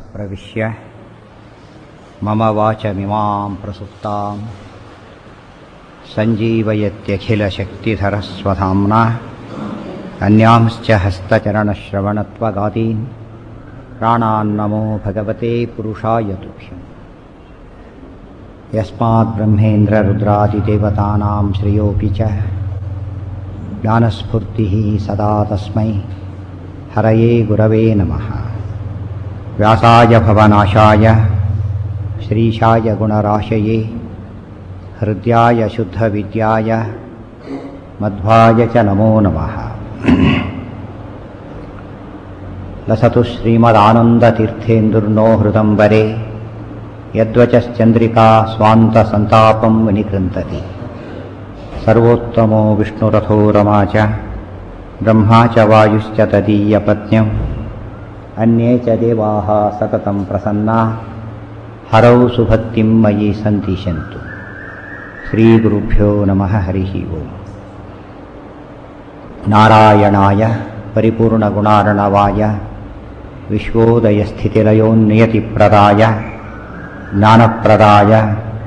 ಪ್ರವಿಶ್ಯ ಮಮ ವಾಚಮಿಮಾಂ ಪ್ರಸುಪ್ತಾಂ ಸಂಜೀವಯತ್ಯಖಿಲಶಕ್ತಿಧರಸ್ವಧಾಮ್ನಾ ಅನ್ಯಾಂಶ್ಚ ಹಸ್ತಚರಣಶ್ರವಣತ್ವಗಾದೀನ್ ಪ್ರಾಣಾನ್ನಮೋ ಭಗವತೆ ಪುರುಷಾಯ ತುಭ್ಯಂ ಯಸ್ಮಾತ್ ಬ್ರಹ್ಮೇಂದ್ರರುದ್ರಾದಿದೇವತಾನಾಂ ಶ್ರೇಯೋಪಿ ಚ ಜ್ಞಾನಸ್ಫೂರ್ತಿಃ ಸದಾ ತಸ್ಮೈ ಹರಯೇ ಗುರವೇ ನಮಃ. ವ್ಯಾಸಾಯ ಭವನಾಶಾಯ ಶ್ರೀಶಾಯ ಗುಣರಾಶಯೇ ಹೃದ್ಯಾಯ ಶುದ್ಧವಿದ್ಯಾಯ ಮಧ್ವಾಯ ಚ ನಮೋ ನಮಃ. ಲಸತು ಶ್ರೀಮದಾನಂದತೀರ್ಥೇಂದುರ್ನೋ ಹೃದಂಬರೆ ಯದ್ವಚಶ್ಚಂದ್ರಿಕಾ ಸ್ವಾಂತಸಂತಾಪಂ ವಿನಿಕೃಂತತಿ. ಸರ್ವೋತ್ತಮೋ ವಿಷ್ಣುರಥೋ ರಮಾ ಚ ಬ್ರಹ್ಮಾ ಚ ವಾಯುಶ್ಚ ತದೀಯಪತ್ನ್ಯಂ ಅನ್ಯೇ ಚ ದೇವಾಃ ಸತತಂ ಪ್ರಸನ್ನಾ ಹರೌ ಸುಭಕ್ತಿಂ ಮಯಿ ಸಂತಿಷಂತು. ಶ್ರೀಗುರುಭ್ಯೋ ನಮಃ. ಹರಿಃ ಓಂ. ನಾರಾಯಣಾಯ ಪರಿಪೂರ್ಣಗುಣಾರ್ಣವಾಯ ವಿಶ್ವೋದಯಸ್ಥಿತಿಲಯೋನ್ನಿಯತಿಪ್ರದಾಯ ಜ್ಞಾನಪ್ರದಾಯ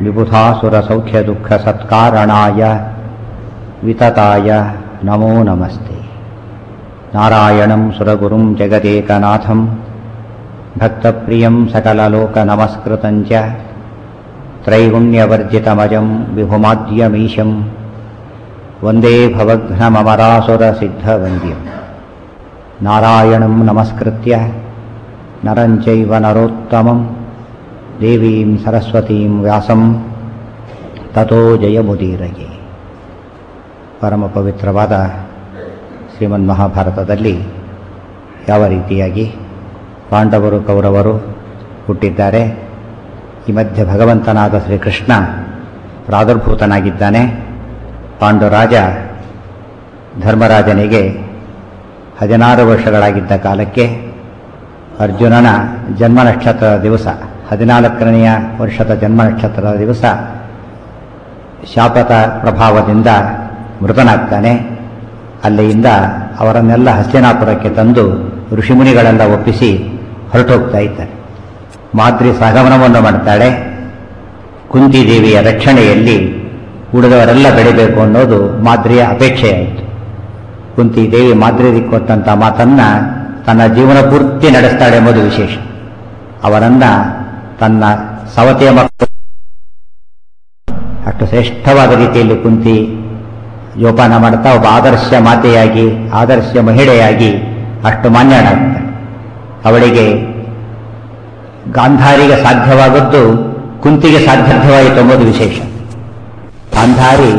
ವಿಬುಧಾಸುರಸೌಖ್ಯದುಃಖಸತ್ಕಾರಣಾಯ ವಿತತಾಯ ನಮೋ ನಮಸ್ತೆ. ನಾರಾಯಣಂ ಸುರಗುರುಂ ಜಗದೇಕನಾಥಂ ಭಕ್ತಪ್ರಿಯಂ ಸಕಲಲೋಕನಮಸ್ಕೃತಂ ಚ ತ್ರೈಗುಣ್ಯವರ್ಜಿತಮಜಂ ವಿಭುಮಾದ್ಯಮೀಶಂ ವಂದೇ ಭವಘ್ನಮರಾಸುರಸಿದ್ಧವಂದ್ಯಂ. ನಾರಾಯಣಂ ನಮಸ್ಕೃತ್ಯ ನರಂ ಚೈವ ನರೋತ್ತಮಂ ದೇವೀಂ ಸರಸ್ವತೀಂ ವ್ಯಾಸಂ ತತೋ ಜಯಮುದೀರಯೇ. ಪರಮ ಪವಿತ್ರವಾದ ಶ್ರೀಮನ್ಮಹಾಭಾರತದಲ್ಲಿ ಯಾವ ರೀತಿಯಾಗಿ ಪಾಂಡವರು ಕೌರವರು ಹುಟ್ಟಿದ್ದಾರೆ, ಈ ಮಧ್ಯೆ ಭಗವಂತನಾದ ಶ್ರೀಕೃಷ್ಣ ಪ್ರಾದುರ್ಭೂತನಾಗಿದ್ದಾನೆ. ಪಾಂಡುರಾಜ ಧರ್ಮರಾಜನಿಗೆ 16 ವರ್ಷಗಳಾಗಿದ್ದ ಕಾಲಕ್ಕೆ ಅರ್ಜುನನ ಜನ್ಮ ನಕ್ಷತ್ರದ ದಿವಸ, 14ನೆಯ ವರ್ಷದ ಜನ್ಮ ನಕ್ಷತ್ರದ ದಿವಸ ಶಾಪದ ಪ್ರಭಾವದಿಂದ ಮೃತನಾಗ್ತಾನೆ. ಅಲ್ಲಿಯಿಂದ ಅವರನ್ನೆಲ್ಲ ಹಸ್ತಿನಾಪುರಕ್ಕೆ ತಂದು ಋಷಿಮುನಿಗಳೆಲ್ಲ ಒಪ್ಪಿಸಿ ಹೊರಟೋಗ್ತಾ ಇದ್ದಾರೆ. ಮಾದ್ರಿ ಸಹಗಮನವನ್ನು ಮಾಡ್ತಾಳೆ. ಕುಂತಿದೇವಿಯ ರಕ್ಷಣೆಯಲ್ಲಿ ಉಳಿದವರೆಲ್ಲ ಬೆಳಿಬೇಕು ಅನ್ನೋದು ಮಾದ್ರಿಯ ಅಪೇಕ್ಷೆಯಾಯಿತು. ಕುಂತಿದೇವಿ ಮಾದ್ರಿಗೆ ಕೊಟ್ಟಂಥ ಮಾತನ್ನ ತನ್ನ ಜೀವನ ಪೂರ್ತಿ ನಡೆಸ್ತಾಳೆ ಎಂಬುದು ವಿಶೇಷ. ಅವರನ್ನ ತನ್ನ ಸವತೆಯ ಮಕ್ಕಳು ಅಷ್ಟು ಶ್ರೇಷ್ಠವಾದ ರೀತಿಯಲ್ಲಿ ಕುಂತಿ ಜೋಪಾನ ಮಾಡ್ತಾ ಒಬ್ಬ ಆದರ್ಶ ಮಾತೆಯಾಗಿ, ಆದರ್ಶ ಮಹಿಳೆಯಾಗಿ ಅಷ್ಟು ಮಾನ್ಯನಾಗ್ತಾಳೆ. ಅವಳಿಗೆ ಗಾಂಧಾರಿಗೆ ಸಾಧ್ಯವಾದದ್ದು ಕುಂತಿಗೆ ಸಾಧ್ಯವಾಯಿತು ಎಂಬುದು ವಿಶೇಷ. ಗಾಂಧಾರಿ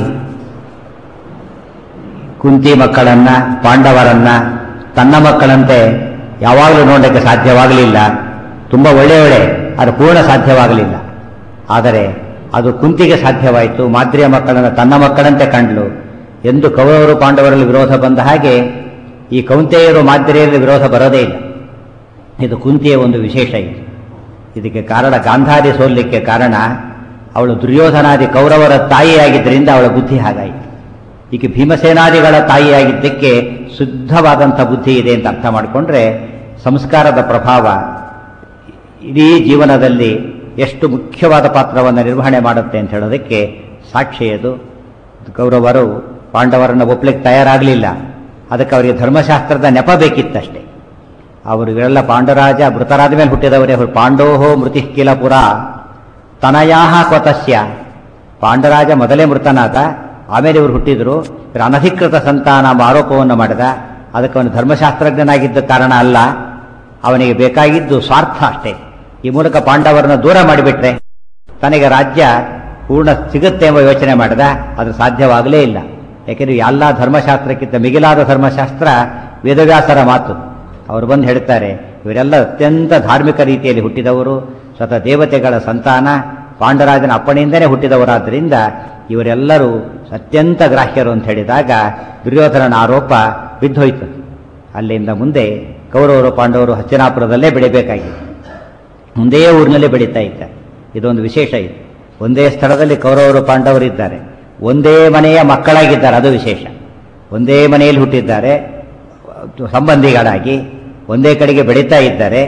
ಕುಂತಿ ಮಕ್ಕಳನ್ನ, ಪಾಂಡವರನ್ನ ತನ್ನ ಮಕ್ಕಳಂತೆ ಯಾವಾಗಲೂ ನೋಡಲಿಕ್ಕೆ ಸಾಧ್ಯವಾಗಲಿಲ್ಲ. ತುಂಬ ಒಳ್ಳೆಯವಳೆ, ಅದು ಪೂರ್ಣ ಸಾಧ್ಯವಾಗಲಿಲ್ಲ. ಆದರೆ ಅದು ಕುಂತಿಗೆ ಸಾಧ್ಯವಾಯಿತು. ಮಾದ್ರಿಯ ಮಕ್ಕಳನ್ನು ತನ್ನ ಮಕ್ಕಳಂತೆ ಕಂಡ್ಲು. ಎಂದು ಕೌರವರು ಪಾಂಡವರಲ್ಲಿ ವಿರೋಧ ಬಂದ ಹಾಗೆ ಈ ಕೌಂತೆಯರು ಮಾದ್ರಿಯಲ್ಲಿ ವಿರೋಧ ಬರೋದೇ ಇಲ್ಲ. ಇದು ಕುಂತಿಯ ಒಂದು ವಿಶೇಷ. ಇದಕ್ಕೆ ಕಾರಣ ಗಾಂಧಾರಿ ಸೋಲಿಕ್ಕೆ ಕಾರಣ ಅವಳು ದುರ್ಯೋಧನಾದಿ ಕೌರವರ ತಾಯಿಯಾಗಿದ್ದರಿಂದ ಅವಳ ಬುದ್ಧಿ ಹಾಗಾಯಿತು. ಈಗ ಭೀಮಸೇನಾದಿಗಳ ತಾಯಿಯಾಗಿದ್ದಕ್ಕೆ ಶುದ್ಧವಾದಂಥ ಬುದ್ಧಿ ಇದೆ ಅಂತ ಅರ್ಥ ಮಾಡಿಕೊಂಡ್ರೆ ಸಂಸ್ಕಾರದ ಪ್ರಭಾವ ಇಡೀ ಜೀವನದಲ್ಲಿ ಎಷ್ಟು ಮುಖ್ಯವಾದ ಪಾತ್ರವನ್ನು ನಿರ್ವಹಣೆ ಮಾಡುತ್ತೆ ಅಂತ ಹೇಳೋದಕ್ಕೆ ಸಾಕ್ಷಿಯದು. ಕೌರವರು ಪಾಂಡವರನ್ನು ಒಪ್ಪಲಿಕ್ಕೆ ತಯಾರಾಗಲಿಲ್ಲ. ಅದಕ್ಕೆ ಅವರಿಗೆ ಧರ್ಮಶಾಸ್ತ್ರದ ನೆಪ ಬೇಕಿತ್ತಷ್ಟೇ. ಅವರು ಇವರೆಲ್ಲ ಪಾಂಡುರಾಜ ಮೃತರಾದ ಮೇಲೆ ಹುಟ್ಟಿದವರೇ. ಪಾಂಡೋಹೋ ಮೃತಿ ಕಿಲ ಪುರ ತನಯಾಹ ಕ್ವತಸ್ಯ. ಪಾಂಡುರಾಜ ಮೊದಲೇ ಮೃತನಾದ, ಆಮೇಲೆ ಇವರು ಹುಟ್ಟಿದ್ರು. ಇವರು ಅನಧಿಕೃತ ಸಂತಾನ ಆರೋಪವನ್ನು ಮಾಡಿದ. ಅದಕ್ಕೆ ಅವನು ಧರ್ಮಶಾಸ್ತ್ರಜ್ಞನಾಗಿದ್ದ ಕಾರಣ ಅಲ್ಲ, ಅವನಿಗೆ ಬೇಕಾಗಿದ್ದು ಸ್ವಾರ್ಥ ಅಷ್ಟೇ. ಈ ಮೂಲಕ ಪಾಂಡವರನ್ನು ದೂರ ಮಾಡಿಬಿಟ್ರೆ ತನಗೆ ರಾಜ್ಯ ಪೂರ್ಣ ಸಿಗುತ್ತೆ ಎಂಬ ಯೋಚನೆ ಮಾಡಿದ. ಅದು ಸಾಧ್ಯವಾಗಲೇ ಇಲ್ಲ. ಯಾಕೆಂದರೆ ಎಲ್ಲ ಧರ್ಮಶಾಸ್ತ್ರಕ್ಕಿಂತ ಮಿಗಿಲಾದ ಧರ್ಮಶಾಸ್ತ್ರ ವೇದವ್ಯಾಸರ ಮಾತು. ಅವರು ಬಂದು ಹೇಳ್ತಾರೆ, ಇವರೆಲ್ಲ ಅತ್ಯಂತ ಧಾರ್ಮಿಕ ರೀತಿಯಲ್ಲಿ ಹುಟ್ಟಿದವರು, ಸ್ವತಃ ದೇವತೆಗಳ ಸಂತಾನ, ಪಾಂಡರಾಜನ ಅಪ್ಪಣೆಯಿಂದಲೇ ಹುಟ್ಟಿದವರಾದ್ದರಿಂದ ಇವರೆಲ್ಲರೂ ಅತ್ಯಂತ ಗ್ರಾಹ್ಯರು ಅಂತ ಹೇಳಿದಾಗ ದುರ್ಯೋಧನನ ಆರೋಪ ಬಿದ್ದೋಯ್ತು. ಅಲ್ಲಿಂದ ಮುಂದೆ ಕೌರವರು ಪಾಂಡವರು ಹಸ್ತಿನಾಪುರದಲ್ಲೇ ಬೆಳಿಬೇಕಾಗಿತ್ತು. ಮುಂದೇ ಊರಿನಲ್ಲೇ ಬೆಳೀತಾ ಇದ್ದಾರೆ. ಇದೊಂದು ವಿಶೇಷ ಇದೆ. ಒಂದೇ ಸ್ಥಳದಲ್ಲಿ ಕೌರವರು ಪಾಂಡವರಿದ್ದಾರೆ, ಒಂದೇ ಮನೆಯ ಮಕ್ಕಳಾಗಿದ್ದಾರೆ, ಅದು ವಿಶೇಷ. ಒಂದೇ ಮನೆಯಲ್ಲಿ ಹುಟ್ಟಿದ್ದಾರೆ, ಸಂಬಂಧಿಗಳಾಗಿ ಒಂದೇ ಕಡೆಗೆ ಬೆಳೀತಾ ಇದ್ದಾರೆ.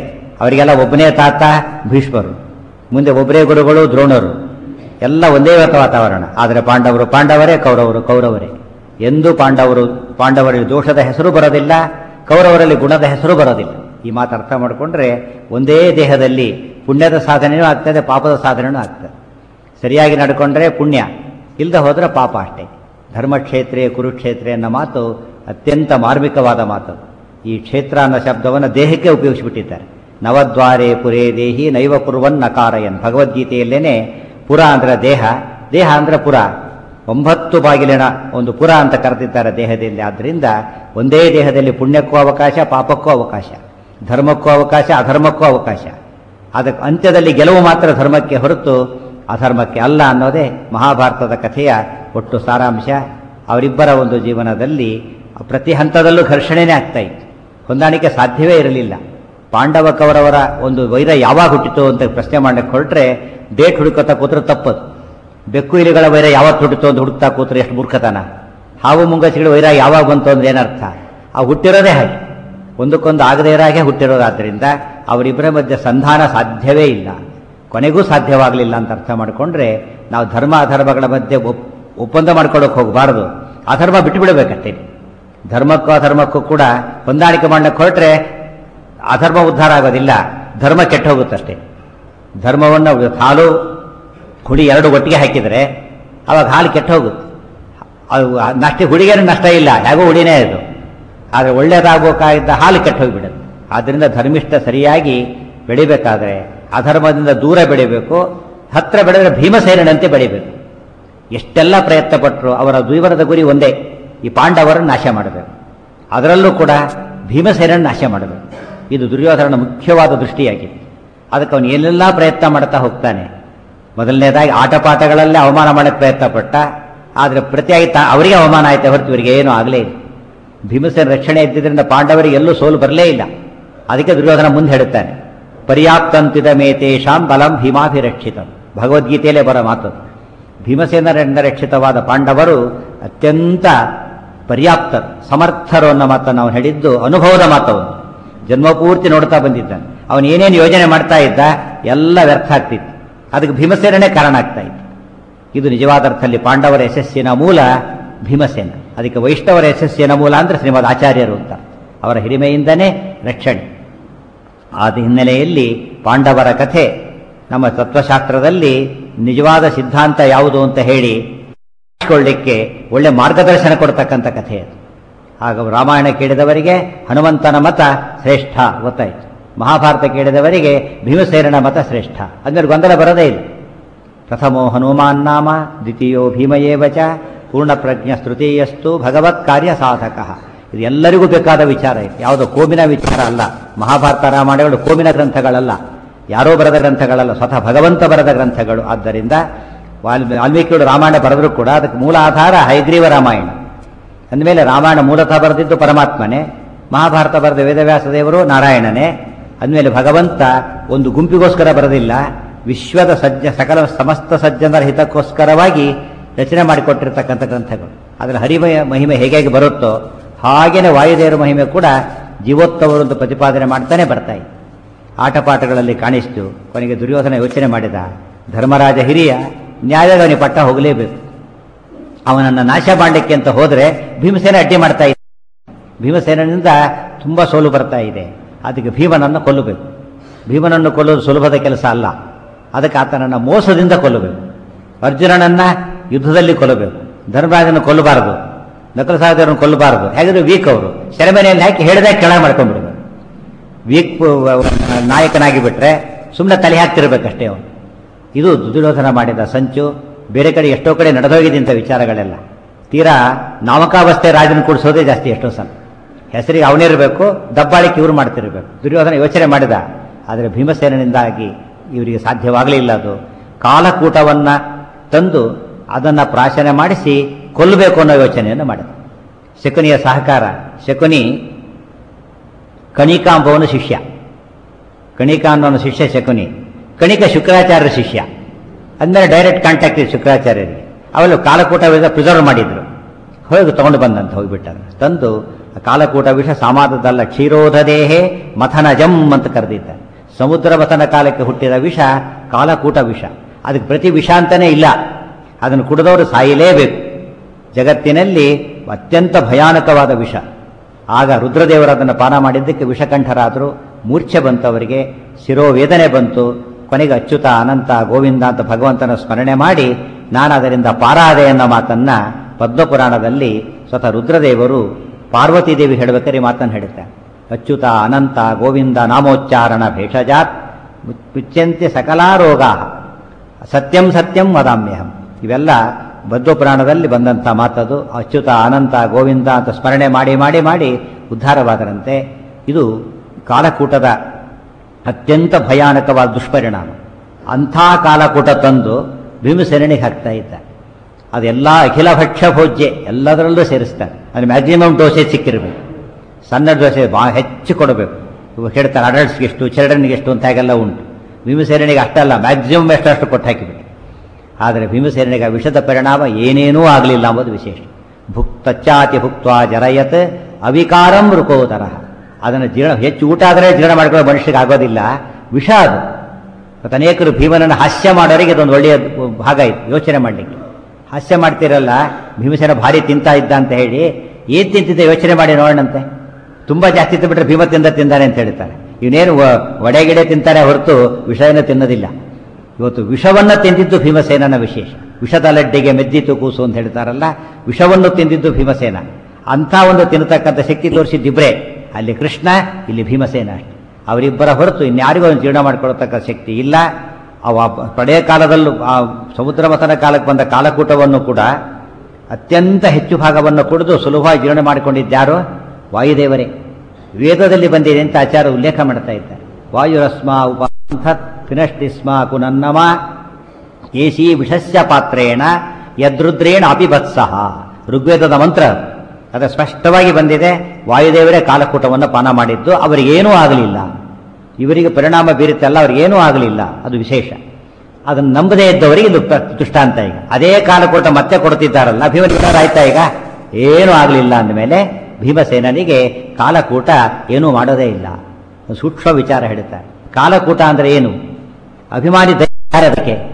ಅವರಿಗೆಲ್ಲ ಒಬ್ಬನೇ ತಾತ ಭೀಷ್ಮರು, ಮುಂದೆ ಒಬ್ಬರೇ ಗುರುಗಳು ದ್ರೋಣರು, ಎಲ್ಲ ಒಂದೇ ವಾತಾವರಣ. ಆದರೆ ಪಾಂಡವರು ಪಾಂಡವರೇ, ಕೌರವರು ಕೌರವರೇ. ಎಂದೂ ಪಾಂಡವರಲ್ಲಿ ದೋಷದ ಹೆಸರು ಬರೋದಿಲ್ಲ, ಕೌರವರಲ್ಲಿ ಗುಣದ ಹೆಸರು ಬರೋದಿಲ್ಲ. ಈ ಮಾತು ಅರ್ಥ ಮಾಡಿಕೊಂಡ್ರೆ ಒಂದೇ ದೇಹದಲ್ಲಿ ಪುಣ್ಯದ ಸಾಧನೆಯೂ ಆಗ್ತದೆ, ಪಾಪದ ಸಾಧನೆಯೂ ಆಗ್ತದೆ. ಸರಿಯಾಗಿ ನಡ್ಕೊಂಡ್ರೆ ಪುಣ್ಯ, ಇಲ್ಲದೆ ಹೋದರೆ ಪಾಪ ಅಷ್ಟೇ. ಧರ್ಮಕ್ಷೇತ್ರೇ ಕುರುಕ್ಷೇತ್ರ ಅನ್ನೋ ಮಾತು ಅತ್ಯಂತ ಮಾರ್ಮಿಕವಾದ ಮಾತು. ಈ ಕ್ಷೇತ್ರ ಅನ್ನೋ ಶಬ್ದವನ್ನು ದೇಹಕ್ಕೆ ಉಪಯೋಗಿಸಿಬಿಟ್ಟಿದ್ದಾರೆ. ನವದ್ವಾರೇ ಪುರೇ ದೇಹಿ ನೈವ ಕುರ್ವನ್ ನಕಾರಯನ್. ಭಗವದ್ಗೀತೆಯಲ್ಲೇನೆ ಪುರ ಅಂದ್ರೆ ದೇಹ, ದೇಹ ಅಂದ್ರೆ ಪುರ, 9 ಬಾಗಿಲಿನ ಒಂದು ಪುರ ಅಂತ ಕರೆದಿದ್ದಾರೆ ದೇಹದಲ್ಲಿ. ಆದ್ದರಿಂದ ಒಂದೇ ದೇಹದಲ್ಲಿ ಪುಣ್ಯಕ್ಕೂ ಅವಕಾಶ, ಪಾಪಕ್ಕೂ ಅವಕಾಶ, ಧರ್ಮಕ್ಕೂ ಅವಕಾಶ, ಅಧರ್ಮಕ್ಕೂ ಅವಕಾಶ. ಅದಕ್ಕೆ ಅಂತ್ಯದಲ್ಲಿ ಗೆಲುವು ಮಾತ್ರ ಧರ್ಮಕ್ಕೆ ಹೊರತು ಅಧರ್ಮಕ್ಕೆ ಅಲ್ಲ ಅನ್ನೋದೇ ಮಹಾಭಾರತದ ಕಥೆಯ ಒಟ್ಟು ಸಾರಾಂಶ. ಅವರಿಬ್ಬರ ಒಂದು ಜೀವನದಲ್ಲಿ ಪ್ರತಿ ಹಂತದಲ್ಲೂ ಘರ್ಷಣೆನೇ ಆಗ್ತಾ ಇತ್ತು, ಹೊಂದಾಣಿಕೆ ಸಾಧ್ಯವೇ ಇರಲಿಲ್ಲ. ಪಾಂಡವ ಕೌರವರ ಒಂದು ವೈರ ಯಾವಾಗ ಹುಟ್ಟಿತು ಅಂತ ಪ್ರಶ್ನೆ ಮಾಡಕ್ಕೆ ಹೊರಟ್ರೆ ಡೇಟ್ ಹುಡುಕೋತಾ ಕೂತ್ರೆ ತಪ್ಪದು. ಬೆಕ್ಕು ಇಲಿಗಳ ವೈರ ಯಾವತ್ತು ಹುಟ್ಟಿತು ಅಂತ ಹುಡುಕ್ತಾ ಕೂತ್ರೆ ಎಷ್ಟು ಮೂರ್ಖತನ. ಹಾವು ಮುಂಗಸಿಗಳ ವೈರ ಯಾವಾಗ ಬಂತು ಅಂದ್ರೆ ಏನರ್ಥ? ಆ ಹುಟ್ಟಿರೋದೇ ಹಾಗೆ, ಒಂದಕ್ಕೊಂದು ಆಗದೇ ಇರೋ ಹಾಗೆ ಹುಟ್ಟಿರೋದಾದ್ರಿಂದ ಅವರಿಬ್ಬರ ಮಧ್ಯೆ ಸಂಧಾನ ಸಾಧ್ಯವೇ ಇಲ್ಲ, ಕೊನೆಗೂ ಸಾಧ್ಯವಾಗಲಿಲ್ಲ ಅಂತ ಅರ್ಥ ಮಾಡಿಕೊಂಡ್ರೆ ನಾವು ಧರ್ಮ ಅಧರ್ಮಗಳ ಮಧ್ಯೆ ಒಪ್ಪಂದ ಮಾಡ್ಕೊಳ್ಳೋಕೆ ಹೋಗಬಾರದು. ಅಧರ್ಮ ಬಿಟ್ಟು ಬಿಡಬೇಕಷ್ಟೇ. ಧರ್ಮಕ್ಕೂ ಅಧರ್ಮಕ್ಕೂ ಕೂಡ ಹೊಂದಾಣಿಕೆ ಮಾಡಕ್ಕೆ ಹೊರಟ್ರೆ ಅಧರ್ಮ ಉದ್ಧಾರ ಆಗೋದಿಲ್ಲ, ಧರ್ಮ ಕೆಟ್ಟ ಹೋಗುತ್ತಷ್ಟೇ. ಧರ್ಮವನ್ನು ಹಾಲು ಹುಡಿ ಎರಡು ಒಟ್ಟಿಗೆ ಹಾಕಿದರೆ ಅವಾಗ ಹಾಲು ಕೆಟ್ಟ ಹೋಗುತ್ತೆ. ಅದು ನಷ್ಟ, ಹುಡಿಗೇನು ನಷ್ಟ ಇಲ್ಲ, ಹೇಗೋ ಹುಡಿನೇ ಅದು. ಆದರೆ ಒಳ್ಳೆಯದಾಗಬೇಕಾಗಿದ್ದ ಹಾಲು ಕೆಟ್ಟ ಹೋಗಿಬಿಡುತ್ತೆ. ಆದ್ದರಿಂದ ಧರ್ಮಿಷ್ಠ ಸರಿಯಾಗಿ ಬೆಳಿಬೇಕಾದ್ರೆ ಅಧರ್ಮದಿಂದ ದೂರ ಬೆಳಿಬೇಕು, ಹತ್ರ ಬೆಳೆದ್ರೆ ಭೀಮಸೇನಂತೆ ಬೆಳಿಬೇಕು. ಎಷ್ಟೆಲ್ಲ ಪ್ರಯತ್ನ ಪಟ್ಟರು ಅವರ ದ್ವಿವರದ ಗುರಿ ಒಂದೇ, ಈ ಪಾಂಡವರನ್ನು ನಾಶ ಮಾಡಬೇಕು, ಅದರಲ್ಲೂ ಕೂಡ ಭೀಮಸೇನನ್ನು ನಾಶ ಮಾಡಬೇಕು. ಇದು ದುರ್ಯೋಧನನ ಮುಖ್ಯವಾದ ದೃಷ್ಟಿಯಾಗಿದೆ. ಅದಕ್ಕೆ ಅವನು ಏನೆಲ್ಲ ಪ್ರಯತ್ನ ಮಾಡ್ತಾ ಹೋಗ್ತಾನೆ. ಮೊದಲನೇದಾಗಿ ಆಟಪಾಠಗಳಲ್ಲೇ ಅವಮಾನ ಮಾಡಕ್ಕೆ ಪ್ರಯತ್ನ ಪಟ್ಟ, ಆದರೆ ಪ್ರತಿಯಾಗಿ ಅವರಿಗೆ ಅವಮಾನ ಆಯ್ತಾ ಹೊರತು ಇವರಿಗೆ ಏನೂ ಆಗಲೇ ಇಲ್ಲ. ಭೀಮಸೇನ ರಕ್ಷಣೆ ಇದ್ದಿದ್ದರಿಂದ ಪಾಂಡವರಿಗೆ ಎಲ್ಲೂ ಸೋಲು ಬರಲೇ ಇಲ್ಲ. ಅದಕ್ಕೆ ದುರ್ಯೋಧನ ಮುಂದೆ ಹೇಳುತ್ತಾನೆ, ಪರ್ಯಾಪ್ತಂತಿದ ಮೇತೇಶಾಂ ಬಲಂ ಭೀಮಾಭಿರಕ್ಷಿತಂ. ಭಗವದ್ಗೀತೆಯಲ್ಲೇ ಬರೋ ಮಾತು. ಭೀಮಸೇನರಿಂದ ರಕ್ಷಿತವಾದ ಪಾಂಡವರು ಅತ್ಯಂತ ಪರ್ಯಾಪ್ತರು, ಸಮರ್ಥರು ಅನ್ನೋ ಮಾತನ್ನು ನಾವು ಹೇಳಿದ್ದು ಅನುಭವದ ಮಾತವನು. ಜನ್ಮಪೂರ್ತಿ ನೋಡ್ತಾ ಬಂದಿದ್ದಾನೆ. ಅವನು ಏನೇನು ಯೋಜನೆ ಮಾಡ್ತಾ ಇದ್ದ ಎಲ್ಲ ವ್ಯರ್ಥ ಆಗ್ತಿತ್ತು. ಅದಕ್ಕೆ ಭೀಮಸೇನೇ ಕಾರಣ ಆಗ್ತಾ ಇತ್ತು. ಇದು ನಿಜವಾದ ಅರ್ಥದಲ್ಲಿ ಪಾಂಡವರ ಯಶಸ್ಸಿನ ಮೂಲ ಭೀಮಸೇನ. ಅದಕ್ಕೆ ವೈಷ್ಣವರ ಯಶಸ್ಸಿನ ಮೂಲ ಅಂದ್ರೆ ಶ್ರೀಮದ್ ಆಚಾರ್ಯರು ಅಂತ. ಅವರ ಹಿರಿಮೆಯಿಂದನೇ ರಕ್ಷಣೆ. ಆದ ಹಿನ್ನೆಲೆಯಲ್ಲಿ ಪಾಂಡವರ ಕಥೆ ನಮ್ಮ ತತ್ವಶಾಸ್ತ್ರದಲ್ಲಿ ನಿಜವಾದ ಸಿದ್ಧಾಂತ ಯಾವುದು ಅಂತ ಹೇಳಿ ಕೊಳ್ಳಿಕ್ಕೆ ಒಳ್ಳೆ ಮಾರ್ಗದರ್ಶನ ಕೊಡ್ತಕ್ಕಂಥ ಕಥೆ ಅದು. ಆಗ ರಾಮಾಯಣ ಕೇಳಿದವರಿಗೆ ಹನುಮಂತನ ಮತ ಶ್ರೇಷ್ಠ ಗೊತ್ತಾಯಿತು, ಮಹಾಭಾರತ ಕೇಳಿದವರಿಗೆ ಭೀಮಸೇನನ ಮತ ಶ್ರೇಷ್ಠ. ಅಂದ್ರೆ ಗೊಂದಲ ಬರೋದೇ ಇಲ್ಲ. ಪ್ರಥಮೋ ಹನುಮಾನ್ ನಾಮ ದ್ವಿತೀಯೋ ಭೀಮಯೇವಚ ಪೂರ್ಣಪ್ರಜ್ಞ ತೃತೀಯಸ್ತು ಭಗವತ್ ಕಾರ್ಯ ಸಾಧಕ. ಇದು ಎಲ್ಲರಿಗೂ ಬೇಕಾದ ವಿಚಾರ ಇದು, ಯಾವುದೋ ಕೋಮಿನ ವಿಚಾರ ಅಲ್ಲ. ಮಹಾಭಾರತ ರಾಮಾಯಣಗಳು ಕೋಮಿನ ಗ್ರಂಥಗಳಲ್ಲ, ಯಾರೋ ಬರೆದ ಗ್ರಂಥಗಳಲ್ಲ, ಸ್ವತಃ ಭಗವಂತ ಬರೆದ ಗ್ರಂಥಗಳು. ಆದ್ದರಿಂದ ವಾಲ್ಮೀಕಿಗಳು ರಾಮಾಯಣ ಬರೆದರೂ ಕೂಡ ಅದಕ್ಕೆ ಮೂಲ ಆಧಾರ ಹಯಗ್ರೀವ ರಾಮಾಯಣ. ಅಂದಮೇಲೆ ರಾಮಾಯಣ ಮೂಲತಃ ಬರೆದಿದ್ದು ಪರಮಾತ್ಮನೇ, ಮಹಾಭಾರತ ಬರೆದ ವೇದವ್ಯಾಸ ದೇವರು ನಾರಾಯಣನೇ. ಅಂದಮೇಲೆ ಭಗವಂತ ಒಂದು ಗುಂಪಿಗೋಸ್ಕರ ಬರೆದಿಲ್ಲ, ವಿಶ್ವದ ಸಕಲ ಸಮಸ್ತ ಸಜ್ಜನರ ಹಿತಕ್ಕೋಸ್ಕರವಾಗಿ ರಚನೆ ಮಾಡಿಕೊಟ್ಟಿರ್ತಕ್ಕಂಥ ಗ್ರಂಥಗಳು. ಅದರ ಹರಿಮಯ ಮಹಿಮೆ ಹೇಗೆ ಬರುತ್ತೋ ಹಾಗೇನೆ ವಾಯುದೇವರ ಮಹಿಮೆ ಕೂಡ ಜೀವೋತ್ತವರು ಅಂತ ಪ್ರತಿಪಾದನೆ ಮಾಡ್ತಾನೆ ಬರ್ತಾ ಇದೆ. ಆಟಪಾಠಗಳಲ್ಲಿ ಕಾಣಿಸ್ತು. ಕೊನೆಗೆ ದುರ್ಯೋಧನ ಯೋಚನೆ ಮಾಡಿದ, ಧರ್ಮರಾಜ ಹಿರಿಯ, ನ್ಯಾಯದವನಿ ಪಟ್ಟ ಹೋಗಲೇಬೇಕು. ಅವನನ್ನು ನಾಶ ಮಾಡಲಿಕ್ಕೆ ಅಂತ ಹೋದರೆ ಭೀಮಸೇನ ಅಡ್ಡಿ ಮಾಡ್ತಾ ಇದೆ. ಭೀಮಸೇನಿಂದ ತುಂಬಾ ಸೋಲು ಬರ್ತಾ ಇದೆ. ಅದಕ್ಕೆ ಭೀಮನನ್ನು ಕೊಲ್ಲಬೇಕು. ಭೀಮನನ್ನು ಕೊಲ್ಲೋದು ಸುಲಭದ ಕೆಲಸ ಅಲ್ಲ. ಅದಕ್ಕೆ ಆತನನ್ನು ಮೋಸದಿಂದ ಕೊಲ್ಲಬೇಕು. ಅರ್ಜುನನನ್ನ ಯುದ್ಧದಲ್ಲಿ ಕೊಲ್ಲಬೇಕು. ಧರ್ಮರಾಜನ ಕೊಲ್ಲಬಾರದು, ನಕಲ ಸಹದೇವರನ್ನು ಕೊಲ್ಲಬಾರದು. ಹೇಗಿದ್ರು ವೀಕ್ ಅವರು, ಸೆರೆಮನೆಯಲ್ಲಿ ಹಾಕಿ ಹೇಳಿದಾಗ ಕೆಳಗೆ ಮಾಡ್ಕೊಂಡ್ಬಿಡ್ಬೇಕು. ವೀಕ್ ನಾಯಕನಾಗಿ ಬಿಟ್ರೆ ಸುಮ್ಮನೆ ತಲೆ ಹಾಕ್ತಿರ್ಬೇಕಷ್ಟೇ ಅವನು. ಇದು ದುರ್ಯೋಧನ ಮಾಡಿದ ಸಂಚು. ಬೇರೆ ಕಡೆ ಎಷ್ಟೋ ಕಡೆ ನಡೆದೋಗಿದೆ ಇಂಥ ವಿಚಾರಗಳೆಲ್ಲ. ತೀರಾ ನಾಮಕಾವಸ್ಥೆ ರಾಜನ ಕೂಡಿಸೋದೇ ಜಾಸ್ತಿ. ಎಷ್ಟೋ ಸಲ ಹೆಸರಿಗೆ ಅವನಿರಬೇಕು, ದಬ್ಬಾಳಿಕೆ ಇವರು ಮಾಡ್ತಿರ್ಬೇಕು. ದುರ್ಯೋಧನ ಯೋಚನೆ ಮಾಡಿದ, ಆದರೆ ಭೀಮಸೇನಿಂದಾಗಿ ಇವರಿಗೆ ಸಾಧ್ಯವಾಗಲಿಲ್ಲ. ಅದು ಕಾಲಕೂಟವನ್ನ ತಂದು ಅದನ್ನು ಪ್ರಾಶನ ಮಾಡಿಸಿ ಕೊಲ್ಲಬೇಕು ಅನ್ನೋ ಯೋಚನೆಯನ್ನು ಮಾಡಿದ. ಶಕುನಿಯ ಸಹಕಾರ. ಶಕುನಿ ಕಣಿಕ ಎಂಬವನು ಶಿಷ್ಯ. ಕಣಿಕ ಅನ್ನೋನು ಶಿಷ್ಯ ಶಕುನಿ. ಕಣಿಕ ಶುಕ್ರಾಚಾರ್ಯರ ಶಿಷ್ಯ. ಅಂದಮೇಲೆ ಡೈರೆಕ್ಟ್ ಕಾಂಟ್ಯಾಕ್ಟ್ ಇದೆ ಶುಕ್ರಾಚಾರ್ಯರಿಗೆ. ಅವೆಲ್ಲ ಕಾಲಕೂಟ ವಿಷ ಪ್ರಿಸರ್ವ್ ಮಾಡಿದ್ರು. ಹೋಗಿ ತಗೊಂಡು ಬಂದಂತ ಹೋಗಿಬಿಟ್ಟ. ತಂದು ಕಾಲಕೂಟ ವಿಷ ಸಾಮಾದದಲ್ಲ ಕ್ಷೀರೋಧ ದೇಹೆ ಮಥನ ಜಮ್ ಅಂತ ಕರೆದಿದ್ದ. ಸಮುದ್ರ ಮಥನ ಕಾಲಕ್ಕೆ ಹುಟ್ಟಿದ ವಿಷ ಕಾಲಕೂಟ ವಿಷ. ಅದಕ್ಕೆ ಪ್ರತಿ ವಿಷ ಅಂತಲೇ ಇಲ್ಲ, ಅದನ್ನು ಕುಡಿದವರು ಸಾಯಲೇಬೇಕು. ಜಗತ್ತಿನಲ್ಲಿ ಅತ್ಯಂತ ಭಯಾನಕವಾದ ವಿಷ. ಆಗ ರುದ್ರದೇವರು ಅದನ್ನು ಪಾನ ಮಾಡಿದ್ದಕ್ಕೆ ವಿಷಕಂಠರಾದರು. ಮೂರ್ಛೆ ಬಂತು ಅವರಿಗೆ, ಶಿರೋವೇದನೆ ಬಂತು. ಕೊನೆಗೆ ಅಚ್ಯುತ ಅನಂತ ಗೋವಿಂದ ಅಂತ ಭಗವಂತನ ಸ್ಮರಣೆ ಮಾಡಿ ನಾನು ಅದರಿಂದ ಪಾರಾದೆ ಅನ್ನೋ ಮಾತನ್ನ ಪದ್ಮಪುರಾಣದಲ್ಲಿ ಸ್ವತಃ ರುದ್ರದೇವರು ಪಾರ್ವತೀದೇವಿ ಹೇಳಬೇಕಾದ್ರೆ ಮಾತನ್ನು ಹೇಳುತ್ತಾರೆ. ಅಚ್ಯುತ ಅನಂತ ಗೋವಿಂದ ನಾಮೋಚ್ಚಾರಣ ಭೇಷಜಾತ್ ಮುಚ್ಯಂತೆ ಸಕಲಾರೋಗ ಸತ್ಯಂ ಸತ್ಯಂ ವದಾಮ್ಯಹಂ. ಇವೆಲ್ಲ ಪದ್ಮಪುರಾಣದಲ್ಲಿ ಬಂದಂಥ ಮಾತದು. ಅಚ್ಯುತ ಅನಂತ ಗೋವಿಂದ ಅಂತ ಸ್ಮರಣೆ ಮಾಡಿ ಮಾಡಿ ಮಾಡಿ ಉದ್ಧಾರವಾದರಂತೆ. ಇದು ಕಾಲಕೂಟದ ಅತ್ಯಂತ ಭಯಾನಕವಾದ ದುಷ್ಪರಿಣಾಮ. ಅಂಥ ಕಾಲಕೂಟ ತಂದು ಭೀಮಸೇನಿಗೆ ಹಾಕ್ತಾ ಇದ್ದ. ಅದೆಲ್ಲ ಅಖಿಲ ಭಕ್ಷ್ಯ ಭೋಜ್ಯ ಎಲ್ಲದರಲ್ಲೂ ಸೇರಿಸ್ತಾರೆ. ಅದು ಮ್ಯಾಕ್ಸಿಮಮ್ ಡೋಸೇಜ್ ಸಿಕ್ಕಿರಬೇಕು. ಸಣ್ಣ ಡೋಸೇಜ್ ಭಾಳ ಹೆಚ್ಚು ಕೊಡಬೇಕು. ಇವಾಗ ಹೇಳ್ತಾರೆ ಅಡಲ್ಟ್ಸ್ಗೆ ಎಷ್ಟು, ಚಿಲ್ಡ್ರನ್ಗೆ ಎಷ್ಟು ಅಂತ ಹಾಗೆಲ್ಲ ಉಂಟು. ಭೀಮಸೇನಿಗೆ ಅಷ್ಟಲ್ಲ, ಮ್ಯಾಕ್ಸಿಮಮ್ ಎಷ್ಟಷ್ಟು ಕೊಟ್ಟು ಹಾಕಿಬಿಟ್ಟು. ಆದರೆ ಭೀಮಸೇನಿಗೆ ವಿಷದ ಪರಿಣಾಮ ಏನೇನೂ ಆಗಲಿಲ್ಲ ಎಂಬುದು ವಿಶೇಷ. ತಚ್ಚಾತಿ ಭುಕ್ತ್ವಾ ಜರಯತ್ ಅವಿಕಾರಂ ರುಕೋದರ. ಅದನ್ನು ಜೀರ್ಣ ಹೆಚ್ಚು ಊಟ ಆದರೆ ಜೀರ್ಣ ಮಾಡ್ಕೊಳ್ಳೋ ಮನುಷ್ಯರಿಗೆ ಆಗೋದಿಲ್ಲ, ವಿಷ ಅದು. ಮತ್ತು ಅನೇಕರು ಭೀಮನನ್ನು ಹಾಸ್ಯ ಮಾಡೋರಿಗೆ ಇದೊಂದು ಒಳ್ಳೆಯ ಭಾಗ ಇತ್ತು ಯೋಚನೆ ಮಾಡಲಿಕ್ಕೆ. ಹಾಸ್ಯ ಮಾಡ್ತಿರಲ್ಲ, ಭೀಮಸೇನ ಭಾರಿ ತಿಂತಾ ಇದ್ದ ಅಂತ ಹೇಳಿ ಏನು ತಿಂತಿದ್ದೆ ಯೋಚನೆ ಮಾಡಿ ನೋಡೋಣಂತೆ. ತುಂಬ ಜಾಸ್ತಿ ತಿಂದುಬಿಟ್ರೆ ಭೀಮ ತಿಂದಾನೆ ಅಂತ ಹೇಳ್ತಾರೆ. ಇವನೇನು ಒಡೆಗಿಡೆ ತಿಂತಾರೆ ಹೊರತು ವಿಷಯನ್ನು ತಿನ್ನೋದಿಲ್ಲ. ಇವತ್ತು ವಿಷವನ್ನು ತಿಂದಿದ್ದು ಭೀಮಸೇನನ ವಿಶೇಷ. ವಿಷದ ಲಡ್ಡಿಗೆ ಮೆದ್ದಿತು ಕೂಸು ಅಂತ ಹೇಳ್ತಾರಲ್ಲ, ವಿಷವನ್ನು ತಿಂದಿದ್ದು ಭೀಮಸೇನ. ಅಂಥ ಒಂದು ತಿನ್ನತಕ್ಕಂಥ ಶಕ್ತಿ ತೋರಿಸಿದ್ದಿಬ್ರೆ, ಅಲ್ಲಿ ಕೃಷ್ಣ, ಇಲ್ಲಿ ಭೀಮಸೇನ ಅಷ್ಟೆ. ಅವರಿಬ್ಬರ ಹೊರತು ಇನ್ಯಾರಿಗೂ ಒಂದು ಜೀರ್ಣ ಮಾಡಿಕೊಳ್ಳತಕ್ಕ ಶಕ್ತಿ ಇಲ್ಲ. ಅವ ಪ್ರಳಯ ಕಾಲದಲ್ಲೂ ಆ ಸಮುದ್ರ ಮಥನ ಕಾಲಕ್ಕೆ ಬಂದ ಕಾಲಕೂಟವನ್ನು ಕೂಡ ಅತ್ಯಂತ ಹೆಚ್ಚು ಭಾಗವನ್ನು ಕುಡಿದು ಸುಲಭವಾಗಿ ಜೀರ್ಣ ಮಾಡಿಕೊಂಡಿದ್ದಾರೋ ವಾಯುದೇವರೇ. ವೇದದಲ್ಲಿ ಬಂದಿದೆ ಅಂತ ಆಚಾರ್ಯ ಉಲ್ಲೇಖ ಮಾಡ್ತಾ ಇದ್ದಾರೆ. ವಾಯುರಸ್ಮ ಉಪಂಥತ್ ಫಿನಷ್ಟಿಸ್ಮ ಕುನನ್ನಮ ಏಷಿ ವಿಷಸ್ಯ ಪಾತ್ರೇಣ ಯದೃದ್ರೇಣ ಅಪಿಬತ್ಸಹ. ಋಗ್ವೇದದ ಮಂತ್ರ ಅದು ಸ್ಪಷ್ಟವಾಗಿ ಬಂದಿದೆ. ವಾಯುದೇವರೇ ಕಾಲಕೂಟವನ್ನು ಪಾನ ಮಾಡಿದ್ದು, ಅವರಿಗೇನೂ ಆಗಲಿಲ್ಲ. ಇವರಿಗೆ ಪರಿಣಾಮ ಬೀರುತ್ತಲ್ಲ, ಅವ್ರಿಗೇನೂ ಆಗಲಿಲ್ಲ, ಅದು ವಿಶೇಷ. ಅದನ್ನು ನಂಬದೇ ಇದ್ದವರಿಗೆ ಇದು ದೃಷ್ಟಾಂತ. ಈಗ ಅದೇ ಕಾಲಕೂಟ ಮತ್ತೆ ಕೊಡ್ತಿದ್ದಾರಲ್ಲ, ಭೀಮನಿಗಾರಾಯ್ತಾ ಈಗ ಏನೂ ಆಗಲಿಲ್ಲ ಅಂದಮೇಲೆ ಭೀಮಸೇನಿಗೆ ಕಾಲಕೂಟ ಏನೂ ಮಾಡೋದೇ ಇಲ್ಲ. ಸೂಕ್ಷ್ಮ ವಿಚಾರ ಹೇಳುತ್ತಾರೆ. ಕಾಲಕೂಟ ಅಂದರೆ ಏನು? ಅಭಿಮಾನಿ ದೈತ್ಯ.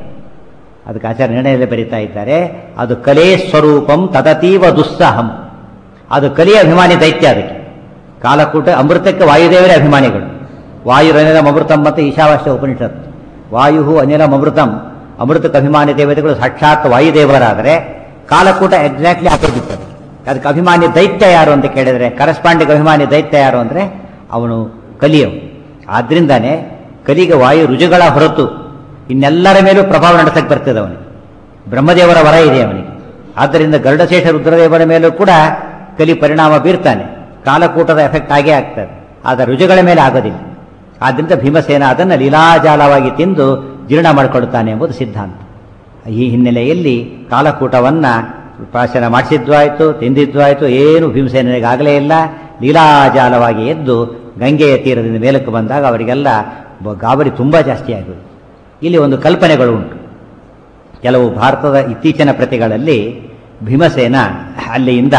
ಅದಕ್ಕೆ ಆಚಾರ್ಯ ನಿರ್ಣಯದಲ್ಲಿ ಬರೀತಾ ಇದ್ದಾರೆ, ಅದು ಕಲೆ ಸ್ವರೂಪಂ ತದತೀವ ದುಸ್ಸಹಂ. ಅದು ಕಲಿಯ ಅಭಿಮಾನಿ ದೈತ್ಯ. ಅದಕ್ಕೆ ಕಾಲಕೂಟ ಅಮೃತಕ್ಕೆ ವಾಯುದೇವರೇ ಅಭಿಮಾನಿಗಳು. ವಾಯುರನಿಲಂ ಅಮೃತಂ ಮತ್ತು ಈಶಾವಾಸ್ಯ ಉಪನಿಷತ್ತು. ವಾಯು ಅನಿಲಂ ಅಮೃತಂ, ಅಮೃತಕ್ಕೆ ಅಭಿಮಾನಿ ದೇವತೆಗಳು ಸಾಕ್ಷಾತ್ ವಾಯುದೇವರಾದರೆ ಕಾಲಕೂಟ ಎಕ್ಸಾಕ್ಟ್ಲಿ ಆಪೋಸಿಟ್. ಅದಕ್ಕೆ ಅಭಿಮಾನಿ ದೈತ್ಯ ಯಾರು ಅಂತ ಕೇಳಿದರೆ, ಕರೆಸ್ಪಾಂಡಿಂಗ್ ಅಭಿಮಾನಿ ದೈತ್ಯ ಯಾರು ಅಂದರೆ ಅವನು ಕಲಿಯವು. ಆದ್ರಿಂದಾನೇ ಕಲಿಗೆ ವಾಯು ರುಜುಗಳ ಹೊರತು ಇನ್ನೆಲ್ಲರ ಮೇಲೂ ಪ್ರಭಾವ ನಡೆಸಕ್ಕೆ ಬರ್ತದೆ ಅವನಿಗೆ. ಬ್ರಹ್ಮದೇವರ ವರ ಇದೆ ಅವನಿಗೆ. ಆದ್ದರಿಂದ ಗರುಡಶೇಷ ರುದ್ರದೇವರ ಮೇಲೂ ಕೂಡ ಕಲಿ ಪರಿಣಾಮ ಬೀರ್ತಾನೆ. ಕಾಲಕೂಟದ ಎಫೆಕ್ಟ್ ಆಗೇ ಆಗ್ತದೆ, ಆದರೆ ರುಜುಗಳ ಮೇಲೆ ಆಗೋದಿಲ್ಲ. ಆದ್ದರಿಂದ ಭೀಮಸೇನ ಅದನ್ನು ಲೀಲಾಜಾಲವಾಗಿ ತಿಂದು ಜೀರ್ಣ ಮಾಡಿಕೊಳ್ತಾನೆ ಎಂಬುದು ಸಿದ್ಧಾಂತ. ಈ ಹಿನ್ನೆಲೆಯಲ್ಲಿ ಕಾಲಕೂಟವನ್ನು ಪ್ರಾಶನ ಮಾಡಿಸಿದ್ದು ಆಯಿತು, ತಿಂದಿದ್ದು ಆಯಿತು, ಏನು ಭೀಮಸೇನಿಗಾಗಲೇ ಇಲ್ಲ. ಲೀಲಾಜಾಲವಾಗಿ ಎದ್ದು ಗಂಗೆಯ ತೀರದಿಂದ ಮೇಲಕ್ಕೆ ಬಂದಾಗ ಅವರಿಗೆಲ್ಲ ಗಾಬರಿ ತುಂಬ ಜಾಸ್ತಿ ಆಗೋದು. ಇಲ್ಲಿ ಒಂದು ಕಲ್ಪನೆಗಳು ಉಂಟು. ಕೆಲವು ಭಾರತದ ಇತ್ತೀಚಿನ ಪ್ರತಿಗಳಲ್ಲಿ ಭೀಮಸೇನ ಅಲ್ಲಿಯಿಂದ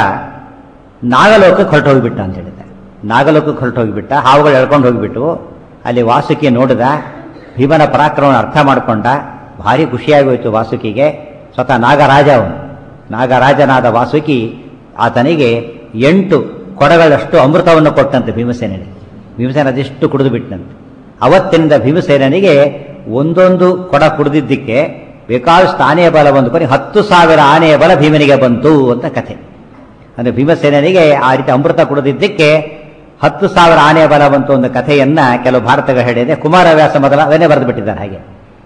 ನಾಗಲೋಕಕ್ಕೆ ಹೊರಟು ಹೋಗಿಬಿಟ್ಟ ಅಂತ ಹೇಳಿದ್ದಾರೆ. ನಾಗಲೋಕಕ್ಕೆ ಹೊರಟು ಹೋಗಿಬಿಟ್ಟ, ಹಾವುಗಳು ಎಳ್ಕೊಂಡು ಹೋಗಿಬಿಟ್ಟು ಅಲ್ಲಿ ವಾಸುಕಿ ನೋಡಿದ, ಭೀಮನ ಪರಾಕ್ರಮವನ್ನು ಅರ್ಥ ಮಾಡಿಕೊಂಡ. ಭಾರಿ ಖುಷಿಯಾಗೋಯ್ತು ವಾಸುಕಿಗೆ. ಸ್ವತಃ ನಾಗರಾಜ ಅವನು. ನಾಗರಾಜನಾದ ವಾಸುಕಿ ಆತನಿಗೆ 8 ಕೊಡಗಳಷ್ಟು ಅಮೃತವನ್ನು ಕೊಟ್ಟಂತೆ ಭೀಮಸೇನಿಗೆ. ಭೀಮಸೇನ ಅದೆಷ್ಟು ಕುಡಿದು ಬಿಟ್ಟಂತೆ. ಅವತ್ತಿನಿಂದ ಭೀಮಸೇನಿಗೆ ಒಂದೊಂದು ಕೊಡ ಕುಡಿದಿದ್ದಕ್ಕೆ ಬೇಕಾದಷ್ಟು ಆನೆಯ ಬಲ ಬಂದು ಕೊನೆ 10,000 ಆನೆಯ ಬಲ ಭೀಮನಿಗೆ ಬಂತು ಅಂತ ಕಥೆ. ಅಂದರೆ ಭೀಮಸೇನಿಗೆ ಆ ರೀತಿ ಅಮೃತ ಕುಡಿದಿದ್ದಕ್ಕೆ 10,000 ಆನೆಯ ಬಲ ಬಂತು ಒಂದು ಕಥೆಯನ್ನ ಕೆಲವು ಭಾರತಗಳು ಹೇಳಿದೆ. ಕುಮಾರವ್ಯಾಸ ಮೊದಲ ಅದನ್ನೇ ಬರೆದು ಬಿಟ್ಟಿದ್ದಾರೆ. ಹಾಗೆ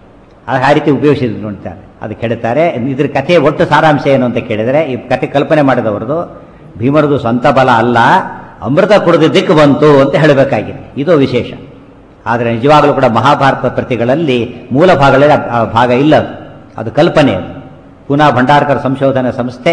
ಆ ರೀತಿ ಉಪಯೋಗಿಸಿದ್ರು ನೋಡ್ತಾರೆ. ಅದಕ್ಕೆ ಹೇಳ್ತಾರೆ, ಇದ್ರ ಕಥೆಯ ಒಟ್ಟು ಸಾರಾಂಶ ಏನು ಅಂತ ಕೇಳಿದರೆ, ಈ ಕಥೆ ಕಲ್ಪನೆ ಮಾಡಿದವರದು ಭೀಮರದು ಸ್ವಂತ ಬಲ ಅಲ್ಲ, ಅಮೃತ ಕುಡಿದಿದ್ದಕ್ಕೆ ಬಂತು ಅಂತ ಹೇಳಬೇಕಾಗಿದೆ. ಇದು ವಿಶೇಷ. ಆದರೆ ನಿಜವಾಗಲೂ ಕೂಡ ಮಹಾಭಾರತ ಪ್ರತಿಗಳಲ್ಲಿ ಮೂಲ ಭಾಗಗಳಲ್ಲಿ ಭಾಗ ಇಲ್ಲ, ಅದು ಕಲ್ಪನೆ. ಪುನಃ ಭಂಡಾರಕರ್ ಸಂಶೋಧನಾ ಸಂಸ್ಥೆ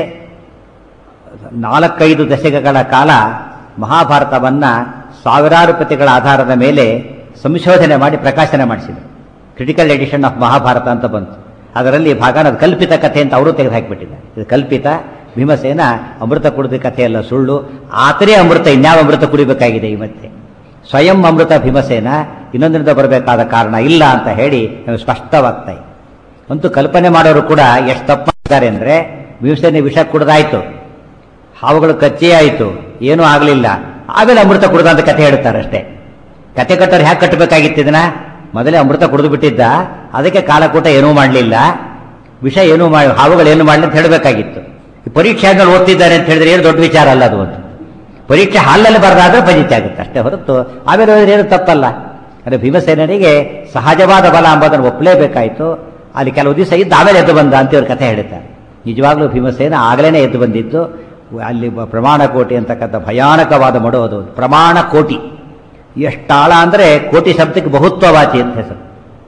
4-5 ದಶಕಗಳ ಕಾಲ ಮಹಾಭಾರತವನ್ನ ಸಾವಿರಾರು ಪ್ರತಿಗಳ ಆಧಾರದ ಮೇಲೆ ಸಂಶೋಧನೆ ಮಾಡಿ ಪ್ರಕಾಶನ ಮಾಡಿಸಿದರು. ಕ್ರಿಟಿಕಲ್ ಎಡಿಷನ್ ಆಫ್ ಮಹಾಭಾರತ ಅಂತ ಬಂತು. ಅದರಲ್ಲಿ ಭಾಗನ ಅದು ಕಲ್ಪಿತ ಕಥೆ ಅಂತ ಅವರು ತೆಗೆದುಹಾಕಿಬಿಟ್ಟಿದ್ದಾರೆ. ಇದು ಕಲ್ಪಿತ. ಭೀಮಸೇನ ಅಮೃತ ಕುಡಿದ ಕಥೆಯೆಲ್ಲ ಸುಳ್ಳು. ಆತರೇ ಅಮೃತ, ಇನ್ಯಾವ ಅಮೃತ ಕುಡಿಬೇಕಾಗಿದೆ ಈ ಮತ್ತೆ. ಸ್ವಯಂ ಅಮೃತ ಭೀಮಸೇನ, ಇನ್ನೊಂದರಿಂದ ಬರಬೇಕಾದ ಕಾರಣ ಇಲ್ಲ ಅಂತ ಹೇಳಿ ನಮಗೆ ಸ್ಪಷ್ಟವಾಗ್ತಾ ಇದೆ. ಅಂತೂ ಕಲ್ಪನೆ ಮಾಡೋರು ಕೂಡ ಎಷ್ಟು ತಪ್ಪು ಮಾಡ್ತಾರೆ ಅಂದರೆ, ಭೀಮಸೇನ ವಿಷ ಕುಡ್ದಾಯ್ತು, ಹಾವುಗಳು ಕಚ್ಚಿ ಆಯಿತು, ಏನೂ ಆಗಲಿಲ್ಲ, ಆಮೇಲೆ ಅಮೃತ ಕುಡ್ದ ಅಂತ ಕಥೆ ಹೇಳ್ತಾರೆ ಅಷ್ಟೇ. ಕತೆ ಕಟ್ಟೋರು ಹ್ಯಾಕೆ ಕಟ್ಟಬೇಕಾಗಿತ್ತು ಇದನ್ನ? ಮೊದಲೇ ಅಮೃತ ಕುಡಿದು ಬಿಟ್ಟಿದ್ದ, ಅದಕ್ಕೆ ಕಾಲಕೂಟ ಏನೂ ಮಾಡಲಿಲ್ಲ, ವಿಷ ಏನೂ ಮಾಡಿ ಹಾವುಗಳೇನು ಮಾಡಲಿ ಅಂತ ಹೇಳಬೇಕಾಗಿತ್ತು. ಪರೀಕ್ಷೆ ಆದ್ಮೇಲೆ ಓದ್ತಿದ್ದಾರೆ ಅಂತ ಹೇಳಿದ್ರೆ ಏನು ದೊಡ್ಡ ವಿಚಾರ ಅಲ್ಲ ಅದು. ಒಂದು ಪರೀಕ್ಷೆ ಹಾಲಲ್ಲಿ ಬರದಾದ್ರೆ ಫಲಿತ ಆಗುತ್ತೆ ಅಷ್ಟೇ ಹೊರತು ಆಮೇಲೆ ಹೋದ್ರೆ ಏನು ತಪ್ಪಲ್ಲ. ಅಂದರೆ ಭೀಮಸೇನನಿಗೆ ಸಹಜವಾದ ಬಲ ಎಂಬುದನ್ನು ಒಪ್ಪಲೇಬೇಕಾಯಿತು. ಅಲ್ಲಿ ಕೆಲವು ದಿವಸ ಇದ್ದು ಆಮೇಲೆ ಎದ್ದು ಬಂದ ಅಂತ ಇವ್ರ ಕಥೆ ಹೇಳ್ತಾರೆ. ನಿಜವಾಗ್ಲೂ ಭೀಮಸೇನ ಆಗಲೇ ಎದ್ದು ಬಂದಿದ್ದು. ಅಲ್ಲಿ ಪ್ರಮಾಣ ಕೋಟಿ ಅಂತಕ್ಕಂಥ ಭಯಾನಕವಾದ ಮಡು ಅದು. ಪ್ರಮಾಣ ಕೋಟಿ ಎಷ್ಟಾಳ ಅಂದರೆ ಕೋಟಿ ಶಬ್ದಕ್ಕೆ ಬಹುತ್ವವಾಚಿ ಅಂತ ಹೆಸರು.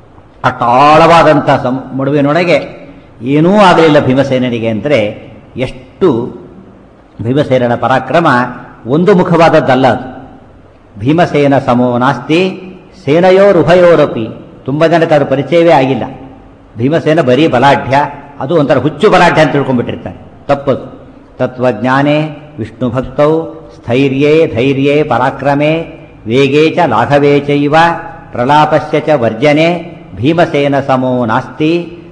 ಅಷ್ಟಾಳವಾದಂಥ ಮಡುವಿನೊಳಗೆ ಏನೂ ಆಗಲಿಲ್ಲ ಭೀಮಸೇನನಿಗೆ. ಅಂದರೆ ಎಷ್ಟು ಭೀಮಸೇನನ ಪರಾಕ್ರಮ ಒಂದು ಮುಖವಾದದ್ದಲ್ಲ ಅದು. ಭೀಮಸೇನ ಸಮೋ ನಾಸ್ತಿ ಸೇನಯೋರುಭಯೋರಪಿ. ತುಂಬ ಜನಕ್ಕೆ ಅದು ಪರಿಚಯವೇ ಆಗಿಲ್ಲ. ಭೀಮಸೇನ ಬರೀ ಬಲಾಢ್ಯ, ಅದು ಒಂಥರ ಹುಚ್ಚು ಬಲಾಢ್ಯ ಅಂತ ತಿಳ್ಕೊಂಡ್ಬಿಟ್ಟಿರ್ತಾರೆ. ತಪ್ಪದು. ತತ್ವಜ್ಞಾನೇ ವಿಷ್ಣು ಭಕ್ತೌ ಸ್ಥೈರ್ಯೇ ಧೈರ್ಯೇ ಪರಾಕ್ರಮೇ ವೇಗೇ ಚ ಲಾಘವೇ ಚೈವ ಪ್ರಲಾಪಸ್ಯ ಚ ವರ್ಜನೆ ಭೀಮಸೇನ ಸಮೋ ನಾಸ್ತಿ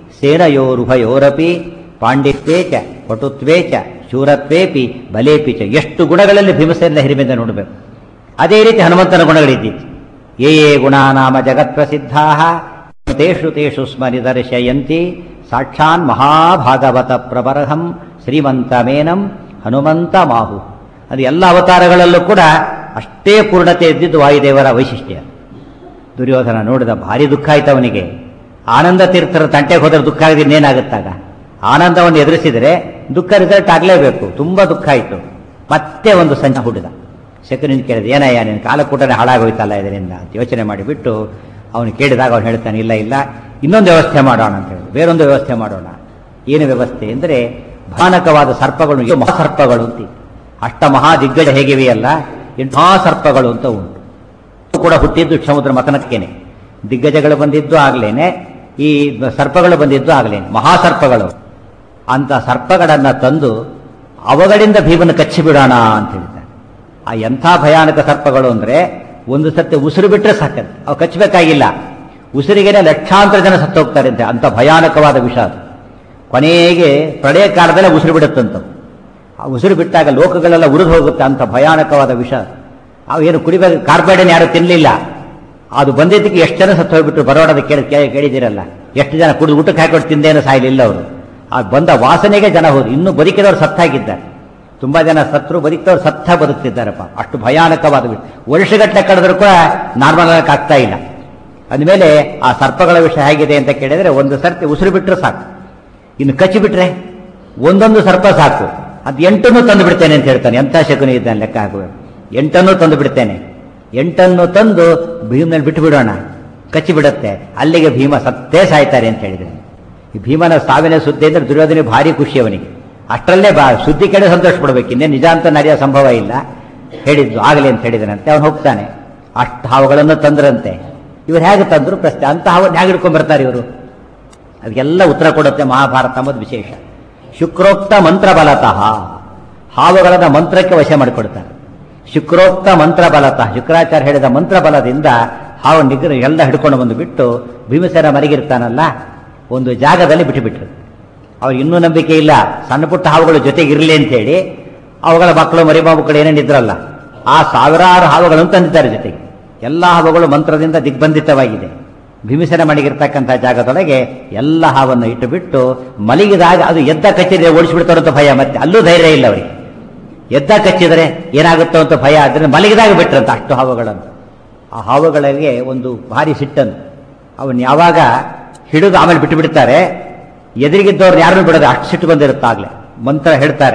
ಸೇನಯೋರುಭಯೋರಪಿ ಪಾಂಡಿತ್ಯೇ ಚ ಪಟುತ್ವೇ ಚ ಶೂರತ್ವೇಪಿ ಬಲೇಪಿ ಚ. ಎಷ್ಟು ಗುಣಗಳಲ್ಲಿ ಭೀಮಸೇನ ಹಿರಿಮೆಯಿಂದ ನೋಡಬೇಕು. ಅದೇ ರೀತಿ ಹನುಮಂತನ ಗುಣಗಳಿದ್ದೀತು. ಯೇ ಯೇ ಗುಣಾನಾಮ ಜಗತ್ಪ್ರಸಿದ್ಧಾ ತೇಷು ತೇಷು ಸ್ಮರಿದರ್ಶಯಂತಿ ಸಾಕ್ಷಾನ್ ಮಹಾಭಾಗವತ ಪ್ರಬರ್ಹಂ ಶ್ರೀಮಂತಮೇನಂ ಹನುಮಂತ ಮಾಹು. ಅದು ಎಲ್ಲ ಅವತಾರಗಳಲ್ಲೂ ಕೂಡ ಅಷ್ಟೇ ಪೂರ್ಣತೆ ಇದ್ದಿದ್ದು ವಾಯುದೇವರ ವೈಶಿಷ್ಟ್ಯ. ದುರ್ಯೋಧನ ನೋಡಿದ ಭಾರಿ ದುಃಖ ಆಯ್ತು ಅವನಿಗೆ. ಆನಂದ ತೀರ್ಥರ ತಂಟೆಗೆ ಹೋದ್ರೆ ದುಃಖ ಆಗದೆ ಇನ್ನೇನಾಗುತ್ತಾಗ? ಆನಂದವನ್ನು ಎದುರಿಸಿದರೆ ದುಃಖ ರಿಸಲ್ಟ್ ಆಗಲೇಬೇಕು. ತುಂಬ ದುಃಖ ಆಯಿತು. ಮತ್ತೆ ಒಂದು ಸಂಚ ಹುಟ್ಟಿದ. ಶಕುನಿಂದ ಕೇಳಿದ, ಏನಯ್ಯ ನಿನ್ನ ಕಾಲಕೂಟನೇ ಹಾಳಾಗೋಯ್ತಲ್ಲ ಇದರಿಂದ ಅಂತ ಯೋಚನೆ ಮಾಡಿಬಿಟ್ಟು ಅವನು ಕೇಳಿದಾಗ ಅವನು ಹೇಳ್ತಾನೆ, ಇಲ್ಲ ಇಲ್ಲ, ಇನ್ನೊಂದು ವ್ಯವಸ್ಥೆ ಮಾಡೋಣ ಅಂತ ಹೇಳಿ, ಬೇರೊಂದು ವ್ಯವಸ್ಥೆ ಮಾಡೋಣ. ಏನು ವ್ಯವಸ್ಥೆ ಅಂದರೆ ಭಯಾನಕವಾದ ಸರ್ಪಗಳು, ಮಹಾಸರ್ಪಗಳು ಅಂತ. ಅಷ್ಟ ಮಹಾ ದಿಗ್ಗಜ ಹೇಗಿವೆಯಲ್ಲ, ಎಂಥ ಸರ್ಪಗಳು ಅಂತ ಉಂಟು. ಕೂಡ ಹುಟ್ಟಿದ್ದು ಸಮುದ್ರ ಮಥನಕ್ಕೇನೆ. ದಿಗ್ಗಜಗಳು ಬಂದಿದ್ದು ಆಗ್ಲೇನೆ, ಈ ಸರ್ಪಗಳು ಬಂದಿದ್ದು ಆಗ್ಲೇನೆ, ಮಹಾಸರ್ಪಗಳು. ಅಂತ ಸರ್ಪಗಳನ್ನು ತಂದು ಅವುಗಳಿಂದ ಭೀಮನ ಕಚ್ಚಿ ಬಿಡೋಣ ಅಂತ ಹೇಳ್ತಾರೆ. ಆ ಎಂಥ ಭಯಾನಕ ಸರ್ಪಗಳು ಅಂದರೆ, ಒಂದು ಸತ್ಯ ಉಸಿರು ಬಿಟ್ಟರೆ ಸಾಕಂತೆ, ಅವು ಕಚ್ಚಬೇಕಾಗಿಲ್ಲ. ಉಸಿರಿಗೆನೆ ಲಕ್ಷಾಂತರ ಜನ ಸತ್ತೋಗ್ತಾರೆ ಅಂತೆ, ಅಂಥ ಭಯಾನಕವಾದ ವಿಷ ಅದು. ಕೊನೆಗೆ ಪ್ರಳಯ ಕಾಲದಲ್ಲೇ ಉಸಿರು ಬಿಡುತ್ತಂತ. ಆ ಉಸಿರು ಬಿಟ್ಟಾಗ ಲೋಕಗಳೆಲ್ಲ ಉರಿದು ಹೋಗುತ್ತೆ, ಅಂಥ ಭಯಾನಕವಾದ ವಿಷ. ಅವು ಏನು ಕುಡಿಬೇಕು, ಕಾರ್ಬೈಡನ್ನು ಯಾರು ತಿನ್ನಲಿಲ್ಲ. ಅದು ಬಂದಿದ್ದಕ್ಕೆ ಎಷ್ಟು ಜನ ಸತ್ತು ಹೋಗ್ಬಿಟ್ರು. ಬರೋಡದ ಕೇಳಿದಿರಲ್ಲ, ಎಷ್ಟು ಜನ ಕುಡಿದು ಊಟಕ್ಕೆ ಹಾಕೊಂಡು ತಿಂದೇನೋ ಸಾಯಲಿಲ್ಲ ಅವರು. ಆ ಬಂದ ವಾಸನೆಗೆ ಜನ ಹೋದ್ರು. ಇನ್ನೂ ಬದುಕಿದವರು ಸತ್ತಾಗಿದ್ದಾರೆ. ತುಂಬಾ ಜನ ಸತ್ರು, ಬದುಕಿದವರು ಸತ್ತ ಬದುಕ್ತಿದ್ದಾರಪ್ಪ. ಅಷ್ಟು ಭಯಾನಕವಾದ ವರ್ಷಗಟ್ಟಲೆ ಕಳೆದ್ರು ಕೂಡ ನಾರ್ಮಲ್ ಆಗ್ತಾ ಇಲ್ಲ. ಅಂದಮೇಲೆ ಆ ಸರ್ಪಗಳ ವಿಷಯ ಹೇಗಿದೆ ಅಂತ ಕೇಳಿದ್ರೆ, ಒಂದು ಸರ್ತಿ ಉಸಿರು ಬಿಟ್ಟರೆ ಸಾಕು, ಇನ್ನು ಕಚ್ಚಿಬಿಟ್ರೆ ಒಂದೊಂದು ಸರ್ಪ ಸಾಕು. ಅದು 8 ತಂದು ಬಿಡ್ತೇನೆ ಅಂತ ಹೇಳ್ತಾನೆ. ಎಂಥ ಶಕುನಿ ಇದ್ದಾನೆ ಲೆಕ್ಕ ಹಾಕಬೇಕು. 8 ತಂದು ಬಿಡ್ತೇನೆ, 8 ತಂದು ಭೀಮನಲ್ಲಿ ಬಿಟ್ಟು ಬಿಡೋಣ, ಕಚ್ಚಿ ಬಿಡುತ್ತೆ. ಅಲ್ಲಿಗೆ ಭೀಮ ಸತ್ತೇ ಸಾಯ್ತಾರೆ ಅಂತ ಹೇಳಿದ್ರೆ, ಈ ಭೀಮನ ಸಾವಿನ ಸುದ್ದಿ ಅಂದ್ರೆ ದುರ್ಯೋಧನ ಭಾರಿ ಖುಷಿ ಅವನಿಗೆ. ಅಷ್ಟರಲ್ಲೇ ಸುದ್ದಿ ಕೇಳಿ ಸಂತೋಷ ಪಡ್ಬೇಕು, ಇನ್ನೇ ನಿಜ ಅಂತ ನಡೆಯೋ ಸಂಭವ ಇಲ್ಲ. ಹೇಳಿದ್ದು ಆಗಲಿ ಅಂತ ಹೇಳಿದನಂತೆ. ಅವನು ಹೋಗ್ತಾನೆ. ಅಷ್ಟು ಹಾವುಗಳನ್ನು ತಂದ್ರಂತೆ. ಇವರು ಹೇಗೆ ತಂದ್ರು ಪ್ರಶ್ನೆ. ಅಂತ ಹಾವನ್ನು ಹೇಗೆ ಹಿಡ್ಕೊಂಡ್ ಬರ್ತಾರೆ ಇವರು? ಅದಕ್ಕೆಲ್ಲ ಉತ್ತರ ಕೊಡುತ್ತೆ ಮಹಾಭಾರತ ಎಂಬುದು ವಿಶೇಷ. ಶುಕ್ರೋಕ್ತ ಮಂತ್ರ ಬಲತಃ, ಹಾವುಗಳನ್ನು ಮಂತ್ರಕ್ಕೆ ವಶ ಮಾಡಿಕೊಡ್ತಾರೆ. ಶುಕ್ರೋಕ್ತ ಮಂತ್ರ ಬಲತಃ, ಶುಕ್ರಾಚಾರ್ಯ ಹೇಳಿದ ಮಂತ್ರ ಬಲದಿಂದ ಹಾವು ನಿಗ್ರಹ ಎಲ್ಲ ಹಿಡ್ಕೊಂಡು ಬಂದು ಬಿಟ್ಟು ಭೀಮಸೇನ ಮರಿಗಿರ್ತಾನಲ್ಲ ಒಂದು ಜಾಗದಲ್ಲಿ ಬಿಟ್ಟುಬಿಟ್ರು. ಅವ್ರಿಗೆ ಇನ್ನೂ ನಂಬಿಕೆ ಇಲ್ಲ, ಸಣ್ಣ ಪುಟ್ಟ ಹಾವುಗಳು ಜೊತೆಗಿರಲಿ ಅಂತೇಳಿ ಅವುಗಳ ಮಕ್ಕಳು ಮರಿಮಕ್ಕಳು ಏನೇನಿದ್ರಲ್ಲ ಆ ಸಾವಿರಾರು ಹಾವುಗಳನ್ನು ತಂದಿದ್ದಾರೆ ಜೊತೆಗೆ. ಎಲ್ಲ ಹಾವುಗಳು ಮಂತ್ರದಿಂದ ದಿಗ್ಬಂಧಿತವಾಗಿದೆ. ಭೀಮಸೇನ ಮಣಿಗಿರ್ತಕ್ಕಂಥ ಜಾಗದೊಳಗೆ ಎಲ್ಲ ಹಾವನ್ನು ಇಟ್ಟು ಬಿಟ್ಟು ಮಲಗಿದಾಗ ಅದು ಎದ್ದ ಕಚ್ಚಿದ್ರೆ ಓಡಿಸಿಬಿಡ್ತಾರಂತ ಭಯ. ಮತ್ತೆ ಅಲ್ಲೂ ಧೈರ್ಯ ಇಲ್ಲ ಅವರಿಗೆ. ಎದ್ದ ಕಚ್ಚಿದರೆ ಏನಾಗುತ್ತೋ ಅಂತ ಭಯ. ಆದರೆ ಮಲಗಿದಾಗ ಬಿಟ್ರಂತ ಅಷ್ಟು ಹಾವುಗಳನ್ನು. ಆ ಹಾವುಗಳಿಗೆ ಒಂದು ಭಾರಿ ಸಿಟ್ಟನ್ನು. ಅವನ್ನ ಯಾವಾಗ ಹಿಡಿದು ಆಮೇಲೆ ಬಿಟ್ಟು ಬಿಡ್ತಾರೆ, ಎದುರಿಗಿದ್ದವ್ರು ಯಾರನ್ನು ಬಿಡೋದು, ಅಷ್ಟು ಸಿಟ್ಟು ಬಂದಿರುತ್ತಾಗಲೇ. ಮಂತ್ರ ಹೇಳ್ತಾರೆ,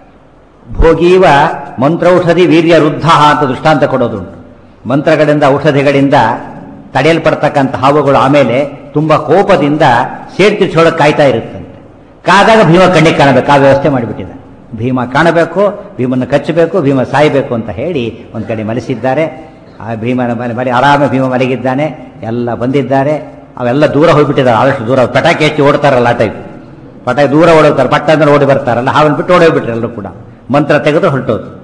ಭೋಗೀವ ಮಂತ್ರೌಷಧಿ ವೀರ್ಯ ವೃದ್ಧ ಅಂತ ದೃಷ್ಟಾಂತ ಕೊಡೋದುಂಟು. ಮಂತ್ರಗಳಿಂದ ಔಷಧಿಗಳಿಂದ ತಡೆಯಲ್ಪಡ್ತಕ್ಕಂಥ ಹಾವುಗಳು ಆಮೇಲೆ ತುಂಬಾ ಕೋಪದಿಂದ ಸೇರ್ತಿರ್ಸೋಳಕ್ಕೆ ಕಾಯ್ತಾ ಇರುತ್ತಂತೆ. ಕಾದಾಗ ಭೀಮ ಕಣ್ಣಿಗೆ ಕಾಣಬೇಕು, ಆ ವ್ಯವಸ್ಥೆ ಮಾಡಿಬಿಟ್ಟಿದೆ. ಭೀಮ ಕಾಣಬೇಕು, ಭೀಮನ್ನು ಕಚ್ಚಬೇಕು, ಭೀಮ ಸಾಯಬೇಕು ಅಂತ ಹೇಳಿ ಒಂದು ಕಡೆ ಮಲಸಿದ್ದಾರೆ. ಆ ಭೀಮನ ಮನೆ ಆರಾಮ ಭೀಮ ಮಲಗಿದ್ದಾನೆ. ಎಲ್ಲ ಬಂದಿದ್ದಾರೆ, ಅವೆಲ್ಲ ದೂರ ಹೋಗ್ಬಿಟ್ಟಿದ್ದಾರೆ. ಆದಷ್ಟು ದೂರ ಪಟಾಕಿ ಹೆಚ್ಚಿ ಓಡ್ತಾರಲ್ಲ ಆ ಟೈಪ್. ಪಟಾಕಿ ದೂರ ಓಡೋಗ್ತಾರೆ, ಪಟ್ಟ ಅಂದ್ರೆ ಓಡಿ ಬರ್ತಾರಲ್ಲ, ಹಾವನ್ನು ಬಿಟ್ಟು ಓಡೋಗ್ಬಿಟ್ರೆ ಎಲ್ಲರೂ ಕೂಡ. ಮಂತ್ರ ತೆಗೆದು ಹೊರಟೋದು.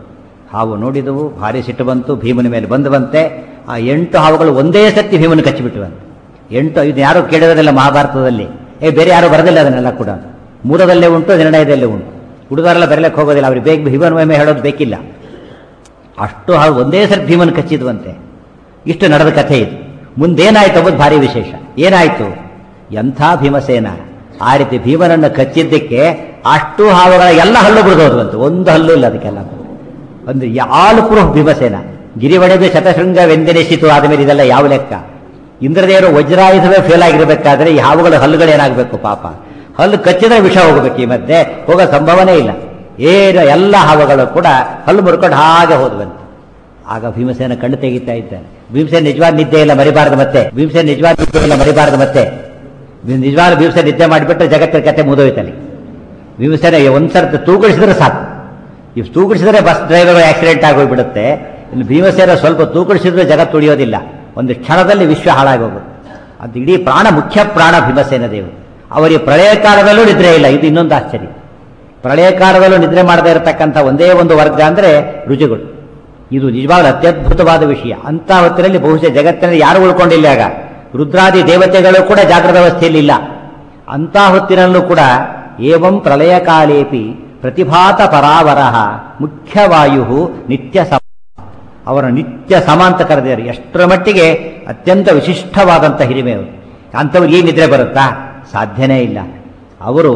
ಹಾವು ನೋಡಿದವು, ಭಾರಿ ಸಿಟ್ಟು ಬಂತು, ಭೀಮನ ಮೇಲೆ ಬಂದುವಂತೆ. ಆ 8 ಹಾವುಗಳು ಒಂದೇ ಸತಿ ಭೀಮನ ಕಚ್ಚಿಬಿಟ್ಟುವಂತೆ. 8 ಇದು ಯಾರು ಕೇಳಿರೋದಿಲ್ಲ ಮಹಾಭಾರತದಲ್ಲಿ, ಬೇರೆ ಯಾರು ಬರೆದಿಲ್ಲ ಅದನ್ನೆಲ್ಲ ಕೂಡ. ಮೂರದಲ್ಲೇ ಉಂಟು, ನಿರ್ಣಯದಲ್ಲೇ ಉಂಟು. ಹುಡುಗರೆಲ್ಲ ಬರಲಿಕ್ಕೆ ಹೋಗೋದಿಲ್ಲ, ಅವ್ರಿಗೆ ಬೇಗ ಭೀಮನ ಮಹಿಮೆ ಹೇಳೋದು ಬೇಕಿಲ್ಲ. ಅಷ್ಟು ಹಾವು ಒಂದೇ ಸರಿ ಭೀಮನ ಕಚ್ಚಿದ್ವಂತೆ. ಇಷ್ಟು ನಡೆದ ಕಥೆ ಇದು. ಮುಂದೇನಾಯ್ತು ಅನ್ನೋದು ಭಾರಿ ವಿಶೇಷ. ಏನಾಯ್ತು? ಎಂಥ ಭೀಮಸೇನ ಆ ರೀತಿ ಭೀಮನನ್ನು ಕಚ್ಚಿದ್ದಕ್ಕೆ ಅಷ್ಟು ಹಾವುಗಳ ಎಲ್ಲ ಹಲ್ಲು ಬಿಡೋದ್ವಂತೆ, ಒಂದು ಹಲ್ಲು ಇಲ್ಲ ಅದಕ್ಕೆಲ್ಲ. ಒಂದು ಆಲ್ ಪ್ರೂಫ್ ಭೀಮಸೇನ. ಗಿರಿವಡೆದು ಶತಶೃಂಗ ವೆಂದೆನಿಸಿತು ಆದಮೇಲೆ ಇದೆಲ್ಲ ಯಾವ ಲೆಕ್ಕ? ಇಂದ್ರದೇವರು ವಜ್ರಾಯುಧವೇ ಫೇಲ್ ಆಗಿರಬೇಕಾದ್ರೆ ಈ ಹಾವುಗಳ ಹಲ್ಲುಗಳೇನಾಗಬೇಕು ಪಾಪ? ಹಲ್ಲು ಕಚ್ಚಿದ್ರೆ ವಿಷ ಹೋಗಬೇಕು, ಈ ಮಧ್ಯೆ ಹೋಗೋ ಸಂಭವನೇ ಇಲ್ಲ. ಎಲ್ಲ ಹಾವುಗಳು ಕೂಡ ಹಲ್ಲು ಮುರ್ಕೊಂಡು ಹಾಗೆ ಹೋದ್ವಂತೆ. ಆಗ ಭೀಮಸೇನ ಕಣ್ಣು ತೆಗಿತಾ ಇದ್ದಾನೆ. ಭೀಮಸೇನ ನಿಜವಾದ ನಿದ್ದೆ ಇಲ್ಲ, ಮರಿಬಾರದು ಮತ್ತೆ. ಭೀಮಸೇನ ನಿಜವಾದ ನಿದ್ದೆ ಇಲ್ಲ, ಮರಿಬಾರದು ಮತ್ತೆ. ನಿಜವಾದ ಭೀಮಸೇನ ನಿದ್ದೆ ಮಾಡಿಬಿಟ್ರೆ ಜಗತ್ತಿನ ಕತೆ ಮುಗಿದೋಯ್ತಲ್ಲಿ. ಭೀಮಸೇನ ಒಂದ್ಸರ್ತಿ ತೂಗುಡಿಸಿದ್ರೆ ಸಾಕು. ಇವು ತೂಗುಡಿಸಿದ್ರೆ ಬಸ್ ಡ್ರೈವರ್ ಆಕ್ಸಿಡೆಂಟ್ ಆಗೋಗ್ಬಿಡುತ್ತೆ. ಇನ್ನು ಭೀಮಸೇನ ಸ್ವಲ್ಪ ತೂಗುಡಿಸಿದ್ರೆ ಜಗತ್ತು ಉಳಿಯೋದಿಲ್ಲ. ಒಂದು ಕ್ಷಣದಲ್ಲಿ ವಿಶ್ವ ಹಾಳಾಗೋಗುತ್ತೆ. ಅದು ಇಡೀ ಪ್ರಾಣ, ಮುಖ್ಯ ಪ್ರಾಣ ಭೀಮಸೇನ ದೇವರು. ಅವರಿಗೆ ಪ್ರಳಯ ಕಾಲದಲ್ಲೂ ನಿದ್ರೆ ಇಲ್ಲ. ಇದು ಇನ್ನೊಂದು ಆಶ್ಚರ್ಯ. ಪ್ರಳಯ ಕಾಲದಲ್ಲೂ ನಿದ್ರೆ ಮಾಡದೇ ಇರತಕ್ಕಂಥ ಒಂದೇ ಒಂದು ವರ್ಗ ಅಂದರೆ ರುಜುಗಳು. ಇದು ನಿಜವಾಗ್ಲೂ ಅತ್ಯದ್ಭುತವಾದ ವಿಷಯ. ಅಂತ ಹೊತ್ತಿನಲ್ಲಿ ಬಹುಶಃ ಜಗತ್ತಿನಲ್ಲಿ ಯಾರು ಉಳ್ಕೊಂಡಿಲ್ಲ. ಆಗ ರುದ್ರಾದಿ ದೇವತೆಗಳು ಕೂಡ ಜಾಗೃತ ಅವಸ್ಥೆಯಲ್ಲಿ ಇಲ್ಲ. ಅಂತ ಹೊತ್ತಿನಲ್ಲೂ ಕೂಡ ಏವಂ ಪ್ರಳಯ ಕಾಲೇಪಿ ಪ್ರತಿಭಾತ ಪರಾವರಃ ಮುಖ್ಯವಾಯು ನಿತ್ಯ ಸಮ, ಅವರ ನಿತ್ಯ ಸಮ ಅಂತ ಕರೆದಿದ್ದಾರೆ. ಎಷ್ಟರ ಮಟ್ಟಿಗೆ ಅತ್ಯಂತ ವಿಶಿಷ್ಟವಾದಂಥ ಹಿರಿಮೆ ಅವರು. ಅಂಥವ್ರಿಗೆ ಈ ನಿದ್ರೆ ಬರುತ್ತಾ? ಸಾಧ್ಯನೇ ಇಲ್ಲ. ಅವರು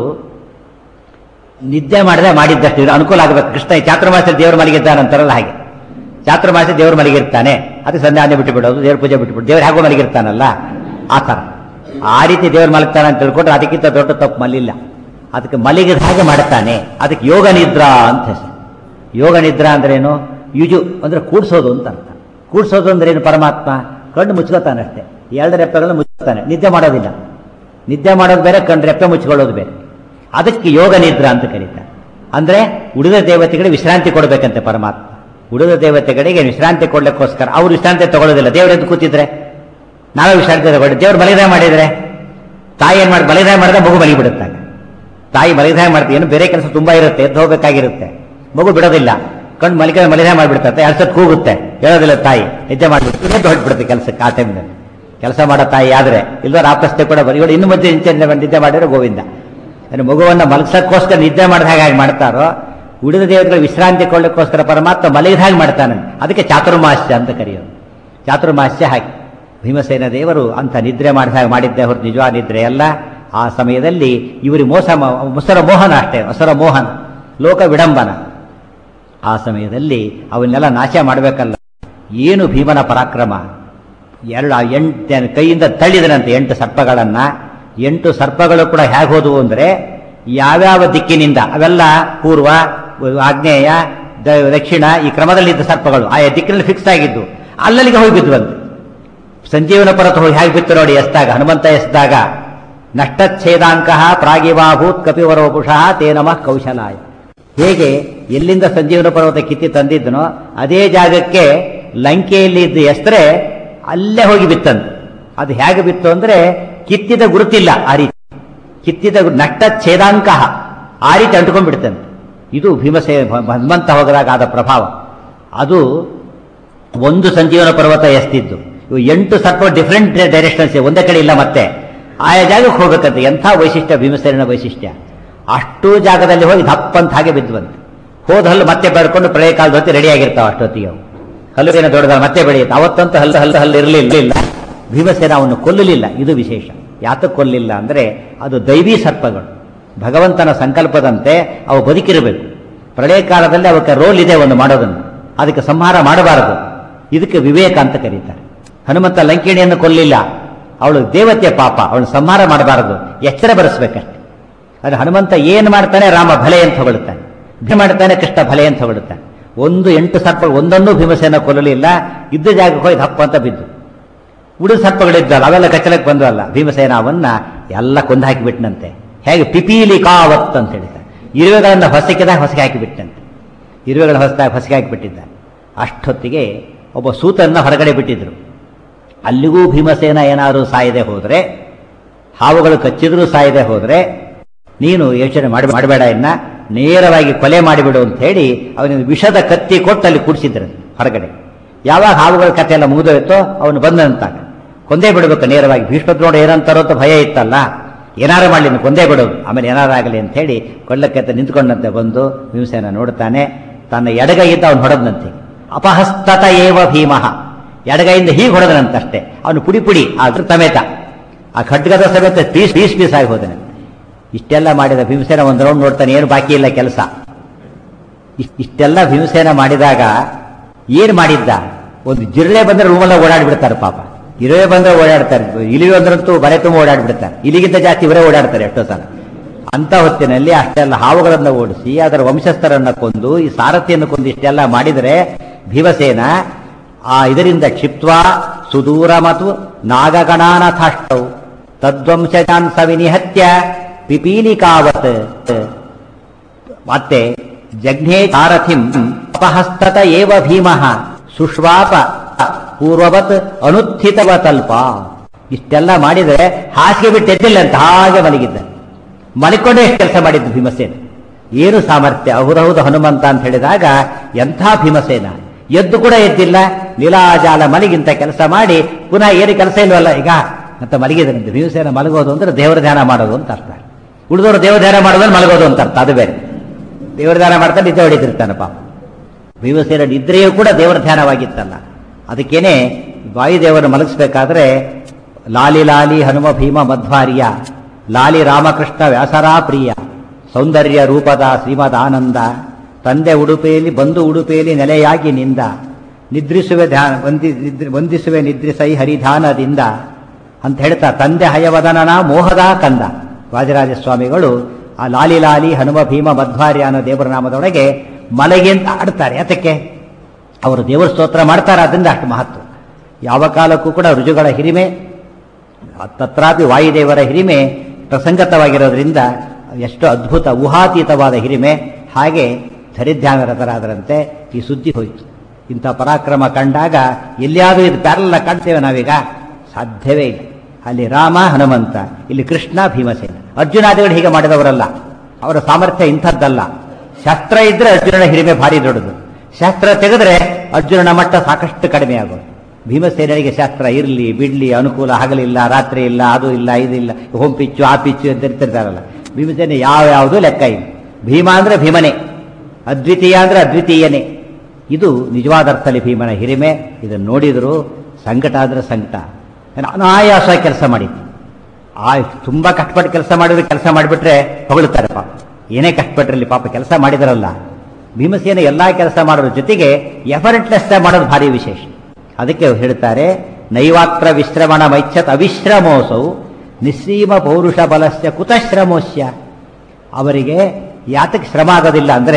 ನಿದ್ದೆ ಮಾಡದೆ ಮಾಡಿದ್ದಷ್ಟು ಅನುಕೂಲ ಆಗಬೇಕು. ಕೃಷ್ಣ ಚಾತುರ್ಮಾಸ್ಯದಲ್ಲಿ ದೇವರು ಮಲಗಿದ್ದಾನಂತಾರಲ್ಲ ಹಾಗೆ. ಚಾತುರ್ಮಾಸ ದೇವರು ಮಲಗಿರ್ತಾನೆ, ಅದಕ್ಕೆ ಸಂಧ್ಯಾನೆ ಬಿಟ್ಟು ಬಿಡೋದು, ದೇವ್ರ ಪೂಜೆ ಬಿಟ್ಟುಬಿಟ್ಟು ದೇವ್ರು ಹೇಗೋ ಮಲಗಿರ್ತಾನಲ್ಲ ಆ ಥರ. ಆ ರೀತಿ ದೇವ್ರು ಮಲಗ್ತಾನೆ ಅಂತ ತಿಳ್ಕೊಂಡ್ರೆ ಅದಕ್ಕಿಂತ ದೊಡ್ಡ ತಪ್ಪು ಮಲಿಲ್ಲ. ಅದಕ್ಕೆ ಮಲಗಿದ ಹಾಗೆ ಮಾಡ್ತಾನೆ. ಅದಕ್ಕೆ ಯೋಗ ನಿದ್ರಾ ಅಂತ ಹೆಸರು. ಯೋಗ ನಿದ್ರಾ ಅಂದ್ರೇನು? ಯುಜು ಅಂದ್ರೆ ಕೂಡ್ಸೋದು ಅಂತ ಅರ್ಥ. ಕೂಡ್ಸೋದು ಅಂದ್ರೆ ಏನು? ಪರಮಾತ್ಮ ಕಣ್ಣು ಮುಚ್ಕೋತಾನೆ ಅಷ್ಟೇ, 2 ರೆಪ್ಪೆಗಳನ್ನು ಮುಚ್ಕೋತಾನೆ, ನಿದ್ದೆ ಮಾಡೋದಿಲ್ಲ. ನಿದ್ದೆ ಮಾಡೋದು ಬೇರೆ, ಕಣ್ಣು ರೆಪ್ಪೆ ಮುಚ್ಕೊಳ್ಳೋದು ಬೇರೆ. ಅದಕ್ಕೆ ಯೋಗ ನಿದ್ರಾ ಅಂತ ಕರೀತಾರೆ. ಅಂದ್ರೆ ಉಳಿದ ದೇವತೆಗಳಿಗೆ ವಿಶ್ರಾಂತಿ ಕೊಡಬೇಕಂತೆ ಪರಮಾತ್ಮ. ಉಳಿದ ದೇವತೆಗಳಿಗೆ ವಿಶ್ರಾಂತಿ ಕೊಡ್ಲಿಕ್ಕೋಸ್ಕರ ಅವ್ರು ವಿಶ್ರಾಂತಿ ತಗೊಳ್ಳೋದಿಲ್ಲ. ದೇವ್ರ ಎದ್ದು ಕೂತಿದ್ರೆ ನಾವೇ ವಿಶ್ರಾಂತಿ ತಗೊಳ್ಳಿ. ದೇವ್ರು ಬಲಿದಾಯ ಮಾಡಿದ್ರೆ ತಾಯಿ ಏನ್ ಮಾಡಿ ಬಲಿದಾಯ ಮಾಡಿದ್ರೆ ಮಗು ಮಲಗಿಬಿಡುತ್ತಾಗ. ತಾಯಿ ಬಲಿದಾಯ ಮಾಡ್ತೀವಿ, ಏನು ಬೇರೆ ಕೆಲಸ ತುಂಬಾ ಇರುತ್ತೆ, ಎದ್ದು ಹೋಗಬೇಕಾಗಿರುತ್ತೆ, ಮಗು ಬಿಡೋದಿಲ್ಲ. ಕಣ್ಣು ಮಲಿದಾಯ ಮಾಡಿಬಿಡ್ತಾರೆ, 2 ಸತ್ ಕೂಗುತ್ತೆ, ಹೇಳೋದಿಲ್ಲ ತಾಯಿ, ನಿದ್ದೆ ಮಾಡಿಬಿಡ್ತು, ಎದ್ದು ಹೊರಟ್ಬಿಡುತ್ತೆ ಕೆಲಸಕ್ಕೆ. ಆ ಟೈಮ್ನಲ್ಲಿ ಕೆಲಸ ಮಾಡೋ ತಾಯಿ ಆದ್ರೆ ಇಲ್ದವ್ರು ಆಪಸ್ತೆ ಕೂಡ ಬರೀ ಇನ್ನು ಮಧ್ಯೆ ನಿದ್ದೆ ಮಾಡಿದ್ರೆ ಗೋವಿಂದ. ಮಗುವನ್ನ ಮಲಗಿಸೋಕ್ಕೋಸ್ಕರ ನಿದ್ದೆ ಮಾಡಿದ ಹಾಗೆ ಮಾಡ್ತಾರೋ, ಉಳಿದ ದೇವತೆಗಳು ವಿಶ್ರಾಂತಿ ಕೊಳ್ಳಕ್ಕೋಸ್ಕರ ಪರಮಾತ್ಮ ಮಲಗಿದ ಹಾಗೆ ಮಾಡ್ತಾನೆ. ಅದಕ್ಕೆ ಚಾತುರ್ಮಾಸ್ಯ ಅಂತ ಕರೆಯೋದು. ಚಾತುರ್ಮಾಸ್ಯ ಹಾಗೆ ಭೀಮಸೇನ ದೇವರು ಅಂತ ನಿದ್ರೆ ಮಾಡಿದ ಹಾಗೆ ಮಾಡಿದ್ದೆ ಹೊರತು ನಿಜವಾದ ನಿದ್ರೆ ಅಲ್ಲ. ಆ ಸಮಯದಲ್ಲಿ ಇವರಿಗೆ ಮೊಸರ ಮೋಹನ ಅಷ್ಟೇ, ಮೊಸರ ಮೋಹನ, ಲೋಕ ವಿಡಂಬನ. ಆ ಸಮಯದಲ್ಲಿ ಅವನ್ನೆಲ್ಲ ನಾಶ ಮಾಡಬೇಕಲ್ಲ. ಏನು ಭೀಮನ ಪರಾಕ್ರಮ! 8 ಕೈಯಿಂದ ತಳ್ಳಿದನಂತೆ 8 ಸರ್ಪಗಳನ್ನ. 8 ಸರ್ಪಗಳು ಕೂಡ ಹೇಗೆ ಹೋದವು ಅಂದ್ರೆ ಯಾವ್ಯಾವ ದಿಕ್ಕಿನಿಂದ, ಅವೆಲ್ಲ ಪೂರ್ವ, ಆಗ್ನೇಯ, ದಕ್ಷಿಣ ಈ ಕ್ರಮದಲ್ಲಿದ್ದ ಸರ್ಪಗಳು ಆಯಾ ದಿಕ್ಕಿನಲ್ಲಿ ಫಿಕ್ಸ್ ಆಗಿದ್ದು ಅಲ್ಲಲ್ಲಿಗೆ ಹೋಗಿ ಬಿದ್ದುವಂತೆ. ಸಂಜೀವನ ಪರ್ವತ ಹೋಗಿ ಹೇಗೆ ಬಿತ್ತು ನೋಡಿ ಎಸ್ದಾಗ, ಹನುಮಂತ ಎಸ್ದಾಗ, ನಷ್ಟಚ್ಛೇದಾಂಕ ಪ್ರಾಗಿವಾಭೂತ್ ಕಪಿವರೋಪುಷಃ ತೇ ನಮಃ ಕೌಶಲಾಯ. ಹೇಗೆ ಎಲ್ಲಿಂದ ಸಂಜೀವನ ಪರ್ವತ ಕಿತ್ತಿ ತಂದಿದ್ದನೋ ಅದೇ ಜಾಗಕ್ಕೆ ಲಂಕೆಯಲ್ಲಿ ಇದ್ದು ಎಸ್ತ್ರೆ ಅಲ್ಲೇ ಹೋಗಿ ಬಿತ್ತಂತೆ. ಅದು ಹೇಗೆ ಬಿತ್ತು ಅಂದ್ರೆ ಕಿತ್ತಿದ ಗುರುತಿಲ್ಲ, ಆ ರೀತಿ ಕಿತ್ತಿದ ನಷ್ಟಚ್ಛೇದಾಂಕ ಆ ರೀತಿ ಅಂಟ್ಕೊಂಡ್ಬಿಡ್ತಂತೆ. ಇದು ಹನುಮಂತ ಹೋಗದಾಗ ಆದ ಪ್ರಭಾವ. ಅದು ಒಂದು ಸಂಜೀವನ ಪರ್ವತ ಎಸ್ತಿದ್ದು. ಇವು 8 ಸರ್ಪ ಡಿಫರೆಂಟ್ ಡೈರೆಕ್ಷನ್ಸ್, ಒಂದೇ ಕಡೆ ಇಲ್ಲ, ಮತ್ತೆ ಆಯಾ ಜಾಗಕ್ಕೆ ಹೋಗ್ಬೇಕಂತೆ. ಎಂಥ ವೈಶಿಷ್ಟ್ಯ ಭೀಮಸೇನ ವೈಶಿಷ್ಟ್ಯ! ಅಷ್ಟು ಜಾಗದಲ್ಲಿ ಹೋಗಿ ದಪ್ಪಂತ ಹಾಗೆ ಬಿದ್ದುವಂತೆ. ಹೋದ ಹಲ್ಲು ಮತ್ತೆ ಬೆಳ್ಕೊಂಡು ಪ್ರಳಯ ಕಾಲದ ಹೊತ್ತಿ ರೆಡಿ ಆಗಿರ್ತಾವ. ಅಷ್ಟೊತ್ತಿಗೆ ಅವು ಹಲ್ಲುಗೇನ ದೊಡ್ಡದ ಮತ್ತೆ ಬೆಳೆಯುತ್ತೆ. ಅವತ್ತಂತೂ ಹಲ್ಲು ಇರಲಿಲ್ಲ. ಭೀಮಸೇನ ಅವನು ಕೊಲ್ಲಲಿಲ್ಲ. ಇದು ವಿಶೇಷ. ಯಾತಕ್ಕೆ ಕೊಲ್ಲಿಲ್ಲ ಅಂದ್ರೆ ಅದು ದೈವೀ ಸರ್ಪಗಳು, ಭಗವಂತನ ಸಂಕಲ್ಪದಂತೆ ಅವು ಬದುಕಿರಬೇಕು. ಪ್ರಳಯ ಕಾಲದಲ್ಲಿ ಅವಕ್ಕೆ ರೋಲ್ ಇದೆ ಒಂದು ಮಾಡೋದನ್ನು, ಅದಕ್ಕೆ ಸಂಹಾರ ಮಾಡಬಾರದು. ಇದಕ್ಕೆ ವಿವೇಕ ಅಂತ ಕರೀತಾರೆ. ಹನುಮಂತ ಲಂಕಿಣಿಯನ್ನು ಕೊಲ್ಲಿಲ್ಲ, ಅವಳು ದೇವತೆ ಪಾಪ, ಅವಳು ಸಂಹಾರ ಮಾಡಬಾರದು, ಎಚ್ಚರ ಬರೆಸ್ಬೇಕಷ್ಟೆ. ಅದು ಹನುಮಂತ ಏನು ಮಾಡ್ತಾನೆ, ರಾಮ ಭಲೆ ಅಂತ ಹೊಗಳುತ್ತಾನೆ, ಭೀಮ ಮಾಡ್ತಾನೆ, ಕೃಷ್ಣ ಭಲೆ ಅಂತ ಹೊಗಳುತ್ತಾನೆ. 8 ಸರ್ಪಗಳು ಒಂದೊಂದು ಭೀಮಸೇನ ಕೊಲ್ಲಲಿಲ್ಲ. ಇದ್ದ ಜಾಗಕ್ಕೆ ಹೋಗಿ ದಪ್ಪ ಅಂತ ಬಿದ್ದು. ಉಳಿದ ಸರ್ಪಗಳಿದ್ದಲ್ಲ ಅವೆಲ್ಲ ಕಚ್ಚಲಕ್ಕೆ ಬಂದವಲ್ಲ, ಭೀಮಸೇನ ಅವನ್ನ ಎಲ್ಲ ಕೊಂದು ಹಾಕಿಬಿಟ್ಟನಂತೆ. ಹೇಗೆ ಪಿಪೀಲಿ ಕಾವತ್ ಅಂತ ಹೇಳ್ತಾರೆ, ಇರುವೆಗಳನ್ನ ಹೊಸಕಿದಾಗ ಹೊಸಗೆ ಹಾಕಿಬಿಟ್ಟಂತೆ. ಇರುವೆಗಳ ಹೊಸಗೆ ಹಾಕಿಬಿಟ್ಟಿದ್ದ. ಅಷ್ಟೊತ್ತಿಗೆ ಒಬ್ಬ ಸೂತನ್ನ ಹೊರಗಡೆ ಬಿಟ್ಟಿದ್ರು. ಅಲ್ಲಿಗೂ ಭೀಮಸೇನ ಏನಾದರೂ ಸಾಯದೆ ಹೋದ್ರೆ, ಹಾವುಗಳು ಕಚ್ಚಿದ್ರೂ ಸಾಯದೆ ಹೋದ್ರೆ, ನೀನು ಯೋಚನೆ ಮಾಡಬೇಡ, ಇನ್ನ ನೇರವಾಗಿ ಕೊಲೆ ಮಾಡಿಬಿಡು ಅಂತ ಹೇಳಿ ಅವನಿಗೆ ವಿಷದ ಕತ್ತಿ ಕೊಟ್ಟು ಅಲ್ಲಿ ಕೂಡಿಸಿದ್ರು ಹೊರಗಡೆ. ಯಾವಾಗ ಹಾವುಗಳ ಕಥೆ ಎಲ್ಲ ಮುಗಿದೋಯ್ತೋ ಅವನು ಬಂದಂತಾಗ ಕೊಂದೇ ಬಿಡಬೇಕು ನೇರವಾಗಿ. ಭೀಷ್ಮದ್ರು ನೋಡಿ ಏನಂತಾರೋ ಅಂತ ಭಯ ಇತ್ತಲ್ಲ, ಏನಾರು ಮಾಡಲಿ ಕೊಂದೇ ಬಿಡೋದು, ಆಮೇಲೆ ಏನಾರಾಗಲಿ ಅಂತ ಹೇಳಿ ಕೊಳ್ಳಕ್ಕೆ ನಿಂತ್ಕೊಂಡಂತೆ ಬಂದು ಭೀಮಸೇನ ನೋಡ್ತಾನೆ. ತನ್ನ ಎಡಗೈಯಿಂದ ಅವನು ಹೊಡೆದಂತೆ. ಅಪಹಸ್ತತ ಏವ ಭೀಮಃ, ಎಡಗೈಯಿಂದ ಹೀಗೆ ಹೊಡೆದನಂತಷ್ಟೇ. ಅವನು ಪುಡಿ ಪುಡಿ ಅದ್ರ ಸಮೇತ, ಆ ಖಡ್ಗದ ಸಮೇತ ಪೀಸ್ ಪೀಸ್ ಪೀಸ್ ಆಗಿ ಹೋದನೆ. ಇಷ್ಟೆಲ್ಲ ಮಾಡಿದ ಭೀಮಸೇನ ಒಂದು ರೌಂಡ್ ನೋಡ್ತಾನೆ, ಏನು ಬಾಕಿ ಇಲ್ಲ ಕೆಲಸ. ಇಷ್ಟೆಲ್ಲ ಭೀಮಸೇನ ಮಾಡಿದಾಗ ಏನು ಮಾಡಿದ್ದ? ಒಂದು ಜಿರಳೆ ಬಂದ್ರೆ ರೂಮೆಲ್ಲ ಓಡಾಡ್ಬಿಡ್ತಾರೆ ಪಾಪ. ಇರುವೆ ಬಂದ್ರೆ ಓಡಾಡ್ತಾರೆ, ಇಲಿ ಬಂದ್ರಂತೂ ಬರೆ ತುಂಬ ಓಡಾಡ್ಬಿಡ್ತಾರೆ. ಇಲಿಗಿಂತ ಜಾಸ್ತಿ ಇವರೇ ಓಡಾಡ್ತಾರೆ ಎಷ್ಟೋ ಸಲ. ಅಂತ ಹೊತ್ತಿನಲ್ಲಿ ಅಷ್ಟೆಲ್ಲ ಹಾವುಗಳನ್ನು ಓಡಿಸಿ ಅದರ ವಂಶಸ್ಥರನ್ನ ಕೊಂದು ಈ ಸಾರಥಿಯನ್ನು ಕೊಂದು ಇಷ್ಟೆಲ್ಲ ಮಾಡಿದರೆ ಭೀಮಸೇನ ಇದರಿಂದ ಕ್ಷಿಪ್ತ್ವಾ ಸುದೂರ ಮತ್ತು ನಾಗಗಣಾನಥಾಷ್ಟೌ ತದ್ವಂಶಾಂಸ ವಿನಿಹತ್ಯ ಪಿಪೀಲಿಕಾವತ್. ಮತ್ತೆ ಜಘ್ನೇ ಸಾರಥಿಂ ಅಪಹಸ್ತತ ಏವ ಭೀಮಃ ಸುಶ್ವಾಪ ಪೂರ್ವವತ್ ಅನುತ್ಥಿತವತಲ್ಪ. ಇಷ್ಟೆಲ್ಲ ಮಾಡಿದರೆ ಹಾಸಿಗೆ ಬಿಟ್ಟು ಎದ್ದಿಲ್ಲ ಅಂತ ಹಾಗೆ ಮಲಗಿದ್ದ. ಮಲಿಕೊಂಡೇ ಎಷ್ಟು ಕೆಲಸ ಮಾಡಿದ್ದು ಭೀಮಸೇನ. ಏನು ಸಾಮರ್ಥ್ಯ! ಹೌದೌದು ಹನುಮಂತ ಅಂತ ಹೇಳಿದಾಗ ಎಂಥ ಭೀಮಸೇನ. ಎದ್ದು ಕೂಡ ಎದ್ದಿಲ್ಲ, ನೀಲಾಜಾಲ ಮಲಗಿಂತ ಕೆಲಸ ಮಾಡಿ ಪುನಃ ಏನು ಕೆಲಸ ಇಲ್ವಲ್ಲ ಈಗ ಅಂತ ಮಲಗಿದ್ರಂತೆ. ಭೀಮಸೇನ ಮಲಗೋದು ಅಂದ್ರೆ ದೇವರ ಧ್ಯಾನ ಮಾಡೋದು ಅಂತ ಅರ್ಥ. ಉಳಿದವರು ದೇವ ಧ್ಯಾನ ಮಾಡೋದ್ರೆ ಮಲಗೋದು ಅಂತ ಅರ್ಥ, ಅದು ಬೇರೆ. ದೇವರ ಧ್ಯಾನ ಮಾಡ್ತಾ ನಿದ್ದೆ ಹೊಡಿತಿರ್ತಾನೆ ಪಾಪ. ಭೀಮಸೇನ ನಿದ್ರೆಯೂ ಕೂಡ ದೇವರ ಧ್ಯಾನವಾಗಿತ್ತಲ್ಲ. ಅದಕ್ಕೇನೆ ವಾಯುದೇವರು ಮಲಗಿಸ್ಬೇಕಾದ್ರೆ ಲಾಲಿ ಲಾಲಿ ಹನುಮ ಭೀಮ ಮಧ್ವಾರ್ಯ ಲಾಲಿ ರಾಮಕೃಷ್ಣ ವ್ಯಾಸರಾ ಪ್ರಿಯ ಸೌಂದರ್ಯ ರೂಪದ ಶ್ರೀಮದ್ ಆನಂದ ತಂದೆ ಉಡುಪೆಯಲ್ಲಿ ಬಂದು ಉಡುಪೆಯಲ್ಲಿ ನೆಲೆಯಾಗಿ ನಿಂದ ನಿದ್ರಿಸುವೆ ವಂದಿಸುವೆ ನಿದ್ರಿಸೈ ಹರಿಧಾನದಿಂದ ಅಂತ ಹೇಳ್ತಾ ತಂದೆ ಹಯವದನನ ಮೋಹದ ಕಂದ. ವಾದಿರಾಜ ಸ್ವಾಮಿಗಳು ಆ ಲಾಲಿ ಲಾಲಿ ಹನುಮ ಭೀಮ ಮಧ್ವಾರ್ಯ ಅನ್ನೋ ದೇವರ ನಾಮದೊಳಗೆ ಮಲಗಿ ಅಂತ ಆಡ್ತಾರೆ. ಯಾತಕ್ಕೆ? ಅವರು ದೇವರ ಸ್ತೋತ್ರ ಮಾಡ್ತಾರೆ, ಅದರಿಂದ ಅಷ್ಟು ಮಹತ್ವ. ಯಾವ ಕಾಲಕ್ಕೂ ಕೂಡ ಋಜುಗಳ ಹಿರಿಮೆ, ತತ್ರಾಪಿ ವಾಯುದೇವರ ಹಿರಿಮೆ ಪ್ರಸಂಗತವಾಗಿರೋದ್ರಿಂದ ಎಷ್ಟು ಅದ್ಭುತ ಊಹಾತೀತವಾದ ಹಿರಿಮೆ. ಹಾಗೆ ಧರಿಧ್ಯಾನರತರಾದರಂತೆ ಈ ಸುದ್ದಿ ಹೋಯಿತು. ಇಂಥ ಪರಾಕ್ರಮ ಕಂಡಾಗ ಎಲ್ಲಿಯಾದರೂ ಇದು ಪ್ಯಾರಲ್ಲ ಕಾಣ್ತೇವೆ ನಾವೀಗ? ಸಾಧ್ಯವೇ ಇಲ್ಲ. ಅಲ್ಲಿ ರಾಮ ಹನುಮಂತ, ಇಲ್ಲಿ ಕೃಷ್ಣ ಭೀಮಸೇನ. ಅರ್ಜುನಾದಿಗಳು ಹೀಗೆ ಮಾಡಿದವರಲ್ಲ, ಅವರ ಸಾಮರ್ಥ್ಯ ಇಂಥದ್ದಲ್ಲ. ಶಸ್ತ್ರ ಇದ್ರೆ ಅರ್ಜುನನ ಹಿರಿಮೆ ಭಾರಿ ದೊಡ್ಡದು, ಶಾಸ್ತ್ರ ತೆಗೆದ್ರೆ ಅರ್ಜುನನ ಮಟ್ಟ ಸಾಕಷ್ಟು ಕಡಿಮೆ ಆಗೋದು. ಭೀಮಸೇನಿಗೆ ಶಾಸ್ತ್ರ ಇರಲಿ ಬಿಡ್ಲಿ ಅನುಕೂಲ ಹಗಲಿಲ್ಲ ರಾತ್ರಿ ಇಲ್ಲ, ಅದು ಇಲ್ಲ ಇದಿಲ್ಲ, ಹೋಮ್ ಪಿಚ್ಚು ಆ ಪಿಚ್ಚು ಅಂತ ಇರ್ತಿರ್ತಾರಲ್ಲ. ಭೀಮಸೇನೆ ಯಾವ್ಯಾವುದೂ ಲೆಕ್ಕ ಇಲ್ಲ. ಭೀಮ ಅಂದ್ರೆ ಭೀಮನೇ, ಅದ್ವಿತೀಯ ಅಂದ್ರೆ ಅದ್ವಿತೀಯನೇ. ಇದು ನಿಜವಾದ ಅರ್ಥದಲ್ಲಿ ಭೀಮನ ಹಿರಿಮೆ. ಇದನ್ನು ನೋಡಿದ್ರು ಸಂಕಟ ಆದ್ರೆ ಸಂಕಟ. ಅನಾಯಾಸ ಕೆಲಸ ಮಾಡಿದ್ದು. ತುಂಬಾ ಕಷ್ಟಪಟ್ಟು ಕೆಲಸ ಮಾಡಿದ್ರೆ ಕೆಲಸ ಮಾಡಿಬಿಟ್ರೆ ಹೊಗಳುತ್ತಾರೆ ಪಾಪ. ಏನೇ ಕಷ್ಟಪಟ್ಟರಲ್ಲಿ ಪಾಪ ಕೆಲಸ ಮಾಡಿದರಲ್ಲ. ಭೀಮಸೇನ ಎಲ್ಲಾ ಕೆಲಸ ಮಾಡೋದ್ರ ಜೊತೆಗೆ ಎಫರ್ಟ್ಲೆಸ್ ಮಾಡೋದು ಭಾರಿ ವಿಶೇಷ. ಅದಕ್ಕೆ ಹೇಳ್ತಾರೆ, ನೈವಾತ್ರ ವಿಶ್ರಮಣ ಮೈಚ್ಛತ್ ಅವಿಶ್ರಮೋಸೌ ನಿಸ್ಸೀಮ ಪೌರುಷ ಬಲಸ್ಯ ಕುತಶ್ರಮೋಸ್ಯ. ಅವರಿಗೆ ಯಾತಕ್ಕೆ ಶ್ರಮ ಆಗೋದಿಲ್ಲ ಅಂದ್ರೆ,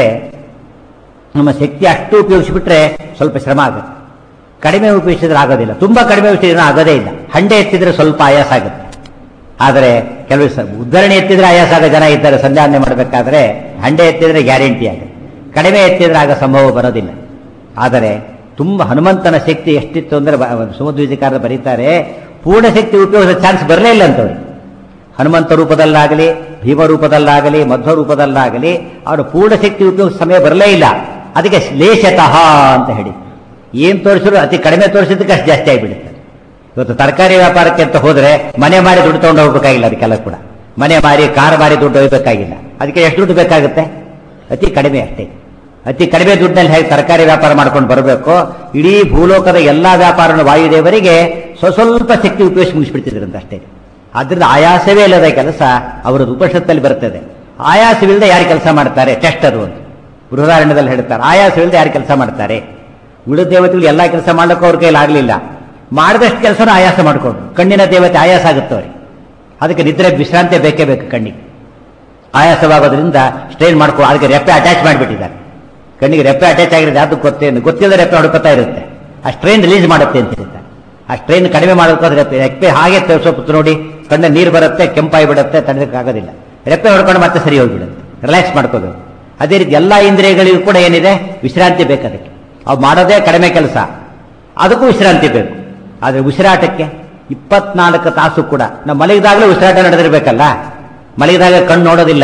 ನಮ್ಮ ಶಕ್ತಿ ಅಷ್ಟು ಉಪಯೋಗಿಸಿಬಿಟ್ರೆ ಸ್ವಲ್ಪ ಶ್ರಮ ಆಗುತ್ತೆ, ಕಡಿಮೆ ಉಪಯೋಗಿಸಿದ್ರೆ ಆಗೋದಿಲ್ಲ. ತುಂಬಾ ಕಡಿಮೆ ಉಪಯೋಗಿಸಿದ್ರೆ ಆಗೋದೇ ಇಲ್ಲ. ಹಂಡೆ ಎತ್ತಿದ್ರೆ ಸ್ವಲ್ಪ ಆಯಾಸ ಆಗುತ್ತೆ. ಆದರೆ ಕೆಲವು ಉದ್ಧರಣೆ ಎತ್ತಿದ್ರೆ ಆಯಾಸ ಆಗೋ ಜನ ಇದ್ದಾರೆ. ಸಂಧ್ಯಾವಂದನೆ ಮಾಡಬೇಕಾದ್ರೆ ಹಂಡೆ ಎತ್ತಿದ್ರೆ ಗ್ಯಾರಂಟಿ ಆಗುತ್ತೆ, ಕಡಿಮೆ ಎತ್ತಿದ್ರೆ ಆಗ ಸಂಭವ ಬರೋದಿಲ್ಲ. ಆದರೆ ತುಂಬ ಹನುಮಂತನ ಶಕ್ತಿ ಎಷ್ಟಿತ್ತು ಅಂದ್ರೆ ಸುಮಧ್ವಿಜಕಾರರು ಬರೀತಾರೆ, ಪೂರ್ಣ ಶಕ್ತಿ ಉಪಯೋಗಿಸೋ ಚಾನ್ಸ್ ಬರಲೇ ಇಲ್ಲ ಅಂತವ್ರು. ಹನುಮಂತ ರೂಪದಲ್ಲಾಗಲಿ ಭೀಮ ರೂಪದಲ್ಲಾಗಲಿ ಮಧ್ವ ರೂಪದಲ್ಲಾಗಲಿ ಅವರು ಪೂರ್ಣ ಶಕ್ತಿ ಉಪಯೋಗಿಸೋ ಸಮಯ ಬರಲೇ ಇಲ್ಲ. ಅದಕ್ಕೆ ಲೇಷತಃ ಅಂತ ಹೇಳಿ ಏನ್ ತೋರಿಸಿದ್ರು ಅತಿ ಕಡಿಮೆ ತೋರಿಸಿದ್ದಕ್ಕೆ ಅಷ್ಟು ಜಾಸ್ತಿ ಆಗಿಬಿಡುತ್ತೆ. ಇವತ್ತು ತರಕಾರಿ ವ್ಯಾಪಾರಕ್ಕೆ ಅಂತ ಹೋದ್ರೆ ಮನೆ ಮಾರಿ ದುಡ್ಡು ತಗೊಂಡು ಹೋಗ್ಬೇಕಾಗಿಲ್ಲ. ಅದಕ್ಕೆಲ್ಲ ಕೂಡ ಮನೆ ಮಾರಿ ಕಾರ್ ಮಾರಿ ದುಡ್ಡು ಹೋಗ್ಬೇಕಾಗಿಲ್ಲ. ಅದಕ್ಕೆ ಎಷ್ಟು ದುಡ್ಡು ಬೇಕಾಗುತ್ತೆ? ಅತಿ ಕಡಿಮೆ ಅಷ್ಟೇ. ಅತಿ ಕಡಿಮೆ ದುಡ್ಡಿನಲ್ಲಿ ಹೇಗೆ ತರಕಾರಿ ವ್ಯಾಪಾರ ಮಾಡ್ಕೊಂಡು ಬರಬೇಕು, ಇಡೀ ಭೂಲೋಕದ ಎಲ್ಲಾ ವ್ಯಾಪಾರನ ವಾಯುದೇವರಿಗೆ ಸ್ವಲ್ಪ ಶಕ್ತಿ ಉಪಯೋಗಿಸಿ ಮುಗಿಸ್ಬಿಡ್ತಿದ್ರಂತ ಅಷ್ಟೇ. ಆದ್ರಿಂದ ಆಯಾಸವೇ ಇಲ್ಲದ ಕೆಲಸ ಅವರದ್ದು ಉಪನಿಷತ್ತಲ್ಲಿ ಬರ್ತದೆ. ಆಯಾಸವಿಲ್ಲದೆ ಯಾರು ಕೆಲಸ ಮಾಡ್ತಾರೆ? ಟೆಸ್ಟ್ ಅದು ಒಂದು ಬೃಹದಾರಣ್ಯದಲ್ಲಿ ಹೇಳ್ತಾರೆ. ಆಯಾಸವಿಲ್ಲದೆ ಯಾರು ಕೆಲಸ ಮಾಡ್ತಾರೆ? ಉಳಿದ ದೇವತೆಗಳು ಎಲ್ಲಾ ಕೆಲಸ ಮಾಡ್ಲಿಕ್ಕೆ ಅವ್ರ ಕೈಲಿ ಆಗ್ಲಿಲ್ಲ. ಮಾಡಿದಷ್ಟು ಕೆಲಸನ ಆಯಾಸ ಮಾಡ್ಕೊಂಡು, ಕಣ್ಣಿನ ದೇವತೆ ಆಯಾಸ ಆಗುತ್ತೆ ಅವ್ರಿಗೆ. ಅದಕ್ಕೆ ನಿದ್ರೆ ವಿಶ್ರಾಂತಿ ಬೇಕೇ ಬೇಕು ಕಣ್ಣಿಗೆ. ಆಯಾಸವಾಗೋದ್ರಿಂದ ಸ್ಟ್ರೈನ್ ಮಾಡ್ಕೊ, ಅದಕ್ಕೆ ರೆಪ್ಪೆ ಅಟ್ಯಾಚ್ ಮಾಡಿಬಿಟ್ಟಿದ್ದಾರೆ. ಕಣ್ಣಿಗೆ ರೆಪ್ಪೆ ಅಟ್ಯಾಚ್ ಆಗಿರೋದು ಯಾವ್ದು ಗೊತ್ತಿಲ್ಲದೆ ರೆಪ್ಪೆ ಹೊಡ್ಕೊತಾ ಇರುತ್ತೆ. ಆ ಸ್ಟ್ರೈನ್ ರಿಲೀಸ್ ಮಾಡುತ್ತೆ ಅಂತ ಹೇಳ್ತಾರೆ. ಆ ಸ್ಟ್ರೈನ್ ಕಡಿಮೆ ಮಾಡೋದಕ್ಕೋದ್ರೆ ರೆಪ್ಪೆ ಹಾಗೆ ಸ್ವಲ್ಪ ನೋಡಿ ಕಣ್ಣ ನೀರು ಬರುತ್ತೆ, ಕೆಂಪಾಗಿ ಬಿಡುತ್ತೆ, ತಡೆಯೋಕ್ಕಾಗೋದಿಲ್ಲ. ರೆಪ್ಪೆ ಹೊಡ್ಕೊಂಡು ಮತ್ತೆ ಸರಿ ಹೋಗ್ಬಿಡುತ್ತೆ, ರಿಲ್ಯಾಕ್ಸ್ ಮಾಡ್ಕೋಬೇಕು. ಅದೇ ರೀತಿ ಎಲ್ಲಾ ಇಂದ್ರಿಯಗಳಿಗೂ ಕೂಡ ಏನಿದೆ, ವಿಶ್ರಾಂತಿ ಬೇಕು. ಅದಕ್ಕೆ ಅವು ಮಾಡೋದೇ ಕಡಿಮೆ ಕೆಲಸ, ಅದಕ್ಕೂ ವಿಶ್ರಾಂತಿ ಬೇಕು. ಆದ್ರೆ ಉಸಿರಾಟಕ್ಕೆ 24 ತಾಸು ಕೂಡ ನಾವು ಮಲಗಿದಾಗಲೂ ಉಸಿರಾಟ ನಡೆದಿರ್ಬೇಕಲ್ಲ. ಮಲಗಿದಾಗ ಕಣ್ಣು ನೋಡೋದಿಲ್ಲ,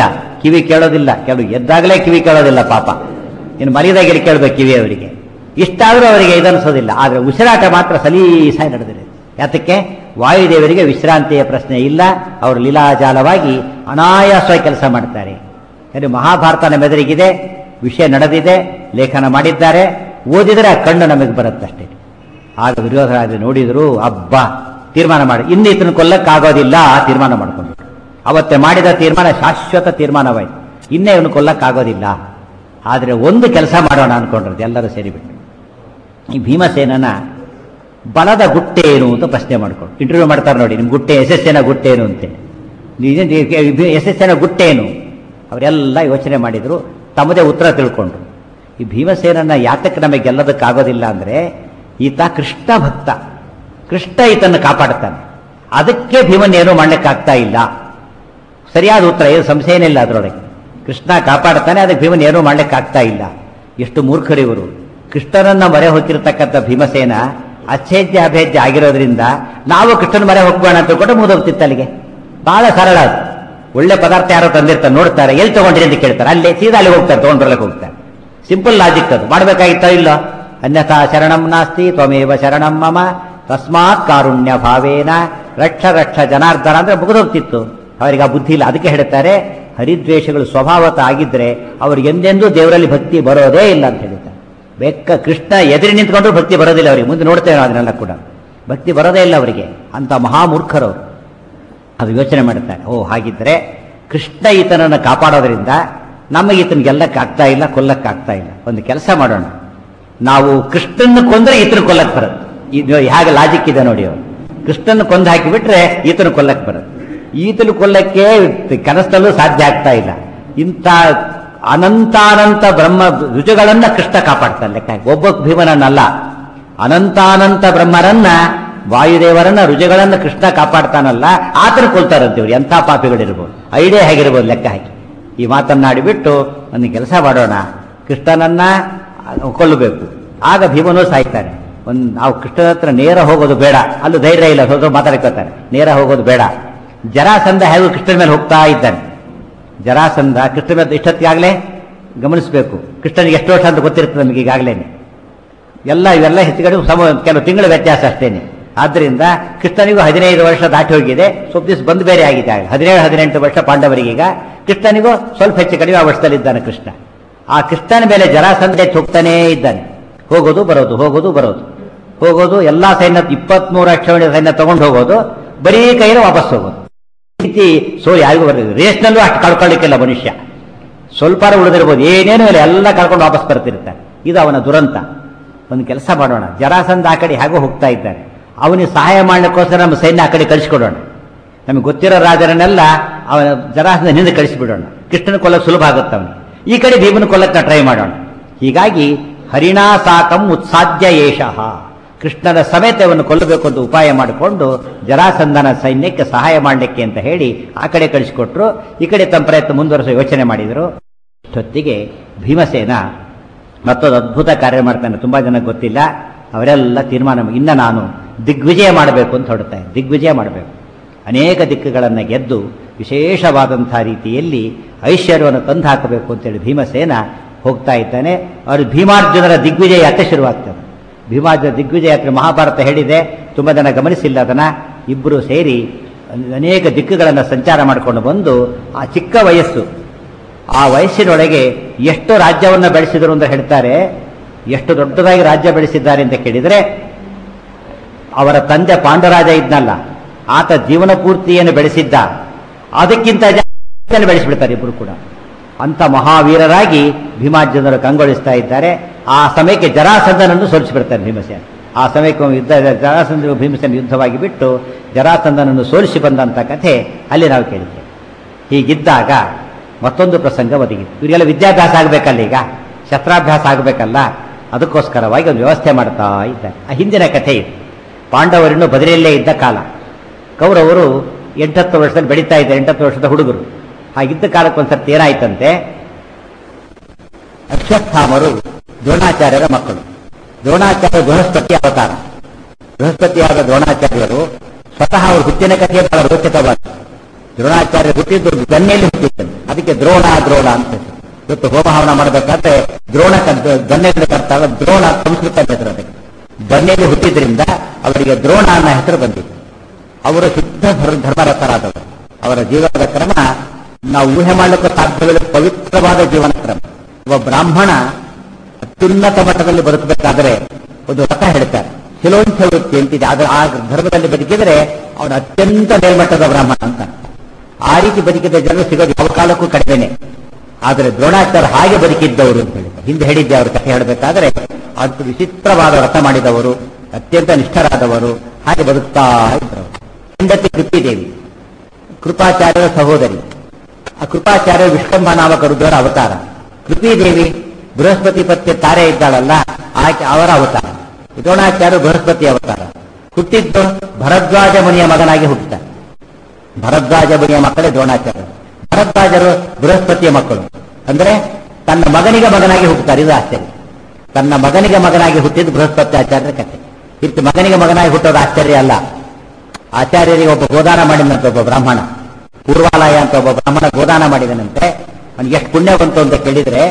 ಕಿವಿ ಕೇಳೋದಿಲ್ಲ, ಕೆಲವು ಎದ್ದಾಗಲೇ ಕಿವಿ ಕೇಳೋದಿಲ್ಲ ಪಾಪ, ಇನ್ನು ಮಲಗಿದಾಗ ಎಲ್ಲಿ ಕೇಳಬೇಕು ಕಿವಿ ಅವರಿಗೆ. ಇಷ್ಟಾದರೂ ಅವರಿಗೆ ಇದನ್ನಿಸೋದಿಲ್ಲ. ಆದರೆ ಉಸಿರಾಟ ಮಾತ್ರ ಸಲೀಸಾಗಿ ನಡೆದಿದೆ. ಯಾತಕ್ಕೆ? ವಾಯುದೇವರಿಗೆ ವಿಶ್ರಾಂತಿಯ ಪ್ರಶ್ನೆ ಇಲ್ಲ. ಅವರು ಲೀಲಾಜಾಲವಾಗಿ ಅನಾಯಾಸವಾಗಿ ಕೆಲಸ ಮಾಡ್ತಾರೆ. ಯಾಕಂದರೆ ಮಹಾಭಾರತನ ಮೆದುರಿಗಿದೆ, ವಿಷಯ ನಡೆದಿದೆ, ಲೇಖನ ಮಾಡಿದ್ದಾರೆ, ಓದಿದರೆ ಆ ಕಣ್ಣು ನಮಗೆ ಬರುತ್ತಷ್ಟೇ. ಆಗ ವಿರೋಧರಾಜರು ನೋಡಿದ್ರು, ಅಬ್ಬಾ ತೀರ್ಮಾನ ಮಾಡಿ ಇನ್ನು ಇದನ್ನು ಕೊಲ್ಲಕ್ಕಾಗೋದಿಲ್ಲ ತೀರ್ಮಾನ ಮಾಡಿಕೊಂಡು ಅವತ್ತೇ ಮಾಡಿದ ತೀರ್ಮಾನ ಶಾಶ್ವತ ತೀರ್ಮಾನವಾಯಿತು. ಇನ್ನೇ ಇವನು ಕೊಲ್ಲಕ್ಕಾಗೋದಿಲ್ಲ. ಆದರೆ ಒಂದು ಕೆಲಸ ಮಾಡೋಣ ಅನ್ಕೊಂಡ್ರದ್ದು ಎಲ್ಲರೂ ಸೇರಿಬಿಟ್ಟು. ಈ ಭೀಮಸೇನನ ಬಲದ ಗುಟ್ಟೇನು ಅಂತ ಪ್ರಶ್ನೆ ಮಾಡ್ಕೊಂಡು ಇಂಟರ್ವ್ಯೂ ಮಾಡ್ತಾರೆ ನೋಡಿ, ನಿಮ್ಮ ಗುಟ್ಟೆ ಯಶಸ್ಸಿನ ಗುಟ್ಟೇನು ಅಂತೆ, ಯಶಸ್ಸಿನ ಗುಟ್ಟೇನು? ಅವರೆಲ್ಲ ಯೋಚನೆ ಮಾಡಿದ್ರು, ತಮ್ಮದೇ ಉತ್ತರ ತಿಳ್ಕೊಂಡ್ರು. ಈ ಭೀಮಸೇನನ್ನ ಯಾತಕ್ಕೆ ನಮಗೆ ಗೆಲ್ಲೋದಕ್ಕಾಗೋದಿಲ್ಲ ಅಂದರೆ ಈತ ಕೃಷ್ಣ ಭಕ್ತ, ಕೃಷ್ಣ ಈತನ್ನು ಕಾಪಾಡ್ತಾನೆ, ಅದಕ್ಕೆ ಭೀಮನ್ನೇನು ಮಾಡ್ಲಿಕ್ಕಾಗ್ತಾ ಇಲ್ಲ. ಸರಿಯಾದ ಉತ್ತರ, ಏನು ಸಂಶಯನೇ ಇಲ್ಲ ಅದರೊಳಗೆ. ಕೃಷ್ಣ ಕಾಪಾಡ್ತಾನೆ, ಅದಕ್ಕೆ ಭೀಮನ್ ಏನೂ ಮಾಡ್ಲಿಕ್ಕಾಗ್ತಾ ಇಲ್ಲ. ಎಷ್ಟು ಮೂರ್ಖರಿವರು. ಕೃಷ್ಣನನ್ನ ಮೊರೆ ಹೊತ್ತಿರ್ತಕ್ಕಂಥ ಭೀಮಸೇನ ಅಚ್ಛೇದ್ಯ ಅಭೇದ್ಯ ಆಗಿರೋದ್ರಿಂದ ನಾವು ಕೃಷ್ಣನ ಮೊರೆ ಹೋಗ್ಬೋಣ ಅಂತ ಕೂಡ ಮುಗಿದೋಗ್ತಿತ್ತು ಅಲ್ಲಿಗೆ. ಬಹಳ ಸರಳ ಅದು. ಒಳ್ಳೆ ಪದಾರ್ಥ ಯಾರೋ ತಂದಿರ್ತಾರೆ, ನೋಡ್ತಾರೆ, ಎಲ್ಲಿ ತಗೊಂಡ್ರಿ ಅಂತ ಕೇಳ್ತಾರೆ, ಅಲ್ಲೇ ಸೀದಾ ಅಲ್ಲಿ ಹೋಗ್ತಾರೆ, ತಗೊಂಡ್ರಲ್ಲಕ್ಕೆ ಹೋಗ್ತಾರೆ. ಸಿಂಪಲ್ ಲಾಜಿಕ್ ಅದು. ಮಾಡಬೇಕಾಗಿತ್ತೋ ಇಲ್ಲೋ? ಅನ್ಯಥಾ ಶರಣಂ ನಾಸ್ತಿ ತ್ವಮೇವ ಶರಣಂ ಮಮ ತಸ್ಮಾತ್ ಕಾರುಣ್ಯ ಭಾವೇನ ರಕ್ಷ ರಕ್ಷ ಜನಾರ್ದನ ಅಂದ್ರೆ ಮುಗಿದೋಗ್ತಿತ್ತು. ಅವರಿಗೆ ಆ ಬುದ್ಧಿ ಇಲ್ಲ. ಅದಕ್ಕೆ ಹೇಳ್ತಾರೆ, ಹರಿದ್ವೇಷಗಳು ಸ್ವಭಾವತ ಆಗಿದ್ರೆ ಅವ್ರಿಗೆ ಎಂದೆಂದೂ ದೇವರಲ್ಲಿ ಭಕ್ತಿ ಬರೋದೇ ಇಲ್ಲ ಅಂತ ಹೇಳ್ತಾರೆ. ಕೃಷ್ಣ ಎದುರಿ ನಿಂತ್ಕೊಂಡ್ರು ಭಕ್ತಿ ಬರೋದಿಲ್ಲ ಅವರಿಗೆ. ಮುಂದೆ ನೋಡ್ತೇವೆ ಅದನ್ನೆಲ್ಲ ಕೂಡ, ಭಕ್ತಿ ಬರೋದೇ ಇಲ್ಲ ಅವರಿಗೆ. ಅಂತ ಮಹಾಮೂರ್ಖರವರು. ಅದು ಯೋಚನೆ ಮಾಡುತ್ತಾರೆ, ಓ ಹಾಗಿದ್ರೆ ಕೃಷ್ಣ ಈತನನ್ನು ಕಾಪಾಡೋದ್ರಿಂದ ನಮಗೆ ಈತನ ಗೆಲ್ಲಕ್ಕಾಗ್ತಾ ಇಲ್ಲ, ಕೊಲ್ಲಕ್ಕಾಗ್ತಾ ಇಲ್ಲ. ಒಂದು ಕೆಲಸ ಮಾಡೋಣ, ನಾವು ಕೃಷ್ಣನ ಕೊಂದ್ರೆ ಈತನ ಕೊಲ್ಲಕ್ಕೆ ಬರುತ್ತೆ. ಇದು ಹೇಗೆ ಲಾಜಿಕ್ ಇದೆ ನೋಡಿ. ಅವರು ಕೃಷ್ಣನ ಕೊಂದು ಹಾಕಿಬಿಟ್ರೆ ಈತನ ಕೊಲ್ಲಕ್ಕೆ ಬರುತ್ತೆ. ಈತನ ಕೊಲ್ಲಕ್ಕೆ ಕನಸಲ್ಲೂ ಸಾಧ್ಯ ಆಗ್ತಾ ಇಲ್ಲ. ಇಂಥ ಅನಂತಾನಂತ ಬ್ರಹ್ಮ ರುಜುಗಳನ್ನ ಕೃಷ್ಣ ಕಾಪಾಡ್ತಾನೆ. ಲೆಕ್ಕ ಒಬ್ಬ ಭೀಮನನ್ನಲ್ಲ, ಅನಂತಾನಂತ ಬ್ರಹ್ಮರನ್ನ, ವಾಯುದೇವರನ್ನ, ರುಜುಗಳನ್ನ ಕೃಷ್ಣ ಕಾಪಾಡ್ತಾನಲ್ಲ, ಆತನ ಕೊಲ್ತಾರಂತೆ ಇವ್ರು. ಎಂಥ ಪಾಪಿಗಳಿರ್ಬೋದು, ಐಡಿಯಾ ಹೇಗಿರ್ಬೋದು ಲೆಕ್ಕ ಹಾಕಿ. ಈ ಮಾತನ್ನಾಡಿಬಿಟ್ಟು ಒಂದು ಕೆಲಸ ಮಾಡೋಣ, ಕೃಷ್ಣನನ್ನ ಕೊಲ್ಲಬೇಕು, ಆಗ ಭೀಮನೂ ಸಾಯ್ತಾನೆ. ನಾವು ಕೃಷ್ಣನ ಹತ್ರ ನೇರ ಹೋಗೋದು ಬೇಡ, ಅಲ್ಲೂ ಧೈರ್ಯ ಇಲ್ಲ, ಹೋದ್ರು ಮಾತಾಡ್ಕೋತಾರೆ, ನೇರ ಹೋಗೋದು ಬೇಡ. ಜರಾಸಂಧ ಹೇಗೂ ಕೃಷ್ಣನ ಮೇಲೆ ಹೋಗ್ತಾ ಇದ್ದಾನೆ. ಜರಾಸಂಧ ಕೃಷ್ಣ ಮೇಲೆ ಇಷ್ಟೊತ್ತಿಗಾಗಲೇ ಗಮನಿಸಬೇಕು. ಕೃಷ್ಣನಿಗೆ ಎಷ್ಟು ವರ್ಷ ಅಂತ ಗೊತ್ತಿರ್ತದೆ ನಮಗೆ ಈಗಾಗಲೇ. ಇವೆಲ್ಲ ಹೆಚ್ಚುಗಡೆ ಕೆಲವು ತಿಂಗಳ ವ್ಯತ್ಯಾಸ ಅಷ್ಟೇನೆ. ಆದ್ದರಿಂದ ಕೃಷ್ಣನಿಗೂ 15 ವರ್ಷ ದಾಟಿ ಹೋಗಿದೆ, ಸ್ವಲ್ಪ ದಿವಸ ಬಂದು ಬೇರೆ ಆಗಿದೆ. 17-18 ವರ್ಷ ಪಾಂಡವರಿಗೀಗ, ಕೃಷ್ಣನಿಗೂ ಸ್ವಲ್ಪ ಹೆಚ್ಚು ಕಡಿಮೆ ಆ ವರ್ಷದಲ್ಲಿದ್ದಾನೆ ಕೃಷ್ಣ. ಆ ಕೃಷ್ಣನ ಮೇಲೆ ಜರಾಸಂಧ ಹೋಗ್ತಾನೇ ಇದ್ದಾನೆ, ಹೋಗೋದು ಬರೋದು, ಹೋಗೋದು ಬರೋದು, ಹೋಗೋದು. ಎಲ್ಲಾ ಸೈನ್ಯ 23 ಅಕ್ಷೋಣಿ ಸೈನ್ಯ ತಗೊಂಡು ಹೋಗೋದು, ಬರೀ ಕೈಯಲ್ಲಿ ವಾಪಸ್ ಹೋಗೋದು. ರೀತಿ ಯಾರಿಗೂ ಬರ್ತದೆ. ರೇಸ್ನಲ್ಲೂ ಅಷ್ಟು ಕಳ್ಕೊಳ್ಳಿಕ್ಕಿಲ್ಲ ಮನುಷ್ಯ. ಸ್ವಲ್ಪ ಉಳಿದಿರ್ಬೋದು, ಏನೇನೂ ಇಲ್ಲ, ಎಲ್ಲ ಕಳ್ಕೊಂಡು ವಾಪಸ್ ಬರ್ತಿರ್ತಾರೆ. ಇದು ಅವನ ದುರಂತ. ಒಂದು ಕೆಲಸ ಮಾಡೋಣ, ಜರಾಸಂಧ ಆ ಕಡೆ ಹೇಗೋ ಹೋಗ್ತಾ ಇದ್ದಾನೆ, ಅವನಿಗೆ ಸಹಾಯ ಮಾಡಲಿಕ್ಕೋಸ್ಕರ ನಮ್ಮ ಸೈನ್ಯ ಆ ಕಡೆ ಕಳಿಸ್ಕೊಡೋಣ. ನಮಗೆ ಗೊತ್ತಿರೋ ರಾಜರನ್ನೆಲ್ಲ ಅವನ ಜರಾಸಂಧ ಹಿಂದೆ ಕಳಿಸಿಬಿಡೋಣ. ಕೃಷ್ಣನ ಕೊಲ್ಲಕ್ಕೆ ಸುಲಭ ಆಗುತ್ತೆ ಅವನಿಗೆ. ಈ ಕಡೆ ಭೀಮನ ಕೊಲ್ಲಕ್ಕೆ ಟ್ರೈ ಮಾಡೋಣ. ಹೀಗಾಗಿ ಹರಿಣಾ ಸಾಕಂ ಉತ್ಸಾಧ್ಯ ಏಷಃ, ಕೃಷ್ಣನ ಸಮೇತವನ್ನು ಕೊಲ್ಲಬೇಕು ಅಂತ ಉಪಾಯ ಮಾಡಿಕೊಂಡು ಜರಾಸಂಧನ ಸೈನ್ಯಕ್ಕೆ ಸಹಾಯ ಮಾಡಲಿಕ್ಕೆ ಅಂತ ಹೇಳಿ ಆ ಕಡೆ ಕಳಿಸಿಕೊಟ್ರು. ಈ ಕಡೆ ತಮ್ಮ ಪ್ರಯತ್ನ ಮುಂದುವರಿಸೋ ಯೋಚನೆ ಮಾಡಿದರು. ಇಷ್ಟೊತ್ತಿಗೆ ಭೀಮಸೇನ ಮತ್ತೊಂದು ಅದ್ಭುತ ಕಾರ್ಯ ಮಾಡ್ತಾನೆ, ತುಂಬಾ ಜನ ಗೊತ್ತಿಲ್ಲ. ಅವರೆಲ್ಲ ತೀರ್ಮಾನ, ಇನ್ನ ನಾನು ದಿಗ್ವಿಜಯ ಮಾಡಬೇಕು ಅಂತ ಹೊರಡ್ತಾನೆ. ದಿಗ್ವಿಜಯ ಮಾಡಬೇಕು, ಅನೇಕ ದಿಕ್ಕುಗಳನ್ನು ಗೆದ್ದು ವಿಶೇಷವಾದಂತಹ ರೀತಿಯಲ್ಲಿ ಐಶ್ವರ್ಯವನ್ನು ತಂದು ಹಾಕಬೇಕು ಅಂತೇಳಿ ಭೀಮಸೇನ ಹೋಗ್ತಾ ಇದ್ದಾನೆ. ಅವರು ಭೀಮಾರ್ಜುನರ ದಿಗ್ವಿಜಯ ಯಾತ್ರೆ ಶುರುವಾಗ್ತದೆ. ಭೀಮಾರ್ಜುನ ದಿಗ್ವಿಜಯ ಯಾತ್ರೆ ಮಹಾಭಾರತ ಹೇಳಿದೆ, ತುಂಬ ಜನ ಗಮನಿಸಿಲ್ಲ ಅದನ್ನ. ಇಬ್ಬರು ಸೇರಿ ಅನೇಕ ದಿಕ್ಕುಗಳನ್ನು ಸಂಚಾರ ಮಾಡಿಕೊಂಡು ಬಂದು, ಆ ಚಿಕ್ಕ ವಯಸ್ಸು, ಆ ವಯಸ್ಸಿನೊಳಗೆ ಎಷ್ಟು ರಾಜ್ಯವನ್ನು ಬೆಳೆಸಿದರು ಅಂತ ಹೇಳ್ತಾರೆ. ಎಷ್ಟು ದೊಡ್ಡದಾಗಿ ರಾಜ್ಯ ಬೆಳೆಸಿದ್ದಾರೆ ಅಂತ ಕೇಳಿದರೆ, ಅವರ ತಂದೆ ಪಾಂಡರಾಜ ಇದ್ನಲ್ಲ, ಆತ ಜೀವನ ಪೂರ್ತಿಯನ್ನು ಬೆಳೆಸಿದ್ದ, ಅದಕ್ಕಿಂತ ಜಾಸ್ತಿ ಬೆಳೆಸಿಬಿಡ್ತಾರೆ ಇಬ್ಬರು ಕೂಡ. ಅಂತ ಮಹಾವೀರರಾಗಿ ಭೀಮಾರ್ಜುನರು ಕಂಗೊಳಿಸ್ತಾ ಇದ್ದಾರೆ. ಆ ಸಮಯಕ್ಕೆ ಜರಾಸಂಧನನ್ನು ಸೋಲಿಸಿಬಿಡ್ತಾರೆ ಭೀಮಸೇನ. ಆ ಸಮಯಕ್ಕೆ ಯುದ್ಧ, ಜರಾಸಂಧ ಭೀಮಸೇನ ಯುದ್ಧವಾಗಿ ಬಿಟ್ಟು ಜರಾಸಂಧನನ್ನು ಸೋಲಿಸಿ ಬಂದಂಥ ಕಥೆ ಅಲ್ಲಿ ನಾವು ಕೇಳಿದ್ದೇವೆ. ಹೀಗಿದ್ದಾಗ ಮತ್ತೊಂದು ಪ್ರಸಂಗ ಒದಗಿತ್ತು. ಇವರಿಗೆಲ್ಲ ವಿದ್ಯಾಭ್ಯಾಸ ಆಗಬೇಕಲ್ಲ, ಈಗ ಶಸ್ತ್ರಾಭ್ಯಾಸ ಆಗಬೇಕಲ್ಲ, ಅದಕ್ಕೋಸ್ಕರವಾಗಿ ಒಂದು ವ್ಯವಸ್ಥೆ ಮಾಡ್ತಾ ಇದ್ದಾರೆ. ಆ ಹಿಂದಿನ ಕಥೆ ಇದು. ಪಾಂಡವರಿನ್ನು ಬದರಿಯಲ್ಲೇ ಇದ್ದ ಕಾಲ, ಕೌರವರು 8-10 ವರ್ಷದಲ್ಲಿ ಬೆಳೀತಾ ಇದ್ದಾರೆ, 8-10 ವರ್ಷದ ಹುಡುಗರು. ಹಾಗಿದ್ದ ಕಾಲಕ್ಕೆ ಒಂದ್ಸರ್ತಿ ಏನಾಯ್ತಂತೆ, ಅಶ್ವತ್ಥಾಮರು ದ್ರೋಣಾಚಾರ್ಯರ ಮಕ್ಕಳು. ದ್ರೋಣಾಚಾರ್ಯ ಬೃಹಸ್ಪತಿ ಅವತಾರ. ಬೃಹಸ್ಪತಿಯಾದ ದ್ರೋಣಾಚಾರ್ಯರು ಸ್ವತಃ ಅವರು ಹುಟ್ಟಿನ ಕಥೆಯ ಬಹಳ ರೋಚಕವಾದ. ದ್ರೋಣಾಚಾರ್ಯ ಹುಟ್ಟಿದ್ದು ಗನ್ನೆಯಲ್ಲಿ ಹುಟ್ಟಿದ್ದಾನೆ, ಅದಕ್ಕೆ ದ್ರೋಣ ದ್ರೋಣ ಅಂತ ಹೆಸರು. ಇವತ್ತು ಹೋಮ ಹವನ ಮಾಡಬೇಕಾದ್ರೆ ದ್ರೋಣ ಗನ್ನೆಯಲ್ಲಿ ಕರ್ತಾಗ ದ್ರೋಣ ಸಂಸ್ಕೃತ ಹೆಸರು. ಅದಕ್ಕೆ ಗನ್ನೆಯಲ್ಲಿ ಹುಟ್ಟಿದ್ರಿಂದ ಅವರಿಗೆ ದ್ರೋಣ ಅನ್ನೋ ಹೆಸರು ಬಂದಿತ್ತು. ಅವರು ಶುದ್ಧ ಧರ್ಮರತರಾದವರು. ಅವರ ಜೀವನದ ಕ್ರಮ ನಾವು ಊಹೆ ಮಾಡಲಿಕ್ಕೆ ಸಾಧ್ಯವಿಲ್ಲ, ಪವಿತ್ರವಾದ ಜೀವನ ಕ್ರಮ. ಒಬ್ಬ ಬ್ರಾಹ್ಮಣ ಅತ್ಯುನ್ನತ ಮಟ್ಟದಲ್ಲಿ ಬದುಕಬೇಕಾದ್ರೆ ಒಂದು ರಥ ಹೇಳ್ತಾರೆ, ಶಿಲೋಂಚ ವೃತ್ತಿ ಅಂತಿದೆ. ಆದ್ರೆ ಆ ಧರ್ಮದಲ್ಲಿ ಬದುಕಿದರೆ ಅವನು ಅತ್ಯಂತ ಮೇಲ್ಮಟ್ಟದ ಬ್ರಾಹ್ಮಣ ಅಂತ. ಆ ರೀತಿ ಬದುಕಿದ ಜನರು ಸಿಗೋದು ಯಾವ ಕಾಲಕ್ಕೂ ಕಡಿಮೆನೆ. ಆದರೆ ದ್ರೋಣಾಚಾರ್ಯ ಹಾಗೆ ಬದುಕಿದ್ದವರು ಅಂತ ಹೇಳಿದ್ದಾರೆ. ಹಿಂದೆ ಹೇಳಿದ್ದೆ ಅವರು ಕಥೆ ಹೇಳಬೇಕಾದ್ರೆ ಅದು ವಿಚಿತ್ರವಾದ ವ್ರತ ಮಾಡಿದವರು, ಅತ್ಯಂತ ನಿಷ್ಠರಾದವರು, ಹಾಗೆ ಬದುಕ್ತಾ ಇದ್ದರು. ಹೆಂಡತಿ ಕೃಪಿದೇವಿ, ಕೃಪಾಚಾರ್ಯರ ಸಹೋದರಿ. ಆ ಕೃಪಾಚಾರ್ಯ ವಿಷ್ಕಂಭ ನಾಮಕ ರುದ್ರರ ಅವತಾರ. ಕೃಪಿದೇವಿ ಬೃಹಸ್ಪತಿ ಪತ್ನಿ ತಾರೆ ಇದ್ದಾಳಲ್ಲ, ಆಕೆ ಅವರ ಅವತಾರ. ದ್ರೋಣಾಚಾರ್ಯ ಬೃಹಸ್ಪತಿ ಅವತಾರ. ಹುಟ್ಟಿದ್ದು ಭರದ್ವಾಜ ಮುನಿಯ ಮಗನಾಗಿ ಹುಟ್ಟುತ್ತಾರೆ. ಭರದ್ವಾಜ ಮುನಿಯ ಮಕ್ಕಳೇ ದ್ರೋಣಾಚಾರ್ಯರು. ಭರದ್ವಾಜರು ಬೃಹಸ್ಪತಿಯ ಮಕ್ಕಳು. ಅಂದ್ರೆ ತನ್ನ ಮಗನಿಗೆ ಮಗನಾಗಿ ಹುಟ್ಟುತ್ತಾರೆ. ಇದು ಆಶ್ಚರ್ಯ. ತನ್ನ ಮಗನಿಗೆ ಮಗನಾಗಿ ಹುಟ್ಟಿದ್ದು ಬೃಹಸ್ಪತಿ ಆಚಾರ್ಯರ ಕಥೆ. ಇತ್ತು ಮಗನಿಗೆ ಮಗನಾಗಿ ಹುಟ್ಟೋದು ಆಶ್ಚರ್ಯ ಅಲ್ಲ. ಆಚಾರ್ಯರಿಗೆ ಒಬ್ಬ ಗೋದಾನ ಮಾಡಿದಂತೆ ಒಬ್ಬ ಬ್ರಾಹ್ಮಣ, ಪೂರ್ವಾಲಯ ಅಂತ ಒಬ್ಬ ಬ್ರಾಹ್ಮಣ ಗೋದಾನ ಮಾಡಿದನಂತೆ. ಅವನಿಗೆ ಎಷ್ಟು ಪುಣ್ಯ ಬಂತು ಅಂತ ಕೇಳಿದ್ರೆ,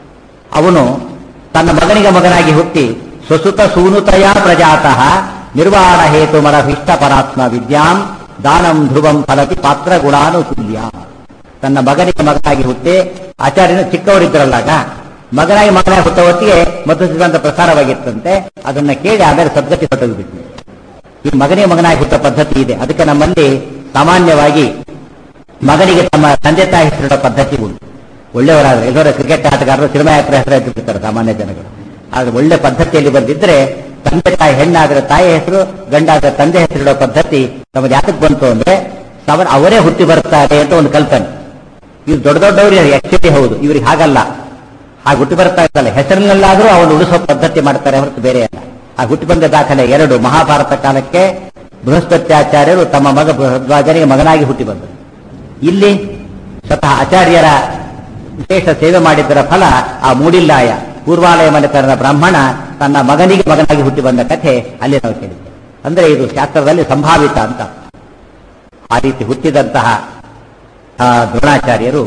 ಅವನು ತನ್ನ ಮಗನಿಗೆ ಮಗನಾಗಿ ಹುಟ್ಟಿ ಸ್ವಸುತ ಸೂನುತಯ ಪ್ರಜಾತಃ ನಿರ್ವಾಣ ಹೇತು ಮರಭಿಷ್ಟ ಪರಾತ್ಮ ವಿದ್ಯಾಂ ದಾನಂ ಧ್ರುವಂ ಫಲತಿ ಪಾತ್ರ ಗುಣಾನುಕೂಲ್ಯ. ತನ್ನ ಮಗನಿಗೆ ಮಗನಾಗಿ ಹುಟ್ಟಿ, ಆಚಾರ್ಯನ ಚಿಕ್ಕವರಿದ್ದರಲ್ಲಾಗ ಮಗನಾಗಿ ಹುಟ್ಟ ಹೊತ್ತಿಗೆ ಮಧು ಸಿದ್ಧಾಂತ ಪ್ರಸಾರವಾಗಿತ್ತಂತೆ. ಅದನ್ನ ಕೇಳಿ ಆಮೇಲೆ ಸದ್ಗತಿ ಹೊಟ್ಟೋಗ್ಬಿಟ್ಟು ಈ ಮಗನಿಗೆ ಮಗನಾಗಿ ಹುಟ್ಟ ಪದ್ಧತಿ ಇದೆ. ಅದಕ್ಕೆ ನಮ್ಮಲ್ಲಿ ಸಾಮಾನ್ಯವಾಗಿ ಮಗನಿಗೆ ತಮ್ಮ ತಂದೆ ತಾಯಿ ಹೆಸರಿಡೋ ಪದ್ಧತಿ ಉಂಟು. ಒಳ್ಳೆಯವರಾದ್ರೆ ಎಲ್ಲರ ಕ್ರಿಕೆಟ್ ಆಟಗಾರರು ಸಿನಿಮಾ ಯಾತ್ರೆ ಹೆಸರು ಇಟ್ಟಿರ್ತಾರೆ ಸಾಮಾನ್ಯ ಜನಗಳು. ಆದ್ರೆ ಒಳ್ಳೆ ಪದ್ಧತಿಯಲ್ಲಿ ಬಂದಿದ್ರೆ ತಂದೆ ತಾಯಿ ಹೆಣ್ಣಾದ್ರೆ ತಾಯಿ ಹೆಸರು, ಗಂಡಾದ್ರೆ ತಂದೆ ಹೆಸರಿಡೋ ಪದ್ಧತಿ ನಮಗೆ ಯಾತಕ್ಕೆ ಬಂತು ಅಂದ್ರೆ ಅವರೇ ಹುಟ್ಟಿ ಬರ್ತಾರೆ ಅಂತ ಒಂದು ಕಲ್ಪನೆ. ಇವ್ರು ದೊಡ್ಡ ದೊಡ್ಡವರು ಆಕ್ಚುಲಿ ಹೌದು, ಇವ್ರಿಗೆ ಹಾಗಲ್ಲ. ಹಾಗೆ ಹುಟ್ಟಿ ಬರ್ತಾ ಇರ್ತಲ್ಲ, ಹೆಸರಿನಲ್ಲಾದ್ರೂ ಅವನು ಉಳಿಸೋ ಪದ್ಧತಿ ಮಾಡ್ತಾರೆ ಹೊರತು ಬೇರೆ ಅಲ್ಲ. ಆ ಹುಟ್ಟಿ ಬಂದ ದಾಖಲೆ 2. ಮಹಾಭಾರತ ಕಾಲಕ್ಕೆ ಬೃಹಸ್ಪತ್ಯಾಚಾರ್ಯರು ತಮ್ಮ ಮಗ ಭರದ್ವಾಜನಿಗೆ ಮಗನಾಗಿ ಹುಟ್ಟಿ ಬಂದರು. ಇಲ್ಲಿ ಸ್ವತಃ ಆಚಾರ್ಯರ ವಿಶೇಷ ಸೇವೆ ಮಾಡಿದ್ದರ ಫಲ ಆ ಮೂಡಿಲ್ಲಾಯ ಪೂರ್ವಾಲಯ ಮನೆತನದ ಬ್ರಾಹ್ಮಣ ತನ್ನ ಮಗನಿಗೆ ಮಗನಾಗಿ ಹುಟ್ಟಿ ಬಂದ ಕಥೆ ಅಲ್ಲಿ ನಾವು ಕೇಳಿದ್ದೇವೆ. ಅಂದ್ರೆ ಇದು ಶಾಸ್ತ್ರದಲ್ಲಿ ಸಂಭಾವಿತ ಅಂತ. ಆ ರೀತಿ ಹುಟ್ಟಿದಂತಹ ದ್ರೋಣಾಚಾರ್ಯರು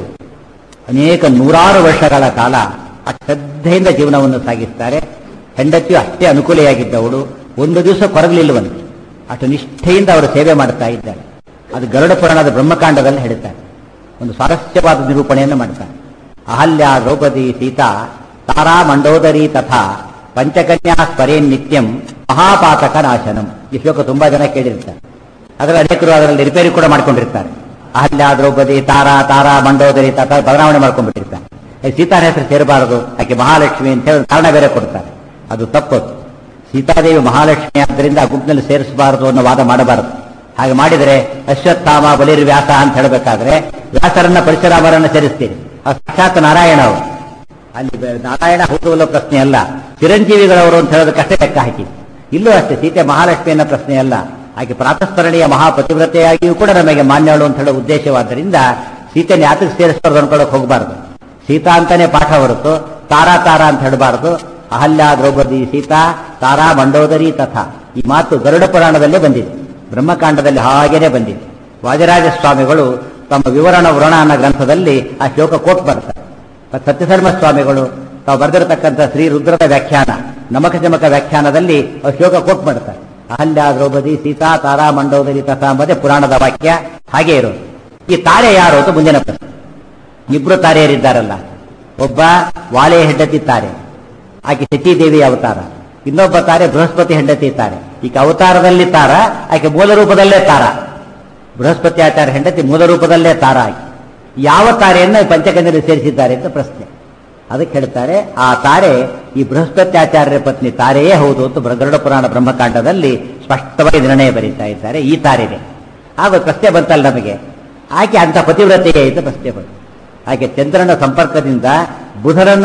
ಅನೇಕ ನೂರಾರು ವರ್ಷಗಳ ಕಾಲ ಶ್ರದ್ಧೆಯಿಂದ ಜೀವನವನ್ನು ಸಾಗಿಸ್ತಾರೆ. ಹೆಂಡತಿಯು ಅಷ್ಟೇ ಅನುಕೂಲೆಯಾಗಿದ್ದವಳು, ಒಂದು ದಿವಸ ಕೊರಗಲಿಲ್ಲವಂತೆ. ಅಷ್ಟು ನಿಷ್ಠೆಯಿಂದ ಅವರು ಸೇವೆ ಮಾಡ್ತಾ ಇದ್ದಾರೆ. ಅದು ಗರುಡ ಪುರಾಣದ ಬ್ರಹ್ಮಕಾಂಡದಲ್ಲಿ ಹೇಳ್ತಾರೆ. ಒಂದು ಸ್ವಾರಸ್ಯವಾದ ನಿರೂಪಣೆಯನ್ನು ಮಾಡ್ತಾರೆ. ಅಹಲ್ಯ ದ್ರೌಪದಿ ಸೀತಾ ತಾರಾ ಮಂಡೋದರಿ ತಥಾ ಪಂಚಕನ್ಯಾ ಸ್ಮರೇನ್ ನಿತ್ಯಂ ಮಹಾಪಾತಕ ನಾಶನಂ. ಈ ಶ್ಲೋಕ ತುಂಬಾ ಜನ ಕೇಳಿರ್ತಾರೆ. ಅದರಲ್ಲಿ ಅನೇಕರು ಅದರಲ್ಲಿ ರಿಪೇರಿ ಕೂಡ ಮಾಡ್ಕೊಂಡಿರ್ತಾರೆ. ಅಹಲ್ಯ ದ್ರೌಪದಿ ತಾರಾ ಮಂಡೋದರಿ ತಥಾ ಬದಲಾವಣೆ ಮಾಡ್ಕೊಂಡ್ಬಿಟ್ಟಿರ್ತಾರೆ. ಸೀತಾರ ಹೆಸರು ಸೇರಬಾರದು, ಆಕೆ ಮಹಾಲಕ್ಷ್ಮಿ ಅಂತ ಹೇಳಿ ಕಾರಣ ಬೇರೆ ಕೊಡ್ತಾರೆ. ಅದು ತಪ್ಪದು. ಸೀತಾದೇವಿ ಮಹಾಲಕ್ಷ್ಮಿ ಆದ್ದರಿಂದ ಆ ಗುಂಪಿನಲ್ಲಿ ಸೇರಿಸಬಾರದು ಅನ್ನೋ ವಾದ ಮಾಡಬಾರದು. ಹಾಗೆ ಮಾಡಿದರೆ ಅಶ್ವತ್ಥಾಮ ಬಲಿರ್ ವ್ಯಾಸ ಅಂತ ಹೇಳಬೇಕಾದ್ರೆ ವ್ಯಾಸರನ್ನ ಪರಶುರಾಮರನ್ನ ಸೇರಿಸ್ತೀರಿ. ಸಾಕ್ಷಾತ್ ನಾರಾಯಣ ಅವರು. ಅಲ್ಲಿ ನಾರಾಯಣ ಹೋಗುವಲ್ಲ ಪ್ರಶ್ನೆ ಅಲ್ಲ, ಚಿರಂಜೀವಿಗಳವರು ಅಂತ ಹೇಳೋದಕ್ಕಷ್ಟೇ ಲೆಕ್ಕ ಹಾಕಿ. ಇಲ್ಲೂ ಅಷ್ಟೇ ಸೀತೆ ಮಹಾಲಕ್ಷ್ಮಿ ಅನ್ನೋ ಪ್ರಶ್ನೆ ಅಲ್ಲ, ಆಕೆ ಪ್ರಾತಸ್ಮರಣೀಯ ಮಹಾಪತಿವ್ರತೆಯಾಗಿಯೂ ಕೂಡ ನಮಗೆ ಮಾನ್ಯಳು ಅಂತ ಹೇಳೋ ಉದ್ದೇಶವಾದ್ದರಿಂದ ಸೀತೆಯನ್ನು ಯಾತಕ್ಕೆ ಸೇರಿಸಬಾರ್ದು ಅನ್ಕೊಳ್ಳೋಕೆ ಹೋಗಬಾರದು. ಸೀತಾ ಅಂತಾನೆ ಪಾಠ ಹೊರತು ತಾರಾ ಅಂತ ಹೇಳಬಾರದು. ಅಹಲ್ಯ ದ್ರೌಪದಿ ಸೀತಾ ತಾರಾ ಮಂಡೋದರಿ ತಥಾ ಈ ಮಾತು ಗರುಡ ಪುರಾಣದಲ್ಲೇ ಬಂದಿದೆ, ಬ್ರಹ್ಮಕಾಂಡದಲ್ಲಿ ಹಾಗೇನೆ ಬಂದಿದೆ. ವಾಜರಾಜ ಸ್ವಾಮಿಗಳು ತಮ್ಮ ವಿವರಣ ವ್ರಣ ಅನ್ನೋ ಗ್ರಂಥದಲ್ಲಿ ಆ ಶ್ಲೋಕ ಕೋಟ್ ಬರ್ತಾರೆ. ಸತ್ಯಧರ್ಮ ಸ್ವಾಮಿಗಳು ತಾವು ಬರೆದಿರತಕ್ಕಂಥ ಶ್ರೀ ರುದ್ರದ ವ್ಯಾಖ್ಯಾನ ನಮಕ ಜಮಕ ವ್ಯಾಖ್ಯಾನದಲ್ಲಿ ಆ ಶ್ಲೋಕ ಕೋಟ್ ಮಾಡ್ತಾರೆ. ಅಹಲ್ಯ ದ್ರೌಪದಿ ಸೀತಾ ತಾರಾ ಮಂಡೋದರಿ ತಥಾ ಎಂಬುದೇ ಪುರಾಣದ ವಾಕ್ಯ. ಹಾಗೆ ಇರೋದು. ಈ ತಾರೆ ಯಾರು ಅಂತ ಮುಂದಿನ ಪ್ರಶ್ನೆ. ಇಬ್ರು ತಾರೆಯರಿದ್ದಾರಲ್ಲ, ಒಬ್ಬ ವಾಲೆಯ ಹೆಂಡತಿ ತಾರೆ, ಆಕೆ ಸತೀದೇವಿ ಅವತಾರ. ಇನ್ನೊಬ್ಬ ತಾರೆ ಬೃಹಸ್ಪತಿ ಹೆಂಡತಿ ತಾರೆ. ಈಗ ಅವತಾರದಲ್ಲಿ ತಾರ, ಆಕೆ ಮೂಲ ರೂಪದಲ್ಲೇ ತಾರ. ಬೃಹಸ್ಪತಿ ಆಚಾರ್ಯ ಹೆಂಡತಿ ಮೂಲ ರೂಪದಲ್ಲೇ ತಾರ. ಆಕೆ ಯಾವ ತಾರೆಯನ್ನು ಪಂಚಕನ್ಯರಲ್ಲಿ ಸೇರಿಸಿದ್ದಾರೆ ಅಂತ ಪ್ರಶ್ನೆ. ಅದಕ್ಕೆ ಹೇಳ್ತಾರೆ ಆ ತಾರೆ ಈ ಬೃಹಸ್ಪತಿ ಆಚಾರ್ಯರ ಪತ್ನಿ ತಾರೆಯೇ ಹೌದು ಅಂತ ಗರುಡ ಪುರಾಣ ಬ್ರಹ್ಮಕಾಂಡದಲ್ಲಿ ಸ್ಪಷ್ಟವಾಗಿ ನಿರ್ಣಯ ಬರೀತಾ ಇದ್ದಾರೆ. ಈ ತಾರೆಗೆ ಆಗ ಪ್ರಶ್ನೆ ಬಂತಲ್ಲ ನಮಗೆ, ಆಕೆ ಅಂತ ಪತಿವ್ರತೆಯೇ ಅಂತ ಪ್ರಶ್ನೆ ಬಂತು. ಆಕೆ ಚಂದ್ರನ ಸಂಪರ್ಕದಿಂದ ಬುಧರನ್ನ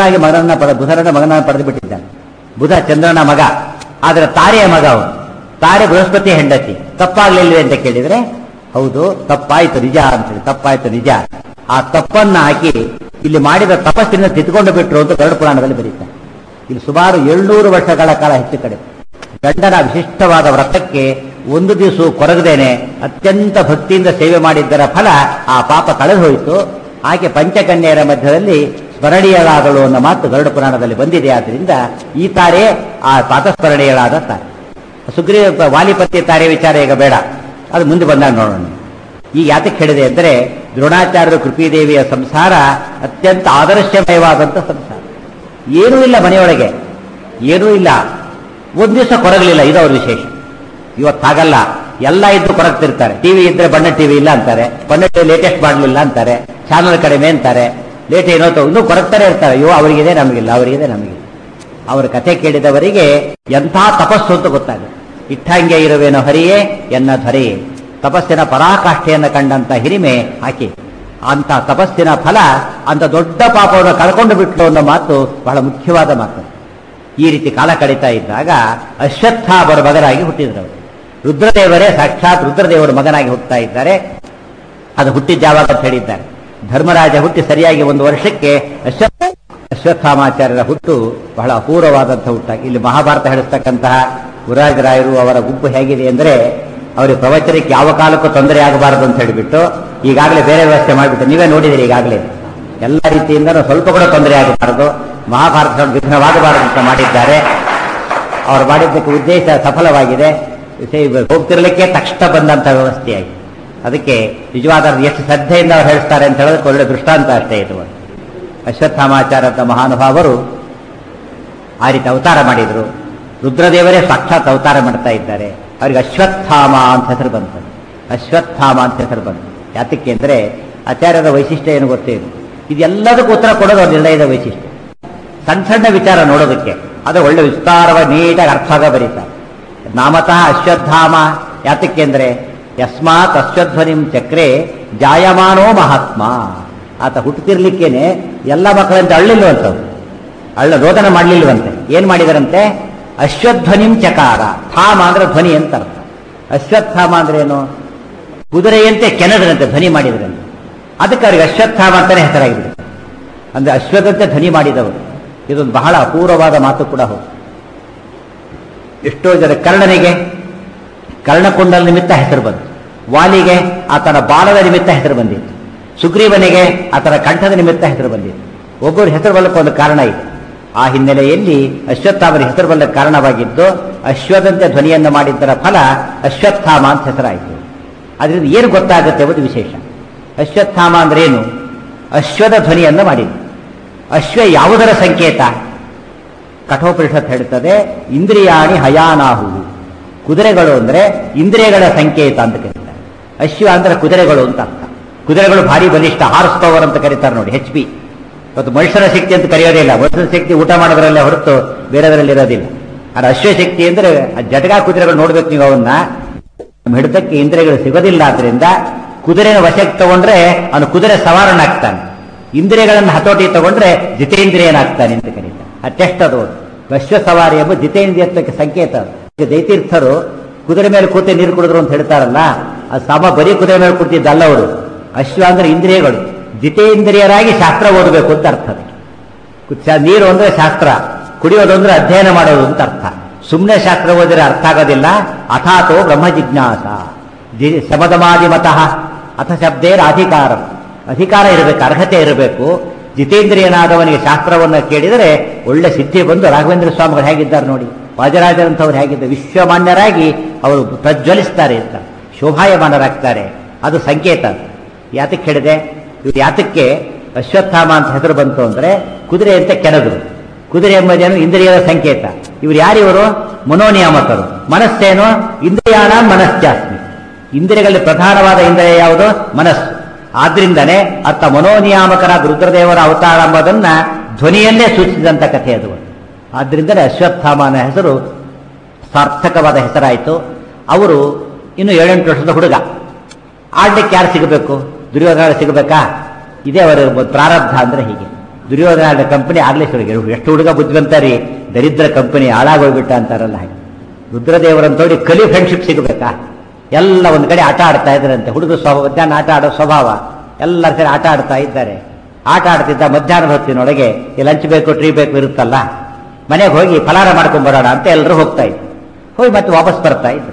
ಮಗನನ್ನ ಪಡೆದು ಬಿಟ್ಟಿದ್ದಾನೆ. ಬುಧ ಚಂದ್ರನ ಮಗ, ಆದರೆ ತಾರೆಯ ಮಗ ಅವನು. ತಾರೆ ಬೃಹಸ್ಪತಿ ಹೆಂಡತಿ. ತಪ್ಪಾಗ್ಲಿಲ್ವೇ ಅಂತ ಕೇಳಿದ್ರೆ ಹೌದು ತಪ್ಪಾಯ್ತು ನಿಜ ಅಂತೇಳಿ. ತಪ್ಪಾಯ್ತು ನಿಜ. ಆ ತಪ್ಪನ್ನ ಹಾಕಿ ಇಲ್ಲಿ ಮಾಡಿದ ತಪಸ್ಸಿನ ತಿದ್ಕೊಂಡು ಬಿಟ್ರು ಅಂತ ಗರುಡ ಪುರಾಣದಲ್ಲಿ ಬರೀತಾರೆ. ಇಲ್ಲಿ ಸುಮಾರು 700 ವರ್ಷಗಳ ಕಾಲ ಹೆಚ್ಚು ಕಡೆ ಗಂಡನ ವಿಶಿಷ್ಟವಾದ ವ್ರತಕ್ಕೆ ಒಂದು ದಿವಸ ಕೊರಗದೇನೆ ಅತ್ಯಂತ ಭಕ್ತಿಯಿಂದ ಸೇವೆ ಮಾಡಿದ್ದರ ಫಲ ಆ ಪಾಪ ಕಳೆದು ಹೋಯಿತು. ಆಕೆ ಪಂಚಕನ್ಯೆಯರ ಮಧ್ಯದಲ್ಲಿ ಸ್ಮರಣೀಯಳಾದಳು ಅನ್ನೋ ಮಾತು ಗರುಡ ಪುರಾಣದಲ್ಲಿ ಬಂದಿದೆ. ಆದ್ದರಿಂದ ಈ ತಾರೆ ಆ ಪಾತಸ್ಮರಣೀಯಳಾದ ತಾರೆ. ಸುಗ್ರೀವ ವಾಲಿಪತಿ ತಾರೆ ವಿಚಾರ ಈಗ ಬೇಡ, ಅದು ಮುಂದೆ ಬಂದಾಗ ನೋಡೋಣ. ಈಗ ಯಾತಕ್ಕೆ ಹೇಳಿದೆ ಅಂದರೆ ದ್ರೋಣಾಚಾರ್ಯರು ಕೃಪೀದೇವಿಯ ಸಂಸಾರ ಅತ್ಯಂತ ಆದರ್ಶಮಯವಾದಂಥ ಸಂಸಾರ. ಏನೂ ಇಲ್ಲ ಮನೆಯೊಳಗೆ, ಏನೂ ಇಲ್ಲ, ಒಂದು ದಿವಸ ಕೊರಗಲಿಲ್ಲ. ಇದು ಅವ್ರ ವಿಶೇಷ. ಇವತ್ತಾಗಲ್ಲ, ಎಲ್ಲ ಇದ್ದು ಕೊರಗ್ತಿರ್ತಾರೆ. ಟಿವಿ ಇದ್ರೆ ಬಣ್ಣ ಟಿವಿ ಇಲ್ಲ ಅಂತಾರೆ, ಬಣ್ಣ ಟಿವಿ ಲೇಟೆಸ್ಟ್ ಮಾಡಲಿಲ್ಲ ಅಂತಾರೆ, ಚಾನಲ್ ಕಡಿಮೆ ಅಂತಾರೆ, ಲೇಟ್ ಏನೋ ಇನ್ನೂ ಕೊರಗ್ತಾರೆ ಇರ್ತಾರೆ. ಅಯ್ಯೋ ಅವರಿಗಿದೆ ನಮಗಿಲ್ಲ, ಅವರಿಗಿದೆ ನಮಗಿಲ್ಲ. ಅವರ ಕಥೆ ಕೇಳಿದವರಿಗೆ ಎಂಥ ತಪಸ್ಸು ಅಂತ ಗೊತ್ತಾಗುತ್ತೆ. ಇಟ್ಟಂಗೆ ಇರುವೇನೋ ಹರಿಯೇ ಎನ್ನ ಧರೆಯೇ, ತಪಸ್ಸಿನ ಪರಾಕಾಷ್ಠೆಯನ್ನು ಕಂಡಂತ ಹಿರಿಮೆ ಆಕೆ. ಅಂತ ತಪಸ್ಸಿನ ಫಲ ಅಂತ ದೊಡ್ಡ ಪಾಪವನ್ನು ಕಳ್ಕೊಂಡು ಬಿಟ್ಲು ಅನ್ನೋ ಮಾತು ಬಹಳ ಮುಖ್ಯವಾದ ಮಾತು. ಈ ರೀತಿ ಕಾಲ ಕಳೀತಾ ಇದ್ದಾಗ ಅಶ್ವತ್ಥಾಮರ ಮಗನಾಗಿ ಹುಟ್ಟಿದ್ರು ಅವರು. ರುದ್ರದೇವರೇ ಸಾಕ್ಷಾತ್ ರುದ್ರದೇವರ ಮಗನಾಗಿ ಹುಟ್ಟುತ್ತಾ ಇದ್ದಾರೆ. ಅದು ಹುಟ್ಟಿದ ಯಾವಾಗ ಅಂತ ಹೇಳಿದ್ದಾರೆ. ಧರ್ಮರಾಜ ಹುಟ್ಟಿ ಸರಿಯಾಗಿ 1 ವರ್ಷಕ್ಕೆ ಅಶ್ವತ್ಥಾಮಾಚಾರ್ಯರ ಹುಟ್ಟು ಬಹಳ ಅಪೂರ್ವವಾದಂಥ ಹುಟ್ಟಾಗಿ. ಇಲ್ಲಿ ಮಹಾಭಾರತ ಹೇಳಿಸ್ತಕ್ಕಂತಹ ಗುರಾಜರಾಯರು ಅವರ ಗುಂಪು ಹೇಗಿದೆ ಅಂದರೆ ಅವರಿಗೆ ಪ್ರವಚನಕ್ಕೆ ಯಾವ ಕಾಲಕ್ಕೂ ತೊಂದರೆ ಆಗಬಾರದು ಅಂತ ಹೇಳಿಬಿಟ್ಟು ಈಗಾಗಲೇ ಬೇರೆ ವ್ಯವಸ್ಥೆ ಮಾಡಿಬಿಟ್ಟು ನೀವೇ ನೋಡಿದಿರಿ. ಈಗಾಗಲೇ ಎಲ್ಲ ರೀತಿಯಿಂದ ಸ್ವಲ್ಪ ಕೂಡ ತೊಂದರೆ ಆಗಬಾರದು, ಮಹಾಭಾರತ ವಿಘ್ನವಾಗಬಾರದು ಅಂತ ಮಾಡಿದ್ದಾರೆ. ಅವರು ಮಾಡಿದ್ದಕ್ಕೆ ಉದ್ದೇಶ ಸಫಲವಾಗಿದೆ. ಹೋಗ್ತಿರ್ಲಿಕ್ಕೆ ತಕ್ಷಣ ಬಂದಂಥ ವ್ಯವಸ್ಥೆಯಾಗಿ. ಅದಕ್ಕೆ ನಿಜವಾದ ಎಷ್ಟು ಶ್ರದ್ಧೆಯಿಂದ ಅವ್ರು ಹೇಳ್ತಾರೆ ಅಂತ ಹೇಳೋದಕ್ಕೆ ಒಳ್ಳೆ ದೃಷ್ಟಾಂತ ಅಷ್ಟೇ ಇದು. ಅಶ್ವತ್ಥಾಮಾಚಾರ್ಯ ಅಂತ ಮಹಾನುಭಾವರು ಆ ರೀತಿ ಅವತಾರ ಮಾಡಿದರು. ರುದ್ರದೇವರೇ ಸಾಕ್ಷಾತ್ ಅವತಾರ ಮಾಡ್ತಾ ಇದ್ದಾರೆ. ಅವರಿಗೆ ಅಶ್ವತ್ಥಾಮ ಅಂತ ಹೆಸರು ಬಂತು. ಅಶ್ವತ್ಥಾಮ ಅಂತ ಹೆಸರು ಬಂತು. ಯಾತಕ್ಕೆ ಅಂದರೆ ಆಚಾರ್ಯರ ವೈಶಿಷ್ಟ್ಯ ಏನು ಗೊತ್ತೇ ಇದೆ. ಇದೆಲ್ಲದಕ್ಕೂ ಉತ್ತರ ಕೊಡೋದು ಅವ್ರ ನಿರ್ಣಯದ ವೈಶಿಷ್ಟ್ಯ. ಸಣ್ಣ ಸಣ್ಣ ವಿಚಾರ ನೋಡೋದಕ್ಕೆ ಅದು ಒಳ್ಳೆ ವಿಸ್ತಾರವಾಗಿ ನೀಟಾಗಿ ಅರ್ಥವಾಗ ಬರೀತಾರೆ. ನಾಮತಃ ಅಶ್ವತ್ಥಾಮ ಯಾತಕ್ಕೆ ಅಂದರೆ ಯಸ್ಮಾತ್ ಅಶ್ವಧ್ವನಿಂ ಚಕ್ರೆ ಜಾಯಮಾನೋ ಮಹಾತ್ಮ. ಆತ ಹುಟ್ಟುತ್ತಿರ್ಲಿಕ್ಕೇನೆ ಎಲ್ಲ ಮಕ್ಕಳಂತೆ ಅಳ್ಳಿಲ್ವಂತವ್ರು, ರೋದನ ಮಾಡಲಿಲ್ವಂತೆ. ಏನ್ ಮಾಡಿದರಂತೆ? ಅಶ್ವಧ್ವನಿಂ ಚಕಾರ. ಥಾಮ ಅಂದ್ರೆ ಧ್ವನಿ ಅಂತ ಅರ್ಥ. ಅಶ್ವತ್ಥಾಮ ಅಂದ್ರೆ ಏನು? ಕುದುರೆಯಂತೆ ಕೆನದ್ರಂತೆ, ಧ್ವನಿ ಮಾಡಿದ್ರಂತೆ. ಅದಕ್ಕೆ ಅವ್ರಿಗೆ ಅಶ್ವತ್ಥಾಮ ಅಂತಾನೆ ಹೆಸರಾಗಿಬಿಡುತ್ತೆ. ಅಂದ್ರೆ ಅಶ್ವದಂತೆ ಧ್ವನಿ ಮಾಡಿದವರು. ಇದೊಂದು ಬಹಳ ಅಪೂರ್ವವಾದ ಮಾತು ಕೂಡ ಹೌದು. ಎಷ್ಟೋ ಜನ ಕರ್ಣನಿಗೆ ಕರ್ಣಕುಂಡಲ ನಿಮಿತ್ತ ಹೆಸರು ಬಂತು, ವಾಲಿಗೆ ಆತನ ಬಾಲದ ನಿಮಿತ್ತ ಹೆಸರು ಬಂದಿತ್ತು, ಸುಗ್ರೀವನಿಗೆ ಆತನ ಕಂಠದ ನಿಮಿತ್ತ ಹೆಸರು ಬಂದಿತ್ತು. ಒಬ್ಬರು ಹೆಸರು ಬಲ್ಲಕ್ಕೆ ಒಂದು ಕಾರಣ ಇದೆ. ಆ ಹಿನ್ನೆಲೆಯಲ್ಲಿ ಅಶ್ವತ್ಥಾಮನ ಹೆಸರು ಬಲ್ಲಕ್ಕೆ ಕಾರಣವಾಗಿದ್ದು ಅಶ್ವದಂತೆ ಧ್ವನಿಯನ್ನು ಮಾಡಿದ್ದರ ಫಲ ಅಶ್ವತ್ಥಾಮ ಅಂತ ಹೆಸರಾಯಿತು. ಅದರಿಂದ ಏನು ಗೊತ್ತಾಗುತ್ತೆ ಎಂಬುದು ವಿಶೇಷ. ಅಶ್ವತ್ಥಾಮ ಅಂದ್ರೆ ಏನು? ಅಶ್ವದ ಧ್ವನಿಯನ್ನು ಮಾಡಿದ್ದು. ಅಶ್ವ ಯಾವುದರ ಸಂಕೇತ? ಕಠೋಪನಿಷತ್ ಹೇಳುತ್ತದೆ, ಇಂದ್ರಿಯಾಣಿ ಹಯಾನಾಹು. ಕುದುರೆಗಳು ಅಂದ್ರೆ ಇಂದ್ರಿಯಗಳ ಸಂಕೇತ ಅಂತ ಕರೀತಾರೆ. ಅಶ್ವ ಅಂದ್ರೆ ಕುದುರೆಗಳು ಅಂತ ಅರ್ಥ. ಕುದುರೆಗಳು ಭಾರಿ ಬಲಿಷ್ಠ, ಹಾರ್ಸ್ ಪವರ್ ಅಂತ ಕರೀತಾರೆ ನೋಡಿ, HP. ಇವತ್ತು ಮನುಷ್ಯನ ಶಕ್ತಿ ಅಂತ ಕರೆಯೋದೇ ಇಲ್ಲ. ಮನುಷ್ಯನ ಶಕ್ತಿ ಊಟ ಮಾಡೋದ್ರಲ್ಲೇ ಹೊರತು ಬೇರೆದರಲ್ಲಿ ಇರೋದಿಲ್ಲ. ಅದು ಅಶ್ವಶಕ್ತಿ ಅಂದ್ರೆ ಜಟಗಾ ಕುದುರೆಗಳು ನೋಡ್ಬೇಕು ನೀವು. ಅವನ್ನ ನಮ್ಮ ಹಿಡಿತಕ್ಕೆ ಇಂದ್ರಿಯಗಳು ಸಿಗೋದಿಲ್ಲ. ಆದ್ರಿಂದ ಕುದುರೆನ ವಶಕ್ಕೆ ತಗೊಂಡ್ರೆ ಅವನು ಕುದುರೆ ಸವಾರನಾಗ್ತಾನೆ. ಇಂದ್ರಿಯಗಳನ್ನು ಹತೋಟಿ ತಗೊಂಡ್ರೆ ಜಿತೇಂದ್ರಿಯನಾಗ್ತಾನೆ ಅಂತ ಕರೀತಾರೆ. ಆ ಟೆಸ್ಟ್ ಅದು. ಅಶ್ವ ಸವಾರಿ ಎಂಬ ಜಿತೇಂದ್ರಿಯತ್ವಕ್ಕೆ ಸಂಕೇತ. ದೈತೀರ್ಥರು ಕುದುರೆ ಮೇಲೆ ಕೂತೆ ನೀರು ಕುಡಿದ್ರು ಅಂತ ಹೇಳ್ತಾರಲ್ಲ, ಅದು ಬರೀ ಕುದುರೆ ಮೇಲೆ ಕೂತಿದ್ದಲ್ಲ ಅವರು. ಅಶ್ವ ಅಂದ್ರೆ ಇಂದ್ರಿಯಗಳು, ಜಿತೇಂದ್ರಿಯರಾಗಿ ಶಾಸ್ತ್ರ ಓದಬೇಕು ಅಂತ ಅರ್ಥ. ನೀರು ಅಂದ್ರೆ ಶಾಸ್ತ್ರ, ಕುಡಿಯೋದು ಅಂದ್ರೆ ಅಧ್ಯಯನ ಮಾಡೋದು ಅಂತ ಅರ್ಥ. ಸುಮ್ಮನೆ ಶಾಸ್ತ್ರ ಓದಿದ್ರೆ ಅರ್ಥ ಆಗೋದಿಲ್ಲ. ಅಥಾತೋ ಬ್ರಹ್ಮ ಜಿಜ್ಞಾಸ ಶಮದಮಾದಿ ಮತಃ ಅಥ ಶಬ್ದೇರ ಅಧಿಕಾರ. ಅಧಿಕಾರ ಇರಬೇಕು, ಅರ್ಹತೆ ಇರಬೇಕು. ಜಿತೇಂದ್ರಿಯನಾದವನಿಗೆ ಶಾಸ್ತ್ರವನ್ನು ಕೇಳಿದರೆ ಒಳ್ಳೆ ಸಿದ್ಧಿ ಬಂದು ರಾಘವೇಂದ್ರ ಸ್ವಾಮಿಗಳು ಹೇಗಿದ್ದಾರೆ ನೋಡಿ, ವಾಜರಾಜರಂಥವ್ರು ಹೇಗಿದ್ದಾರೆ, ವಿಶ್ವಮಾನ್ಯರಾಗಿ ಅವರು ಪ್ರಜ್ವಲಿಸ್ತಾರೆ ಅಂತ, ಶೋಭಾಯಮಾನರಾಗ್ತಾರೆ. ಅದು ಸಂಕೇತ. ಯಾತಕ್ಕೆ ಹೇಳಿದೆ? ಇವ್ರು ಯಾತಕ್ಕೆ ಅಶ್ವತ್ಥಾಮ ಅಂತ ಹೆಸರು ಬಂತು ಅಂದ್ರೆ ಕುದುರೆ ಅಂತ ಕೆನದ್ರು. ಕುದುರೆ ಎಂಬುದೇನು? ಇಂದ್ರಿಯದ ಸಂಕೇತ. ಇವರು ಯಾರಿವರು? ಮನೋನಿಯಾಮಕರು. ಮನಸ್ಸೇನು? ಇಂದ್ರಿಯಾಣ ಮನಶ್ಚಾಸ್ಮಿ. ಇಂದ್ರಿಯಗಳಲ್ಲಿ ಪ್ರಧಾನವಾದ ಇಂದ್ರಿಯ ಯಾವುದು? ಮನಸ್ಸು. ಆದ್ರಿಂದನೇ ಅತ್ತ ಮನೋನಿಯಾಮಕರಾದ ರುದ್ರದೇವರ ಅವತಾರ ಎಂಬುದನ್ನ ಧ್ವನಿಯಲ್ಲೇ ಸೂಚಿಸಿದಂತ ಕಥೆ ಅದು. ಆದ್ರಿಂದಲೇ ಅಶ್ವತ್ಥಾಮನ ಹೆಸರು ಸಾರ್ಥಕವಾದ ಹೆಸರಾಯಿತು. ಅವರು ಇನ್ನು 7-8 ವರ್ಷದ ಹುಡುಗ. ಆಡ್ಲಿಕ್ಕೆ ಯಾರು ಸಿಗಬೇಕು? ದುರ್ಯೋಧನ ಸಿಗಬೇಕಾ? ಇದೇ ಅವರ ಪ್ರಾರಬ್ಧ ಅಂದ್ರೆ ಹೀಗೆ. ದುರ್ಯೋಧನ ಕಂಪನಿ ಆಗ್ಲೇ ಶುರುಗೆ. ಎಷ್ಟು ಹುಡುಗ ಬುದ್ಧಿವಂತರಿ, ದರಿದ್ರ ಕಂಪನಿ ಹಾಳಾಗೋಗ್ಬಿಟ್ಟ ಅಂತಾರಲ್ಲ ಹಾಗೆ. ರುದ್ರದೇವರಂತೋಡಿ ಕಲಿ ಫ್ರೆಂಡ್ಶಿಪ್ ಸಿಗಬೇಕಾ? ಎಲ್ಲ ಒಂದು ಕಡೆ ಆಟ ಆಡ್ತಾ ಇದ್ರಂತೆ. ಹುಡುಗ ಮಧ್ಯಾಹ್ನ ಆಟ ಆಡೋ ಸ್ವಭಾವ. ಎಲ್ಲರ ಸೇರಿ ಆಟ ಆಡ್ತಾ ಇದ್ದಾರೆ. ಆಟ ಆಡ್ತಿದ್ದ ಮಧ್ಯಾಹ್ನದ ಹೊತ್ತಿನೊಳಗೆ ಈ ಲಂಚ್ ಬೇಕು, ಟ್ರೀ ಬೇಕು ಇರುತ್ತಲ್ಲ, ಮನೆಗೆ ಹೋಗಿ ಫಲಾರ ಮಾಡ್ಕೊಂಡ್ ಬರೋಣ ಅಂತ ಎಲ್ಲರೂ ಹೋಗ್ತಾ ಇದ್ರು. ಹೋಗಿ ಮತ್ತೆ ವಾಪಸ್ ಬರ್ತಾ ಇದ್ರು.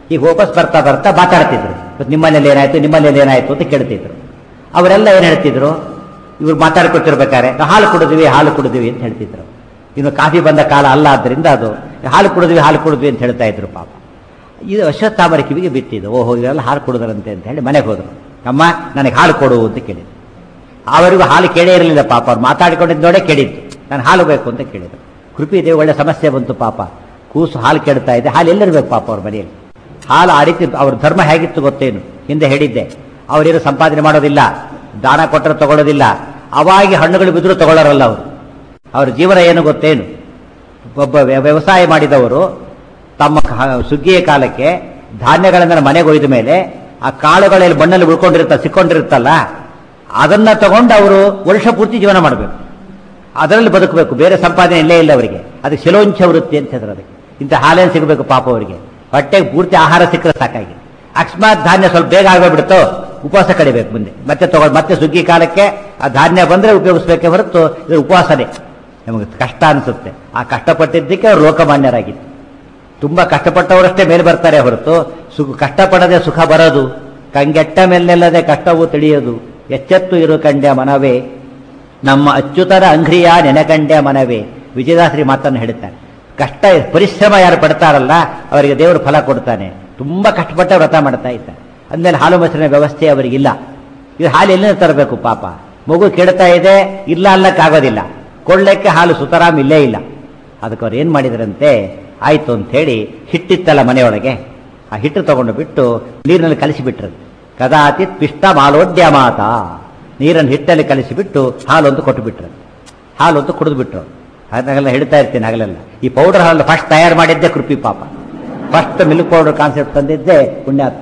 ಈಗ ವಾಪಸ್ ಬರ್ತಾ ಬರ್ತಾ ಮಾತಾಡ್ತಿದ್ರು, ನಿಮ್ಮನೇಲಿ ಏನಾಯ್ತು ನಿಮ್ಮನೇಲಿ ಏನಾಯ್ತು ಅಂತ ಕೇಳ್ತಿದ್ರು. ಅವರೆಲ್ಲ ಏನ್ ಹೇಳ್ತಿದ್ರು, ಇವ್ರು ಮಾತಾಡ್ಕೊತಿರ್ಬೇಕಾರೆ ಹಾಲು ಕುಡಿದ್ವಿ ಅಂತ ಹೇಳ್ತಿದ್ರು. ಇನ್ನು ಕಾಫಿ ಬಂದ ಕಾಲ ಅಲ್ಲ, ಆದ್ದರಿಂದ ಅದು ಹಾಲು ಕುಡಿದ್ವಿ ಅಂತ ಹೇಳ್ತಾ ಇದ್ರು ಪಾಪ. ಇದು ಅಶ್ವತ್ಥಾಮರ ಕಿವಿಗೆ ಬಿತ್ತಿದ್ದು. ಓಹೋ, ಇವರೆಲ್ಲ ಹಾಲು ಕುಡಿದ್ರಂತೆ ಅಂತ ಹೇಳಿ ಮನೆಗೆ ಹೋದ್ರು. ಅಮ್ಮ ನನಗೆ ಹಾಲು ಕೊಡು ಅಂತ ಕೇಳಿದ್ರು. ಅವರಿಗೂ ಹಾಲು ಕೇಳೇ ಇರಲಿಲ್ಲ ಪಾಪ, ಅವ್ರು ಮಾತಾಡಿಕೊಂಡಿದ್ದು ನೋಡೇ ಕೇಳಿದ್ದು, ನಾನು ಹಾಲು ಬೇಕು ಅಂತ ಕೇಳಿದ್ರು. ಕೃಪಿದೇವಿ ಒಳ್ಳೆ ಸಮಸ್ಯೆ ಬಂತು ಪಾಪ, ಕೂಸು ಹಾಲು ಕೇಳ್ತಾ ಇದೆ, ಹಾಲು ಎಲ್ಲಿರ್ಬೇಕು ಪಾಪ ಅವ್ರ ಮನೆಯಲ್ಲಿ. ಹಾಲು ಆ ರೀತಿ ಅವ್ರ ಧರ್ಮ ಹೇಗಿತ್ತು ಗೊತ್ತೇನು, ಹಿಂದೆ ಹೇಳಿದ್ದೆ. ಅವರೇನು ಸಂಪಾದನೆ ಮಾಡೋದಿಲ್ಲ, ದಾನ ಕೊಟ್ಟರೆ ತಗೊಳ್ಳೋದಿಲ್ಲ, ಅವಾಗಿ ಹಣ್ಣುಗಳು ಬಿದ್ದರೂ ತಗೊಳ್ಳೋರಲ್ಲ ಅವರು. ಅವ್ರ ಜೀವನ ಏನು ಗೊತ್ತೇನು, ಒಬ್ಬ ವ್ಯವಸಾಯ ಮಾಡಿದವರು ತಮ್ಮ ಸುಗ್ಗಿಯ ಕಾಲಕ್ಕೆ ಧಾನ್ಯಗಳನ್ನ ಮನೆಗೆ ಒಯ್ದ ಮೇಲೆ ಆ ಕಾಳುಗಳಲ್ಲಿ ಮಣ್ಣಲ್ಲಿ ಸಿಕ್ಕೊಂಡಿರುತ್ತಲ್ಲ, ಅದನ್ನ ತಗೊಂಡು ಅವರು ವರ್ಷ ಪೂರ್ತಿ ಜೀವನ ಮಾಡಬೇಕು, ಅದರಲ್ಲಿ ಬದುಕಬೇಕು, ಬೇರೆ ಸಂಪಾದನೆ ಇಲ್ಲೇ ಇಲ್ಲ ಅವರಿಗೆ. ಅದಕ್ಕೆ ಶಿಲೋಂಚ ವೃತ್ತಿ ಅಂತ ಹೇಳಿದ್ರು. ಅದಕ್ಕೆ ಇಂಥ ಹಾಲೇನು ಸಿಗಬೇಕು ಪಾಪ ಅವರಿಗೆ, ಹೊಟ್ಟೆಗೆ ಪೂರ್ತಿ ಆಹಾರ ಸಿಕ್ಕರೆ ಸಾಕಾಗಿ. ಅಕಸ್ಮಾತ್ ಧಾನ್ಯ ಸ್ವಲ್ಪ ಬೇಗ ಆಗಬಿಡ್ತೋ, ಉಪವಾಸ ಕಡಿಬೇಕು ಮುಂದೆ, ಮತ್ತೆ ಸುಗ್ಗಿ ಕಾಲಕ್ಕೆ ಆ ಧಾನ್ಯ ಬಂದ್ರೆ ಉಪಯೋಗಿಸ್ಬೇಕೇ ಹೊರತು ಇದು ಉಪವಾಸನೇ. ನಮಗೆ ಕಷ್ಟ ಅನಿಸುತ್ತೆ. ಆ ಕಷ್ಟಪಟ್ಟಿದ್ದಕ್ಕೆ ಅವರು ಲೋಕಮಾನ್ಯರಾಗಿತ್ತು. ತುಂಬಾ ಕಷ್ಟಪಟ್ಟವರಷ್ಟೇ ಮೇಲೆ ಬರ್ತಾರೆ ಹೊರತು ಕಷ್ಟಪಡದೆ ಸುಖ ಬರೋದು, ಕಂಗೆಟ್ಟ ಮೇಲೆಲ್ಲದೆ ಕಷ್ಟವೂ ತಿಳಿಯೋದು, ಎಚ್ಚೆತ್ತು ಇರು ಕಂಡ್ಯ ಮನವೇ ನಮ್ಮ ಅಚ್ಯುತರ ಅಂಘ್ರಿಯ ನೆನೆಕಂಡ್ಯ ಮನವೇ. ವಿಜಯದಾಸರಿ ಮಾತನ್ನು ಹೇಳುತ್ತಾರೆ. ಕಷ್ಟ ಪರಿಶ್ರಮ ಯಾರು ಪಡ್ತಾರಲ್ಲ ಅವರಿಗೆ ದೇವರು ಫಲ ಕೊಡ್ತಾನೆ. ತುಂಬಾ ಕಷ್ಟಪಟ್ಟ ವ್ರತ ಮಾಡ್ತಾ ಇದ್ದಾರೆ. ಅಂದಮೇಲೆ ಹಾಲು ಮೊಸರಿನ ವ್ಯವಸ್ಥೆ ಅವರಿಗಿಲ್ಲ. ಇದು ಹಾಲು ಎಲ್ಲಿಂದ ತರಬೇಕು ಪಾಪ, ಮಗು ಕೆಡ್ತಾ ಇದೆ, ಇಲ್ಲ ಅಲ್ಲಕ್ಕಾಗೋದಿಲ್ಲ, ಕೊಳ್ಳಕ್ಕೆ ಹಾಲು ಸುತರಾಮ್ ಇಲ್ಲೇ ಇಲ್ಲ. ಅದಕ್ಕೆ ಅವ್ರು ಏನ್ ಮಾಡಿದ್ರಂತೆ, ಆಯ್ತು ಅಂತ ಹೇಳಿ ಹಿಟ್ಟಿತ್ತಲ್ಲ ಮನೆಯೊಳಗೆ, ಆ ಹಿಟ್ಟು ತಗೊಂಡು ಬಿಟ್ಟು ನೀರಿನಲ್ಲಿ ಕಲಿಸಿಬಿಟ್ರು. ಕದಾಚಿತ್ ಪಿಷ್ಟ ಮಾಲೋಡ್ಯ ಮಾತ, ನೀರನ್ನು ಹಿಟ್ಟಲ್ಲಿ ಕಲಿಸಿಬಿಟ್ಟು ಹಾಲು ಅಂತ ಕೊಟ್ಟು ಬಿಟ್ರು. ಹಾಲು ಅಂತ ಕುಡಿದು ಬಿಟ್ರು. ಅದನ್ನೆಲ್ಲ ಹೇಳ್ತಾ ಇರ್ತೀನಿ ಹಗಲೆಲ್ಲ. ಈ ಪೌಡರ್ ಹಾಲು ಫಸ್ಟ್ ತಯಾರು ಮಾಡಿದ್ದೆ ಕೃಪಿ ಪಾಪ. ಫಸ್ಟ್ ಮಿಲ್ಕ್ ಪೌಡರ್ ಕಾನ್ಸೆಪ್ಟ್ ತಂದಿದ್ದೆ ಪುಣ್ಯಾತ್ಮ.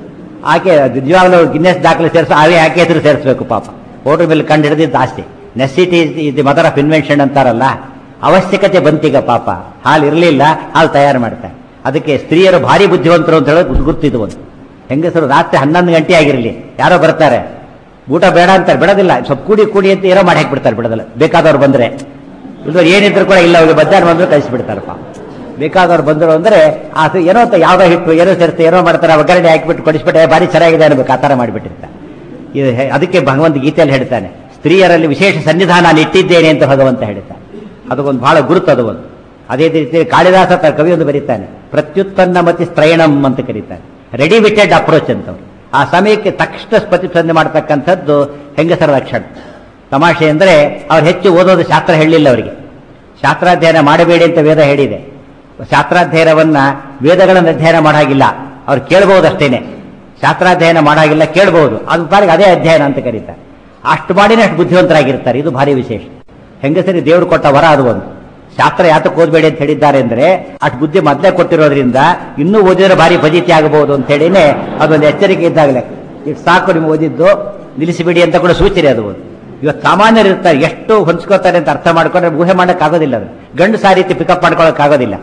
ಆಕೆ ನಿಜವಾಗ್ಲೂ ಗಿನ್ನೆಸ್ ದಾಖಲೆ ಆಕೆ ಹೆಸರು ಸೇರಿಸಬೇಕು ಪಾಪ. ಪೌಡರ್ ಮಿಲ್ಕ್ ಕಂಡು ಹಿಡಿದಿದ್ದು ಆಸ್ತಿ. Necessity is the mother of invention ಅಂತಾರಲ್ಲ, ಅವಶ್ಯಕತೆ ಬಂತೀಗ ಪಾಪ. ಹಾಲು ಇರಲಿಲ್ಲ, ಹಾಲು ತಯಾರು ಮಾಡ್ತಾರೆ. ಅದಕ್ಕೆ ಸ್ತ್ರೀಯರು ಭಾರಿ ಬುದ್ಧಿವಂತರು ಅಂತ ಹೇಳೋದು ಗುರ್ತಿದ್ದು. ಒಂದು ಹೆಂಗಸರು ರಾತ್ರಿ 11 ಗಂಟೆ ಆಗಿರಲಿ, ಯಾರೋ ಬರ್ತಾರೆ, ಊಟ ಬೇಡ ಅಂತಾರೆ, ಬಿಡೋದಿಲ್ಲ, ಸ್ವಲ್ಪ ಕೂಡಿ ಅಂತ ಏನೋ ಮಾಡಿ ಹಾಕಿಬಿಡ್ತಾರೆ, ಬಿಡೋದಿಲ್ಲ. ಬೇಕಾದವ್ರು ಬಂದ್ರೆ ಇಲ್ದವ್ರು ಏನಿದ್ರು ಕೂಡ ಇಲ್ಲ, ಅವ್ರಿಗೆ ಮಧ್ಯಾಹ್ನ ಬಂದ್ರು ಕಳಿಸಿಬಿಡ್ತಾರಪ್ಪ. ಬೇಕಾದವ್ರು ಬಂದರು ಅಂದ್ರೆ ಅದು ಏನೋ ಯಾವ್ದೋ ಹಿಟ್ಟು ಏನೋ ಸೇರಿಸ್ತಾರೆ, ಏನೋ ಮಾಡ್ತಾರೆ, ಒಗ್ಗರಣೆ ಹಾಕಿಬಿಟ್ಟು ಕೊಡಿಸ್ಬಿಟ್ಟೆ ಭಾರಿ ಚೆನ್ನಾಗಿದೆ ಅನ್ಬೇಕು, ಆ ಥರ ಮಾಡಿಬಿಟ್ಟಿರ್ತಾರೆ. ಇದು ಅದಕ್ಕೆ ಭಗವಂತ ಗೀತೆಯಲ್ಲಿ ಹೇಳ್ತಾನೆ, ಸ್ತ್ರೀಯರಲ್ಲಿ ವಿಶೇಷ ಸನ್ನಿಧಾನ ನಾನು ಇಟ್ಟಿದ್ದೇನೆ ಅಂತ ಭಗವಂತ ಹೇಳ್ತಾನೆ. ಅದಕ್ಕೊಂದು ಬಹಳ ಗುರುತು ಅದು ಒಂದು. ಅದೇ ರೀತಿ ಕಾಳಿದಾಸ ಕವಿ ಒಂದು ಬರೀತಾನೆ, ಪ್ರತ್ಯುತ್ಪನ್ನ ಮತಿ ಸ್ತ್ರೈಣಂ ಅಂತ ಕರೀತಾನೆ. ರೆಡಿ ವಿಟೆಡ್ ಅಪ್ರೋಚ್ ಅಂತವ್ರು. ಆ ಸಮಯಕ್ಕೆ ತಕ್ಷಣ ಪ್ರತಿಸ್ಪಂದನೆ ಮಾಡ್ತಕ್ಕಂಥದ್ದು ಹೆಂಗಸರ ಲಕ್ಷಣ. ತಮಾಷೆ ಅಂದರೆ ಅವ್ರು ಹೆಚ್ಚು ಓದೋದು ಶಾಸ್ತ್ರ ಹೇಳಲಿಲ್ಲ ಅವರಿಗೆ. ಶಾಸ್ತ್ರಾಧ್ಯಯನ ಮಾಡಬೇಡಿ ಅಂತ ವೇದ ಹೇಳಿದೆ. ಶಾಸ್ತ್ರಾಧ್ಯಯನವನ್ನ ವೇದಗಳನ್ನು ಅಧ್ಯಯನ ಮಾಡಾಗಿಲ್ಲ, ಅವ್ರು ಕೇಳಬಹುದಷ್ಟೇನೆ. ಶಾಸ್ತ್ರಾಧ್ಯಯನ ಮಾಡಾಗಿಲ್ಲ, ಕೇಳಬಹುದು. ಅದು ಪಾಲಿಗೆ ಅದೇ ಅಧ್ಯಯನ ಅಂತ ಕರೀತಾರೆ. ಅಷ್ಟು ಮಾಡಿನೇ ಅಷ್ಟು ಬುದ್ಧಿವಂತರಾಗಿರ್ತಾರೆ. ಇದು ಭಾರಿ ವಿಶೇಷ. ಹೆಂಗಸರಿ ದೇವರು ಕೊಟ್ಟ ವರ ಅದು ಒಂದು. ಶಾಸ್ತ್ರ ಯಾತಕ್ಕೆ ಓದಬೇಡಿ ಅಂತ ಹೇಳಿದ್ದಾರೆ ಅಂದ್ರೆ ಅಷ್ಟು ಬುದ್ಧಿ ಮೊದಲೇ ಕೊಟ್ಟಿರೋದ್ರಿಂದ ಇನ್ನೂ ಓದಿದ್ರೆ ಭಾರಿ ಫಜೀತಿ ಆಗಬಹುದು ಅಂತ ಹೇಳಿನೇ ಅದೊಂದು ಎಚ್ಚರಿಕೆ ಇದ್ದಾಗಲೇ. ಈಗ ಸಾಕು ನಿಮ್ಗೆ ಓದಿದ್ದು ನಿಲ್ಲಿಸಿಬಿಡಿ ಅಂತ ಕೂಡ ಸೂಚನೆ ಅದು. ಇವತ್ತು ಸಾಮಾನ್ಯರು ಇರ್ತಾರೆ, ಎಷ್ಟು ಹೊಂಚ್ಕೋತಾರೆ ಅಂತ ಅರ್ಥ ಮಾಡ್ಕೊಂಡ್ರೆ ಊಹೆ ಮಾಡೋಕ್ಕಾಗೋದಿಲ್ಲ. ಅದು ಗಂಡು ಸಾ ರೀತಿ ಪಿಕಪ್ ಮಾಡ್ಕೊಳ್ಳೋಕ್ಕಾಗೋದಿಲ್ಲ.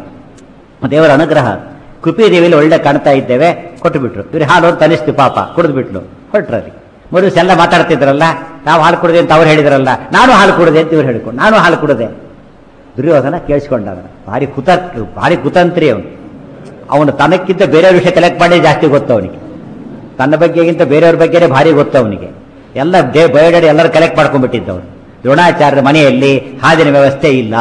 ದೇವರ ಅನುಗ್ರಹ. ಕೃಪಿ ದೇವಿಯಲ್ಲಿ ಒಳ್ಳೆ ಕಾಣ್ತಾ ಇದ್ದೇವೆ, ಕೊಟ್ಟು ಬಿಟ್ರು. ಇವ್ರು ಹಾಲು ಅಂತ ಅನಿಸ್ತು ಪಾಪ, ಕುಡಿದು ಬಿಟ್ಲು, ಹೊರಟ್ರಲ್ಲಿ. ಮರುದಿವಸ ಎಲ್ಲ ಮಾತಾಡ್ತಿದ್ರಲ್ಲ, ನಾವು ಹಾಲು ಕುಡಿದೆ ಅಂತ ಅವ್ರು ಹೇಳಿದ್ರಲ್ಲ, ನಾನು ಹಾಲು ಕುಡಿದೆ ಅಂತ ಇವ್ರು ಹೇಳಿಕೊಂಡು ನಾನು ಹಾಲು ಕುಡಿದೆ. ದುರ್ಯೋಧನ ಕೇಳಿಸ್ಕೊಂಡವನ ಭಾರಿ ಕುತಂತ್ರಿ ಅವನು. ಅವನು ತನಕ್ಕಿಂತ ಬೇರೆಯವ್ರ ವಿಷಯ ಕಲೆಕ್ಟ್ ಮಾಡಿ ಜಾಸ್ತಿ ಗೊತ್ತು ಅವನಿಗೆ. ತನ್ನ ಬಗ್ಗೆಗಿಂತ ಬೇರೆಯವ್ರ ಬಗ್ಗೆನೇ ಭಾರಿ ಗೊತ್ತು ಅವನಿಗೆ. ಎಲ್ಲ ಬಯೋಡೇಟಾ ಎಲ್ಲರೂ ಕಲೆಕ್ಟ್ ಮಾಡ್ಕೊಂಡ್ಬಿಟ್ಟಿದ್ದವನು. ದ್ರೋಣಾಚಾರ್ಯರ ಮನೆಯಲ್ಲಿ ಹಾದಿನ ವ್ಯವಸ್ಥೆ ಇಲ್ಲ,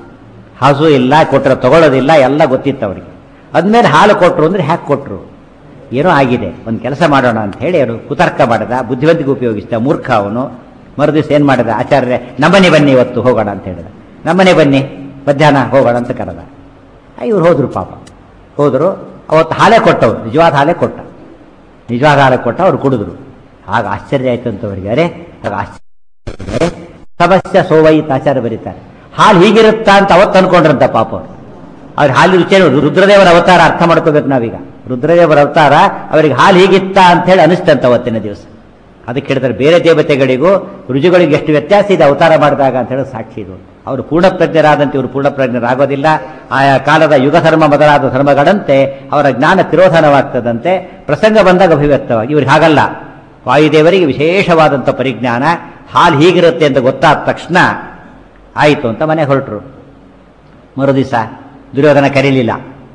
ಹಸು ಇಲ್ಲ, ಕೊಟ್ಟರೆ ತಗೊಳ್ಳೋದಿಲ್ಲ, ಎಲ್ಲ ಗೊತ್ತಿತ್ತು ಅವರಿಗೆ. ಅದ್ಮೇಲೆ ಹಾಲು ಕೊಟ್ಟರು ಅಂದ್ರೆ ಹ್ಯಾಕ್ ಕೊಟ್ಟರು, ಏನೋ ಆಗಿದೆ, ಒಂದು ಕೆಲಸ ಮಾಡೋಣ ಅಂತ ಹೇಳಿ ಅವನು ಕುತರ್ಕ ಮಾಡಿದ, ಬುದ್ಧಿವಂತಿಗೆ ಉಪಯೋಗಿಸಿದ. ಮೂರ್ಖ ಅವನು. ಮರುದಿವಸ ಏನ್ ಮಾಡಿದ, ಆಚಾರ್ಯ ನಮ್ಮನೆ ಬನ್ನಿ ಇವತ್ತು ಹೋಗೋಣ ಅಂತ ಹೇಳಿದ. ನಮ್ಮನೆ ಬನ್ನಿ ಮಧ್ಯಾಹ್ನ ಹೋಗೋಣ ಅಂತ ಕರೆದ. ಇವ್ರು ಹೋದ್ರು ಪಾಪ. ಹೋದ್ರು. ಅವತ್ತು ಹಾಲೇ ಕೊಟ್ಟವ್ರು, ನಿಜವಾದ ಹಾಲೇ ಕೊಟ್ಟ. ನಿಜವಾದ ಹಾಲೇ ಕೊಟ್ಟ, ಅವ್ರು ಕುಡಿದ್ರು. ಆಗ ಆಶ್ಚರ್ಯ ಆಯ್ತು ಅಂತ ಅವರಿಗೆ. ಅರೆ ಆಗ ಆಶ್ಚರ್ಯ ಸಮಸ್ಯೆ ಸೋವೈತ್ ಆಚಾರ್ಯ ಬರೀತಾರೆ. ಹಾಲು ಹೀಗಿರುತ್ತಾ ಅಂತ ಅವತ್ತು ಅನ್ಕೊಂಡ್ರಂತ ಪಾಪ ಅವರು. ಅವ್ರಿಗೆ ಹಾಲು ರುಚಿ ರುದ್ರದೇವರ ಅವತಾರ ಅರ್ಥ ಮಾಡ್ಕೋಬೇಕು ನಾವೀಗ. ರುದ್ರದೇವರ ಅವತಾರ ಅವರಿಗೆ ಹಾಲು ಹೀಗಿತ್ತ ಅಂತ ಹೇಳಿ ಅನಿಸ್ತಂತ ಅವತ್ತಿನ ದಿವಸ. ಅದಕ್ಕೆ ಹೇಳಿದ್ರೆ ಬೇರೆ ದೇವತೆಗಳಿಗೂ ರುಚಿಗಳಿಗೆ ಎಷ್ಟು ವ್ಯತ್ಯಾಸ ಇದೆ ಅವತಾರ ಮಾಡಿದಾಗ ಅಂತ ಹೇಳಿ ಸಾಕ್ಷಿ ಇದು. ಅವರು ಪೂರ್ಣಪ್ರಜ್ಞರಾದಂತೆ ಇವರು ಪೂರ್ಣಪ್ರಜ್ಞರಾಗೋದಿಲ್ಲ. ಆಯಾ ಕಾಲದ ಯುಗ ಧರ್ಮ ಮೊದಲಾದ ಧರ್ಮಗಳಂತೆ ಅವರ ಜ್ಞಾನ ತಿರೋಧಾನವಾಗ್ತದಂತೆ. ಪ್ರಸಂಗ ಬಂದಾಗ ಅಭಿವ್ಯಕ್ತವಾಗಿ. ಇವ್ರಿಗೆ ಹಾಗಲ್ಲ. ವಾಯುದೇವರಿಗೆ ವಿಶೇಷವಾದಂಥ ಪರಿಜ್ಞಾನ. ಹಾಲು ಹೀಗಿರುತ್ತೆ ಅಂತ ಗೊತ್ತಾದ ತಕ್ಷಣ ಆಯಿತು ಅಂತ ಮನೆಗೆ ಹೊರಟರು. ಮರುದಿವಸ ದುರ್ಯೋಧನ ಕರೀಲಿಲ್ಲ.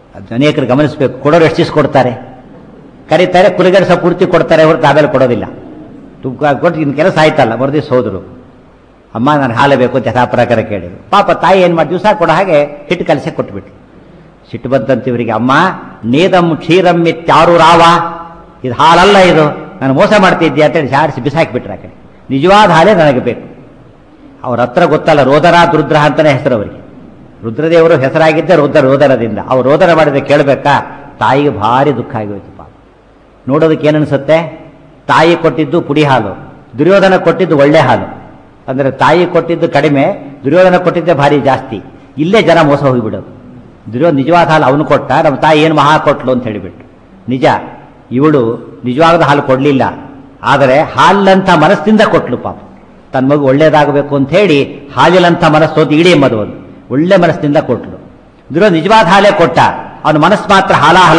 ಅದು ಅನೇಕರು ಗಮನಿಸಬೇಕು. ಕೊಡೋರು ಎಷ್ಟು ಕೊಡ್ತಾರೆ, ಕರೀತಾರೆ, ಕುಲಿಗರಿಸ ಪೂರ್ತಿ ಕೊಡ್ತಾರೆ ಹೊರತು ಆಮೇಲೆ ಕೊಡೋದಿಲ್ಲ. ತುಪ್ಪ ಕೊಟ್ಟು ಇನ್ನು ಕೆಲಸ ಆಯ್ತಲ್ಲ, ಮರುದಿವ್ಸ ಹೋದ್ರು, ಅಮ್ಮ ನಾನು ಹಾಲು ಬೇಕು ಅಂತ ಯಥಾಪ್ರಕಾರ ಕೇಳಿದ್ರು. ಪಾಪ ತಾಯಿ ಏನು ಮಾಡಿ ದಿವಸ ಕೊಡೋ ಹಾಗೆ ಹಿಟ್ಟು ಕಲಸೆ ಕೊಟ್ಬಿಟ್ರು. ಸಿಟ್ಟು ಬಂತಂತ ಇವರಿಗೆ, ಅಮ್ಮ ನೇದಂ ಕ್ಷೀರಂ ಇತ್ಯಾರು ರಾವ, ಇದು ಹಾಲಲ್ಲ, ಇದು ನಾನು ಮೋಸ ಮಾಡ್ತಿದ್ದೆ ಅಂತೇಳಿ ಜಾರಿಸಿ ಬಿಸಾಕಿಬಿಟ್ರೆ. ಆ ಕಡೆ ನಿಜವಾದ ಹಾಲೇ ನನಗೆ ಬೇಕು. ಅವ್ರ ಹತ್ರ ಗೊತ್ತಲ್ಲ, ರೋದರ ರುದ್ರ ಅಂತಾನೆ ಹೆಸರು ಅವರಿಗೆ. ರುದ್ರದೇವರು ಹೆಸರಾಗಿದ್ದೆ ರೋದರದಿಂದ. ಅವ್ರು ರೋದರ ಮಾಡಿದ್ರೆ ಕೇಳಬೇಕಾ? ತಾಯಿಗೆ ಭಾರಿ ದುಃಖ ಆಗೋಯ್ತು ಪಾಪ. ನೋಡೋದಕ್ಕೆ ಏನನ್ಸುತ್ತೆ, ತಾಯಿ ಕೊಟ್ಟಿದ್ದು ಪುಡಿ ಹಾಲು, ದುರ್ಯೋಧನ ಕೊಟ್ಟಿದ್ದು ಒಳ್ಳೆ ಹಾಲು. ಅಂದರೆ ತಾಯಿ ಕೊಟ್ಟಿದ್ದು ಕಡಿಮೆ, ದುರ್ಯೋಧನ ಕೊಟ್ಟಿದ್ದೆ ಭಾರಿ ಜಾಸ್ತಿ. ಇಲ್ಲೇ ಜನ ಮೋಸ ಹೋಗಿಬಿಡೋದು. ದುರ್ಯೋಧನ ನಿಜವಾದ ಹಾಲು ಅವನು ಕೊಟ್ಟ, ನಮ್ಮ ತಾಯಿ ಏನು ಮಹಾ ಕೊಟ್ಲು ಅಂತ ಹೇಳಿಬಿಟ್ಟು. ನಿಜ, ಇವಳು ನಿಜವಾದ ಹಾಲು ಕೊಡಲಿಲ್ಲ, ಆದರೆ ಹಾಲಂಥ ಮನಸ್ಸಿಂದ ಕೊಟ್ಲು ಪಾಪ. ತನ್ನ ಮಗು ಒಳ್ಳೇದಾಗಬೇಕು ಅಂತ ಹೇಳಿ ಹಾಲಿನಂಥ ಮನಸ್ಸು ಅಂತ ಇಡೀ ಮದುವನ್ನು ಒಳ್ಳೆ ಮನಸ್ಸಿನಿಂದ ಕೊಟ್ಲು. ದುರ್ಯೋಧನ ನಿಜವಾದ ಹಾಲೇ ಕೊಟ್ಟ, ಅವನ ಮನಸ್ಸು ಮಾತ್ರ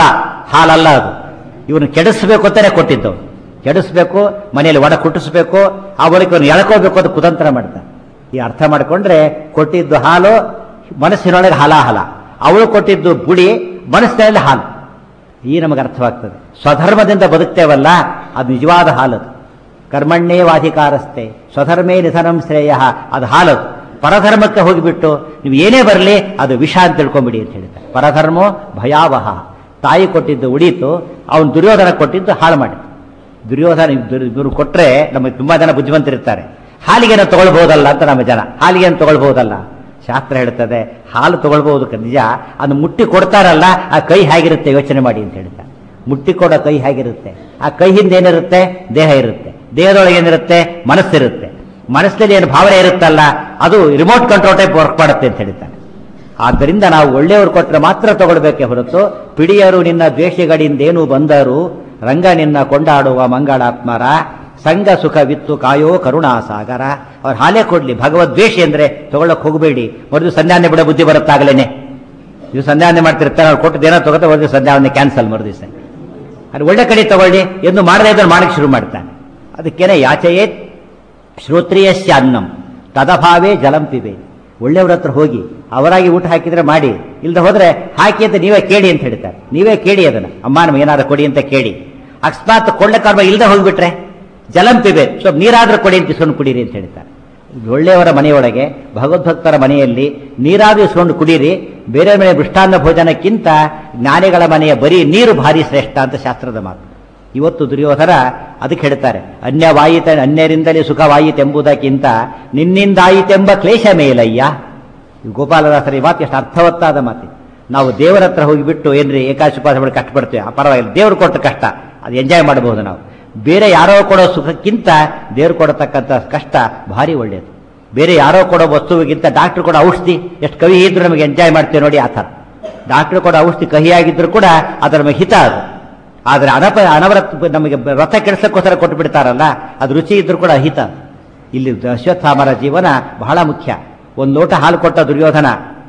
ಹಾಲಲ್ಲ ಅದು. ಇವನು ಕೆಡಿಸ್ಬೇಕು ಅಂತಾನೆ ಕೊಟ್ಟಿದ್ದು. ಕೆಡಿಸ್ಬೇಕು, ಮನೆಯಲ್ಲಿ ಒಡ ಕುಟ್ಟಿಸ್ಬೇಕು, ಆ ಬಳಿಕ ಇವನು ಎಳ್ಕೋಬೇಕು ಅಂತ ಕುತಂತ್ರ ಮಾಡ್ತಾನೆ. ಈ ಅರ್ಥ ಮಾಡಿಕೊಂಡ್ರೆ ಕೊಟ್ಟಿದ್ದು ಹಾಲು, ಮನಸ್ಸಿನೊಳಗೆ ಹಾಲ, ಅವಳು ಕೊಟ್ಟಿದ್ದು ಪುಡಿ, ಮನಸ್ಸಿನಲ್ಲಿ ಹಾಲು. ಈ ನಮಗೆ ಅರ್ಥವಾಗ್ತದೆ. ಸ್ವಧರ್ಮದಿಂದ ಬದುಕ್ತೇವಲ್ಲ, ಅದು ನಿಜವಾದ ಹಾಲದು. ಕರ್ಮಣ್ಣೇ ವಾಧಿಕಾರಸ್ಥೆ ಸ್ವಧರ್ಮೇ ನಿಧನಂ ಶ್ರೇಯ, ಅದು ಹಾಲದು. ಪರಧರ್ಮಕ್ಕೆ ಹೋಗಿಬಿಟ್ಟು ನೀವು ಏನೇ ಬರಲಿ ಅದು ವಿಷ ಅಂತ ತಿಳ್ಕೊಂಬಿಡಿ ಅಂತ ಹೇಳ್ತಾರೆ. ಪರಧರ್ಮೋ ಭಯಾವಹ. ತಾಯಿ ಕೊಟ್ಟಿದ್ದು ಉಡೀತು, ಅವನು ದುರ್ಯೋಧನ ಕೊಟ್ಟಿದ್ದು ಹಾಳು ಮಾಡಿ. ದುರ್ಯೋಧನ ಇವರು ಕೊಟ್ಟರೆ ನಮಗೆ ತುಂಬಾ ಜನ ಬುದ್ಧಿವಂತರಿರ್ತಾರೆ. ಹಾಲಿಗೆನ ತಗೊಳ್ಬಹುದಲ್ಲ ಅಂತ ನಮ್ಮ ಜನ, ಹಾಲಿಗೆನ ತಗೊಳ್ಬಹುದಲ್ಲ. ಶಾಸ್ತ್ರ ಹೇಳ್ತದೆ ಹಾಲು ತಗೊಳ್ಬಹುದು ನಿಜ, ಅದು ಮುಟ್ಟಿ ಕೊಡ್ತಾರಲ್ಲ ಆ ಕೈ ಹೇಗಿರುತ್ತೆ ಯೋಚನೆ ಮಾಡಿ ಅಂತ ಹೇಳ್ತಾರೆ. ಮುಟ್ಟಿ ಕೊಡೋ ಕೈ ಹೇಗಿರುತ್ತೆ, ಆ ಕೈ ಹಿಂದೆ ಏನಿರುತ್ತೆ, ದೇಹ ಇರುತ್ತೆ, ದೇಹದೊಳಗೆ ಏನಿರುತ್ತೆ, ಮನಸ್ಸಿರುತ್ತೆ, ಮನಸ್ಸಲ್ಲಿ ಏನು ಭಾವನೆ ಇರುತ್ತಲ್ಲ ಅದು ರಿಮೋಟ್ ಕಂಟ್ರೋಲ್ ಟೈಪ್ ವರ್ಕ್ ಮಾಡುತ್ತೆ ಅಂತ ಹೇಳ್ತಾರೆ. ಆದ್ದರಿಂದ ನಾವು ಒಳ್ಳೆಯವರು ಕೊಟ್ಟರೆ ಮಾತ್ರ ತಗೊಳ್ಬೇಕೆ ಹೊರತು, ಪಿಡಿಯರು ನಿನ್ನ ದ್ವೇಷಗಳಿಂದೇನು ಬಂದರು, ರಂಗ ನಿನ್ನ ಕೊಂಡಾಡುವ ಮಂಗಳಾತ್ಮರ, ಸಂಘ ಸುಖ ವಿತ್ತು ಕಾಯೋ ಕರುಣಾಸಾಗರ. ಅವ್ರು ಹಾಲೇ ಕೊಡ್ಲಿ, ಭಗವದ್ವೇಷ ಅಂದ್ರೆ ತಗೊಳ್ಳಕ್ ಹೋಗಬೇಡಿ. ಮೊದಲು ಸಂಧ್ಯಾನೆ ಬಿಡೋ ಬುದ್ಧಿ ಬರುತ್ತಾಗಲೇನೆ. ನೀವು ಸಂಧ್ಯಾನೆ ಮಾಡ್ತಿರ್ತಾರೆ, ಅವ್ರು ಕೊಟ್ಟು ಏನೋ ತಗೋತಾ ಒಂದು ಸಂಧ್ಯಾವನ್ನೇ ಕ್ಯಾನ್ಸಲ್ ಮರುದಿವಸ. ಅದು ಒಳ್ಳೆ ಕಡೆ ತಗೊಳ್ಳಿ ಎಂದು ಮಾಡದೇ ಇದನ್ನು ಮಾಡಕ್ಕೆ ಶುರು ಮಾಡ್ತಾನೆ. ಅದಕ್ಕೇನೆ ಯಾಚೆಯೇ ಶ್ರೋತ್ರಿಯಸ್ಯ ಅನ್ನಂ ತದಭಾವೇ ಜಲಂ ಪಿಬೆ. ಒಳ್ಳೆಯವ್ರ ಹತ್ರ ಹೋಗಿ ಅವರಾಗಿ ಊಟ ಹಾಕಿದ್ರೆ ಮಾಡಿ, ಇಲ್ಲದೆ ಹೋದ್ರೆ ಹಾಕಿ ಅಂತ ನೀವೇ ಕೇಳಿ ಅಂತ ಹೇಳ್ತಾರೆ. ನೀವೇ ಕೇಳಿ ಅದನ್ನ, ಅಮ್ಮ ನಮ್ಗೆ ಏನಾದ್ರು ಕೊಡಿ ಅಂತ ಕೇಳಿ. ಅಕಸ್ಮಾತ್ ಕೊಳ್ಳಕಾರ್ಮ ಇಲ್ಲದೆ ಹೋಗ್ಬಿಟ್ರೆ ಜಲಂ ಪಿಬೆ, ಸ್ವಲ್ಪ ನೀರಾದ್ರೂ ಕೊಡಿ ಅಂತ ಇಸ್ಕೊಂಡು ಕುಡೀರಿ ಅಂತ ಹೇಳ್ತಾರೆ. ಒಳ್ಳೆಯವರ ಮನೆಯೊಳಗೆ, ಭಗವದ್ಭಕ್ತರ ಮನೆಯಲ್ಲಿ ನೀರಾದ್ರೂ ಇಸ್ಕೊಂಡು ಕುಡೀರಿ. ಬೇರೆ ಮನೆ ಮೃಷ್ಟಾನ್ನ ಭೋಜನಕ್ಕಿಂತ ಜ್ಞಾನಿಗಳ ಮನೆಯ ಬರೀ ನೀರು ಭಾರಿ ಶ್ರೇಷ್ಠ ಅಂತ ಶಾಸ್ತ್ರದ ಮಾತು. ಇವತ್ತು ದುರ್ಯೋಧನ ಅದಕ್ಕೆ ಹೇಳ್ತಾರೆ, ಅನ್ಯರಿಂದಲೇ ಸುಖವಾಯಿತೆಂಬುದಕ್ಕಿಂತ ನಿನ್ನಿಂದಾಯಿತೆಂಬ ಕ್ಲೇಶ ಮೇಲಯ್ಯ. ಗೋಪಾಲದಾಸರ ಈ ಮಾತು ಎಷ್ಟು ಅರ್ಥವತ್ತಾದ ಮಾತು. ನಾವು ದೇವರ ಹತ್ರ ಹೋಗಿಬಿಟ್ಟು ಏನ್ರಿ ಏಕಾಶಿ ಉಪವಾಸ ಮಾಡಿ ಕಷ್ಟಪಡ್ತೇವೆ, ಪರವಾಗಿಲ್ಲ, ದೇವರು ಕೊಟ್ಟ ಕಷ್ಟ ಅದು ಎಂಜಾಯ್ ಮಾಡಬಹುದು ನಾವು. ಬೇರೆ ಯಾರೋ ಕೊಡೋ ಸುಖಕ್ಕಿಂತ ದೇವರು ಕೊಡತಕ್ಕಂಥ ಕಷ್ಟ ಭಾರಿ ಒಳ್ಳೆಯದು. ಬೇರೆ ಯಾರೋ ಕೊಡೋ ವಸ್ತುವಿಗಿಂತ ಡಾಕ್ಟರ್ ಕೊಡೋ ಔಷಧಿ ಎಷ್ಟು ಕಹಿ ಇದ್ರು ನಮಗೆ ಎಂಜಾಯ್ ಮಾಡ್ತೇವೆ ನೋಡಿ, ಆ ಥರ ಡಾಕ್ಟರ್ ಕೊಡೋ ಔಷಧಿ ಕಹಿಯಾಗಿದ್ರು ಕೂಡ ಅದರ ನಮಗೆ ಹಿತ ಅದು. ಆದರೆ ಅನವರತ್ ನಮಗೆ ವ್ರತ ಕೆಡಿಸಕ್ಕೋಸ್ಕರ ಕೊಟ್ಟು ಬಿಡ್ತಾರಲ್ಲ, ಅದು ರುಚಿ ಇದ್ರೂ ಕೂಡ ಅಹಿತ. ಇಲ್ಲಿ ಅಶ್ವತ್ಥಾಮರ ಜೀವನ ಬಹಳ ಮುಖ್ಯ. ಒಂದು ಲೋಟ ಹಾಲು ಕೊಟ್ಟ ದುರ್ಯೋಧನ,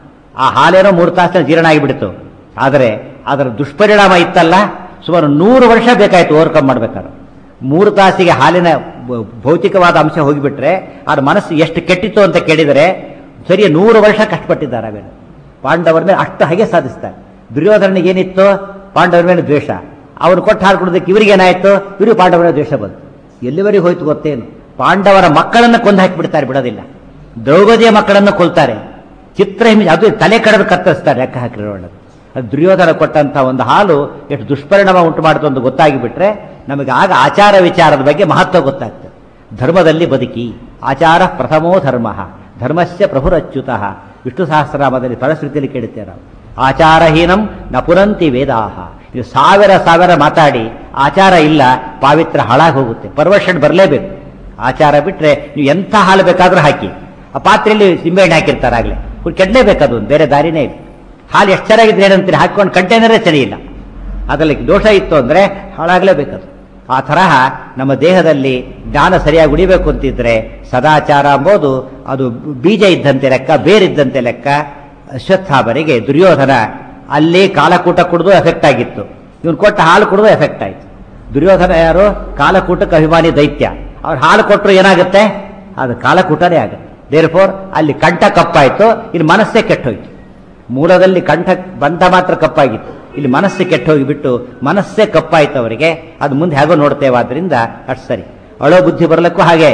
ಆ ಹಾಲೇನೋ 3 ತಾಸಿನ ಜೀರ್ಣ ಆಗಿಬಿಡ್ತು. ಆದರೆ ಅದರ ದುಷ್ಪರಿಣಾಮ ಇತ್ತಲ್ಲ, ಸುಮಾರು 100 ವರ್ಷ ಬೇಕಾಯ್ತು ಓವರ್ಕಮ್ ಮಾಡ್ಬೇಕಾದ್ರೆ. 3 ತಾಸಿಗೆ ಹಾಲಿನ ಭೌತಿಕವಾದ ಅಂಶ ಹೋಗಿಬಿಟ್ರೆ ಅವ್ರ ಮನಸ್ಸು ಎಷ್ಟು ಕೆಟ್ಟಿತ್ತು ಅಂತ ಕೇಳಿದರೆ ಸರಿ 100 ವರ್ಷ ಕಷ್ಟಪಟ್ಟಿದ್ದಾರೆ. ಆಮೇಲೆ ಪಾಂಡವರ ಮೇಲೆ ಅಷ್ಟು ಹಾಗೆ ಸಾಧಿಸ್ತಾರೆ. ದುರ್ಯೋಧನಿಗೆ ಏನಿತ್ತು, ಪಾಂಡವರ ಮೇಲೆ ದ್ವೇಷ. ಅವನು ಕೊಟ್ಟು ಹಾಲು ಕೊಡೋದಕ್ಕೆ ಇವರಿಗೇನಾಯ್ತು, ಇವರು ಪಾಂಡವರ ದ್ವೇಷ ಬಂತು. ಎಲ್ಲಿವರೆಗೆ ಹೋಯ್ತು ಗೊತ್ತೇನು, ಪಾಂಡವರ ಮಕ್ಕಳನ್ನು ಕೊಂದು ಹಾಕಿಬಿಡ್ತಾರೆ, ಬಿಡೋದಿಲ್ಲ. ದ್ರೌಪದಿಯ ಮಕ್ಕಳನ್ನು ಕೊಲ್ತಾರೆ, ಚಿತ್ರಹಿಂಸೆ, ಅದು ತಲೆ ಕಡದು ಕತ್ತರಿಸ್ತಾರೆ, ಲೆಕ್ಕ ಹಾಕಿರೋಣ. ಅದು ದುರ್ಯೋಧನ ಕೊಟ್ಟಂತ ಒಂದು ಹಾಲು ಎಷ್ಟು ದುಷ್ಪರಿಣಾಮ ಉಂಟು ಮಾಡುತ್ತೆ ಅಂತ ಗೊತ್ತಾಗಿಬಿಟ್ರೆ ನಮಗೆ ಆಗ ಆಚಾರ ವಿಚಾರದ ಬಗ್ಗೆ ಮಹತ್ವ ಗೊತ್ತಾಗ್ತದೆ. ಧರ್ಮದಲ್ಲಿ ಬದುಕಿ, ಆಚಾರ ಪ್ರಥಮೋ ಧರ್ಮ ಧರ್ಮಸ್ಯ ಪ್ರಭುರಚ್ಯುತಃ. ವಿಷ್ಣು ಸಹಸ್ರನಾಮದಲ್ಲಿ ಫಲಶ್ರುತಿಯಲ್ಲಿ ಕೇಳುತ್ತೇವೆ ನಾವು, ಆಚಾರಹೀನಂ ನ ಪುರಂತಿ ವೇದಾಹ. ಇದು ಸಾವಿರ ಮಾತಾಡಿ ಆಚಾರ ಇಲ್ಲ, ಪಾವಿತ್ರ್ಯ ಹಾಳಾಗಿ ಹೋಗುತ್ತೆ. ಪರ್ವರ್ಷಣ್ ಬರಲೇಬೇಕು. ಆಚಾರ ಬಿಟ್ರೆ ನೀವು ಎಂಥ ಹಾಲು ಬೇಕಾದ್ರೂ ಹಾಕಿ, ಆ ಪಾತ್ರೆಯಲ್ಲಿ ನಿಂಬೆಹಣ್ಣು ಹಾಕಿರ್ತಾರೆ, ಆಗ್ಲೇ ಕೆಡಲೇಬೇಕದು, ಬೇರೆ ದಾರಿನೇ ಇಲ್ಲ. ಹಾಲು ಎಷ್ಟು ಚೆನ್ನಾಗಿದ್ರೆ ಏನಂತೀರಿ, ಹಾಕೊಂಡು ಕಂಟೈನರೇ ಸರಿಯಿಲ್ಲ, ಅದರಲ್ಲಿ ದೋಷ ಇತ್ತು ಅಂದರೆ ಹಾಳಾಗಲೇಬೇಕದು. ಆ ತರಹ ನಮ್ಮ ದೇಹದಲ್ಲಿ ಜ್ಞಾನ ಸರಿಯಾಗಿ ಉಳಿಬೇಕು ಅಂತಿದ್ರೆ ಸದಾಚಾರ ಎಂಬುದು ಅದು ಬೀಜ ಇದ್ದಂತೆ ಲೆಕ್ಕ, ಬೇರಿದ್ದಂತೆ ಲೆಕ್ಕ. ಅಶ್ವತ್ಥಾಮನಿಗೆ ದುರ್ಯೋಧನ ಅಲ್ಲಿ ಕಾಲಕೂಟ ಕುಡಿದು ಎಫೆಕ್ಟ್ ಆಗಿತ್ತು, ಇವನು ಕೊಟ್ಟ ಹಾಲು ಕುಡಿದು ಎಫೆಕ್ಟ್ ಆಯಿತು. ದುರ್ಯೋಧನ ಯಾರು, ಕಾಲಕೂಟಕ್ಕೆ ಅಭಿಮಾನಿ ದೈತ್ಯ. ಅವ್ರು ಹಾಲು ಕೊಟ್ಟರು ಏನಾಗುತ್ತೆ, ಅದು ಕಾಲಕೂಟನೇ ಆಗುತ್ತೆ. ದೇರ್ಫೋರ್ ಅಲ್ಲಿ ಕಂಠ ಕಪ್ಪಾಯಿತು, ಇಲ್ಲಿ ಮನಸ್ಸೇ ಕೆಟ್ಟೋಯ್ತು. ಮೂಲದಲ್ಲಿ ಕಂಠ ಬಂಧ ಮಾತ್ರ ಕಪ್ಪಾಗಿತ್ತು, ಇಲ್ಲಿ ಮನಸ್ಸು ಕೆಟ್ಟ ಹೋಗಿಬಿಟ್ಟು ಮನಸ್ಸೇ ಕಪ್ಪಾಯ್ತು ಅವರಿಗೆ. ಅದು ಮುಂದೆ ಹೇಗೋ ನೋಡ್ತೇವೆ, ಆದ್ದರಿಂದ ಅಷ್ಟು ಸರಿ. ಅಳೋ ಬುದ್ಧಿ ಬರಲಿಕ್ಕೂ ಹಾಗೆ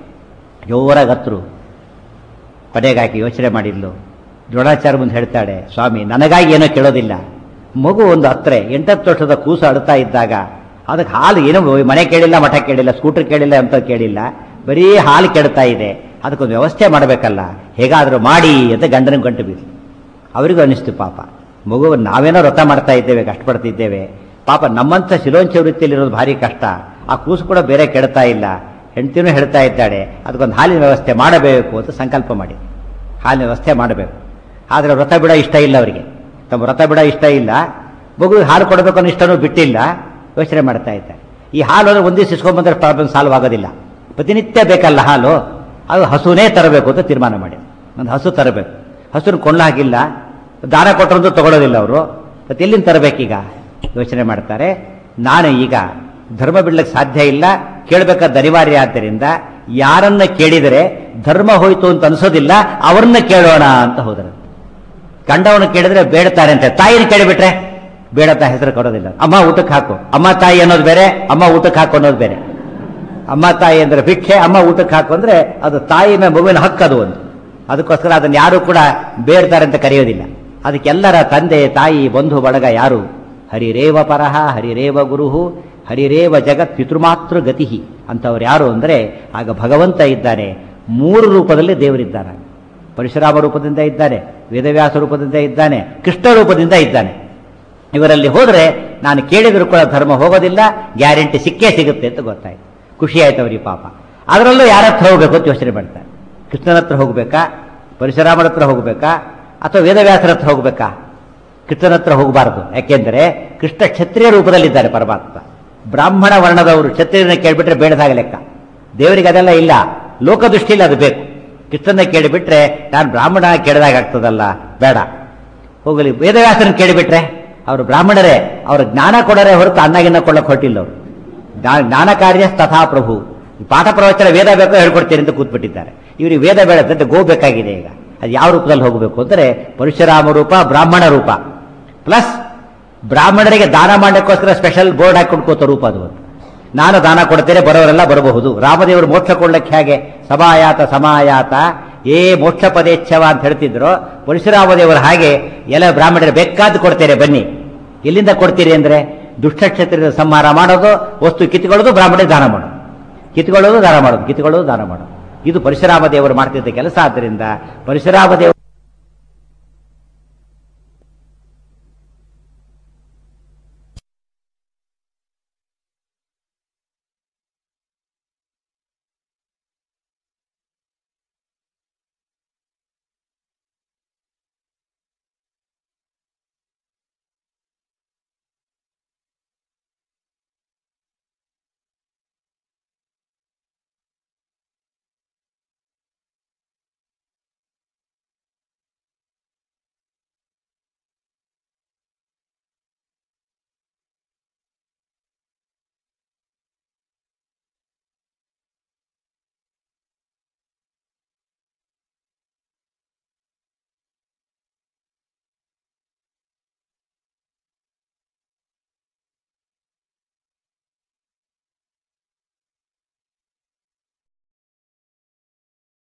ಜೋರಾಗಿ ಹತ್ರು. ಪಡೆಗಾಗಿ ಯೋಚನೆ ಮಾಡಿದ್ಲು. ದ್ರೋಣಾಚಾರ್ಯ ಮುಂದೆ ಹೇಳ್ತಾಳೆ, ಸ್ವಾಮಿ ನನಗಾಗಿ ಏನೋ ಕೇಳೋದಿಲ್ಲ, ಮಗು ಒಂದು 8-10 ವರ್ಷದ ಕೂಸು ಅಳ್ತಾ ಇದ್ದಾಗ ಅದಕ್ಕೆ ಹಾಲು ಏನೋ ಮನೆ ಕೇಳಿಲ್ಲ, ಮಠ ಕೇಳಿಲ್ಲ, ಸ್ಕೂಟರ್ ಕೇಳಿಲ್ಲ ಅಂತ ಕೇಳಿಲ್ಲ, ಬರೀ ಹಾಲು ಕೆಡ್ತಾ ಇದೆ, ಅದಕ್ಕೊಂದು ವ್ಯವಸ್ಥೆ ಮಾಡಬೇಕಲ್ಲ, ಹೇಗಾದರೂ ಮಾಡಿ ಅಂತ ಗಂಡನ ಗಂಟು ಬೀಸಿ. ಅವರಿಗೂ ಅನಿಸ್ತು ಪಾಪ, ಮಗುವನ್ನು ನಾವೇನೋ ವ್ರತ ಮಾಡ್ತಾ ಇದ್ದೇವೆ, ಕಷ್ಟಪಡ್ತಿದ್ದೇವೆ, ಪಾಪ ನಮ್ಮಂಥ ಶಿಲೋಂಚ ವೃತ್ತಿಯಲ್ಲಿರೋದು ಭಾರಿ ಕಷ್ಟ, ಆ ಕೂಸು ಕೂಡ ಬೇರೆ ಕೆಡ್ತಾ ಇಲ್ಲ, ಹೆಂಡ್ತಿನೂ ಹೇಳ್ತಾ ಇದ್ದಾಳೆ, ಅದಕ್ಕೊಂದು ಹಾಲಿನ ವ್ಯವಸ್ಥೆ ಮಾಡಬೇಕು ಅಂತ ಸಂಕಲ್ಪ ಮಾಡಿ ಹಾಲಿನ ವ್ಯವಸ್ಥೆ ಮಾಡಬೇಕು. ಆದರೆ ವ್ರತ ಬಿಡೋ ಇಷ್ಟ ಇಲ್ಲ ಅವರಿಗೆ, ತಮ್ಮ ವ್ರತ ಬಿಡೋ ಇಷ್ಟ ಇಲ್ಲ, ಮಗುವಿಗೆ ಹಾಲು ಕೊಡಬೇಕು ಅನ್ನೋ ಇಷ್ಟನೂ ಬಿಟ್ಟಿಲ್ಲ, ಯೋಚನೆ ಮಾಡ್ತಾ ಇದ್ದಾರೆ. ಈ ಹಾಲು ಅಂದರೆ ಒಂದೇ ಸಿಸ್ಕೊಂಡ್ಬಂದ್ರೆ ಪ್ರಾಬ್ಲಮ್ ಸಾಲ್ವ್ ಆಗೋದಿಲ್ಲ, ಪ್ರತಿನಿತ್ಯ ಬೇಕಲ್ಲ ಹಾಲು, ಅದು ಹಸುನೇ ತರಬೇಕು ಅಂತ ತೀರ್ಮಾನ ಮಾಡಿ ಒಂದು ಹಸು ತರಬೇಕು. ಹಸುನ ಕೊಳ್ಳಾಗಿಲ್ಲ, ದಾನ ಕೊಟ್ಟರಂತೂ ತಗೊಳ್ಳೋದಿಲ್ಲ ಅವರು, ಮತ್ತೆ ಎಲ್ಲಿಂದ ತರಬೇಕೀಗ ಯೋಚನೆ ಮಾಡ್ತಾರೆ. ನಾನು ಈಗ ಧರ್ಮ ಬಿಡ್ಲಿಕ್ಕೆ ಸಾಧ್ಯ ಇಲ್ಲ, ಕೇಳಬೇಕಾದ ಅನಿವಾರ್ಯ, ಆದ್ದರಿಂದ ಯಾರನ್ನ ಕೇಳಿದರೆ ಧರ್ಮ ಹೋಯ್ತು ಅಂತ ಅನ್ಸೋದಿಲ್ಲ, ಅವ್ರನ್ನ ಕೇಳೋಣ ಅಂತ ಹೋದರೆ. ಗಂಡವನ್ನ ಕೇಳಿದ್ರೆ ಬೇಡ್ತಾರೆ ಅಂತೆ, ತಾಯಿನ ಕೇಳಿಬಿಟ್ರೆ ಬೇಡ, ಹೆಸರು ಕೊಡೋದಿಲ್ಲ. ಅಮ್ಮ ಊಟಕ್ಕೆ ಹಾಕು, ಅಮ್ಮ ತಾಯಿ ಅನ್ನೋದು ಬೇರೆ, ಅಮ್ಮ ಊಟಕ್ಕೆ ಹಾಕು ಅನ್ನೋದು ಬೇರೆ. ಅಮ್ಮ ತಾಯಿ ಅಂದ್ರೆ ಭಿಕ್ಷೆ, ಅಮ್ಮ ಊಟಕ್ಕೆ ಹಾಕು ಅಂದ್ರೆ ಅದು ತಾಯಿ ಮಗುವಿನ ಹಕ್ಕು, ಅದು ಒಂದು. ಅದಕ್ಕೋಸ್ಕರ ಅದನ್ನು ಯಾರು ಕೂಡ ಬೇಡ್ತಾರೆ ಅಂತ ಕರೆಯೋದಿಲ್ಲ. ಅದಕ್ಕೆಲ್ಲರ ತಂದೆ ತಾಯಿ ಬಂಧು ಬಳಗ ಯಾರು? ಹರಿರೇವ ಪರಹ ಹರಿರೇವ ಗುರುಹು ಹರಿರೇವ ಜಗತ್ ಪಿತೃಮಾತೃ ಗತಿ ಅಂತವ್ರು ಯಾರು ಅಂದರೆ ಆಗ ಭಗವಂತ ಇದ್ದಾನೆ. 3 ರೂಪದಲ್ಲಿ ದೇವರಿದ್ದಾನೆ. ಪರಶುರಾಮ ರೂಪದಿಂದ ಇದ್ದಾನೆ, ವೇದವ್ಯಾಸ ರೂಪದಿಂದ ಇದ್ದಾನೆ, ಕೃಷ್ಣ ರೂಪದಿಂದ ಇದ್ದಾನೆ. ಇವರಲ್ಲಿ ಹೋದರೆ ನಾನು ಕೇಳಿದರೂ ಕೂಡ ಧರ್ಮ ಹೋಗೋದಿಲ್ಲ, ಗ್ಯಾರಂಟಿ ಸಿಕ್ಕೇ ಸಿಗುತ್ತೆ ಅಂತ ಗೊತ್ತಾಯ್ತು. ಖುಷಿ ಆಯ್ತು ಅವರಿಗೆ ಪಾಪ. ಅದರಲ್ಲೂ ಯಾರ ಹತ್ರ ಹೋಗ್ಬೇಕು ಅಂತ ಯೋಚನೆ ಮಾಡ್ತಾರೆ. ಕೃಷ್ಣನ ಹತ್ರ ಹೋಗ್ಬೇಕಾ, ಪರಶುರಾಮನ ಹತ್ರ ಹೋಗ್ಬೇಕಾ, ಅಥವಾ ವೇದವ್ಯಾಸರ ಹತ್ರ ಹೋಗ್ಬೇಕಾ? ಕೃಷ್ಣನ ಹತ್ರ ಹೋಗಬಾರದು. ಯಾಕೆಂದರೆ ಕೃಷ್ಣ ಕ್ಷತ್ರಿಯ ರೂಪದಲ್ಲಿದ್ದಾರೆ ಪರಮಾತ್ಮ. ಬ್ರಾಹ್ಮಣ ವರ್ಣದವರು ಕ್ಷತ್ರಿಯರನ್ನ ಕೇಳಿಬಿಟ್ರೆ ಬೇಡದಾಗ ಲೆಕ್ಕ. ದೇವರಿಗೆ ಅದೆಲ್ಲ ಇಲ್ಲ, ಲೋಕದೃಷ್ಟಿಯಲ್ಲಿ ಅದು ಬೇಕು. ಕೃಷ್ಣನ ಕೇಳಿಬಿಟ್ರೆ ನಾನು ಬ್ರಾಹ್ಮಣ ಕೇಳಿದಾಗ ಆಗ್ತದಲ್ಲ, ಬೇಡ ಹೋಗಲಿ. ವೇದವ್ಯಾಸರನ್ನು ಕೇಳಿಬಿಟ್ರೆ ಅವರು ಬ್ರಾಹ್ಮಣರೇ, ಅವರು ಜ್ಞಾನ ಕೊಡರೆ ಹೊರತು ಅನ್ನಾಗಿನ್ನ ಕೊಳ್ಳಕ್ಕೆ ಹೊಟ್ಟಿಲ್ಲ ಅವರು. ಜ್ಞಾನ ಕಾರ್ಯ ತಥಾ ಪ್ರಭು, ಪಾಠ ಪ್ರವಚನ ವೇದ ಬೇಕೋ ಹೇಳ್ಕೊಡ್ತೀರಿ ಅಂತ ಕೂತ್ಬಿಟ್ಟಿದ್ದಾರೆ. ಇವರಿಗೆ ವೇದ ಬೇಡ, ಗೋ ಬೇಕಾಗಿದೆ. ಈಗ ಅದು ಯಾವ ರೂಪದಲ್ಲಿ ಹೋಗಬೇಕು ಅಂದರೆ ಪರಶುರಾಮ ರೂಪ, ಬ್ರಾಹ್ಮಣ ರೂಪ, ಪ್ಲಸ್ ಬ್ರಾಹ್ಮಣರಿಗೆ ದಾನ ಮಾಡಲಿಕ್ಕೋಸ್ಕರ ಸ್ಪೆಷಲ್ ಬೋರ್ಡ್ ಹಾಕೊಂಡು ರೂಪ ಅದು. ನಾನು ದಾನ ಕೊಡ್ತೇನೆ, ಬರೋರೆಲ್ಲ ಬರಬಹುದು. ರಾಮದೇವರು ಮೋಕ್ಷ ಕೊಡ್ಲಿಕ್ಕೆ ಹೇಗೆ ಸಮಾಯಾತ ಸಮಾಯಾತ ಏ ಮೋಕ್ಷ ಪದೇಚ್ಛವ ಅಂತ ಹೇಳ್ತಿದ್ರು, ಪರಶುರಾಮದೇವರು ಹಾಗೆ ಎಲ್ಲ ಬ್ರಾಹ್ಮಣರು ಬೇಕಾದ್ದು ಕೊಡ್ತೇನೆ ಬನ್ನಿ. ಎಲ್ಲಿಂದ ಕೊಡ್ತೀರಿ ಅಂದರೆ ದುಷ್ಟಕ್ಷತ್ರಿಯ ಸಂಹಾರ ಮಾಡೋದು, ವಸ್ತು ಕಿತ್ಕೊಳ್ಳೋದು, ಬ್ರಾಹ್ಮಣರಿಗೆ ದಾನ ಮಾಡೋದು, ಕಿತ್ಕೊಳ್ಳೋದು ದಾನ ಮಾಡೋದು, ಕಿತ್ಕೊಳ್ಳೋದು ದಾನ ಮಾಡೋದು. ಇದು ಪರಶುರಾಮ ದೇವರು ಮಾಡ್ತಿದ್ದ ಕೆಲಸ. ಆದ್ದರಿಂದ ಪರಶುರಾಮ ದೇವರು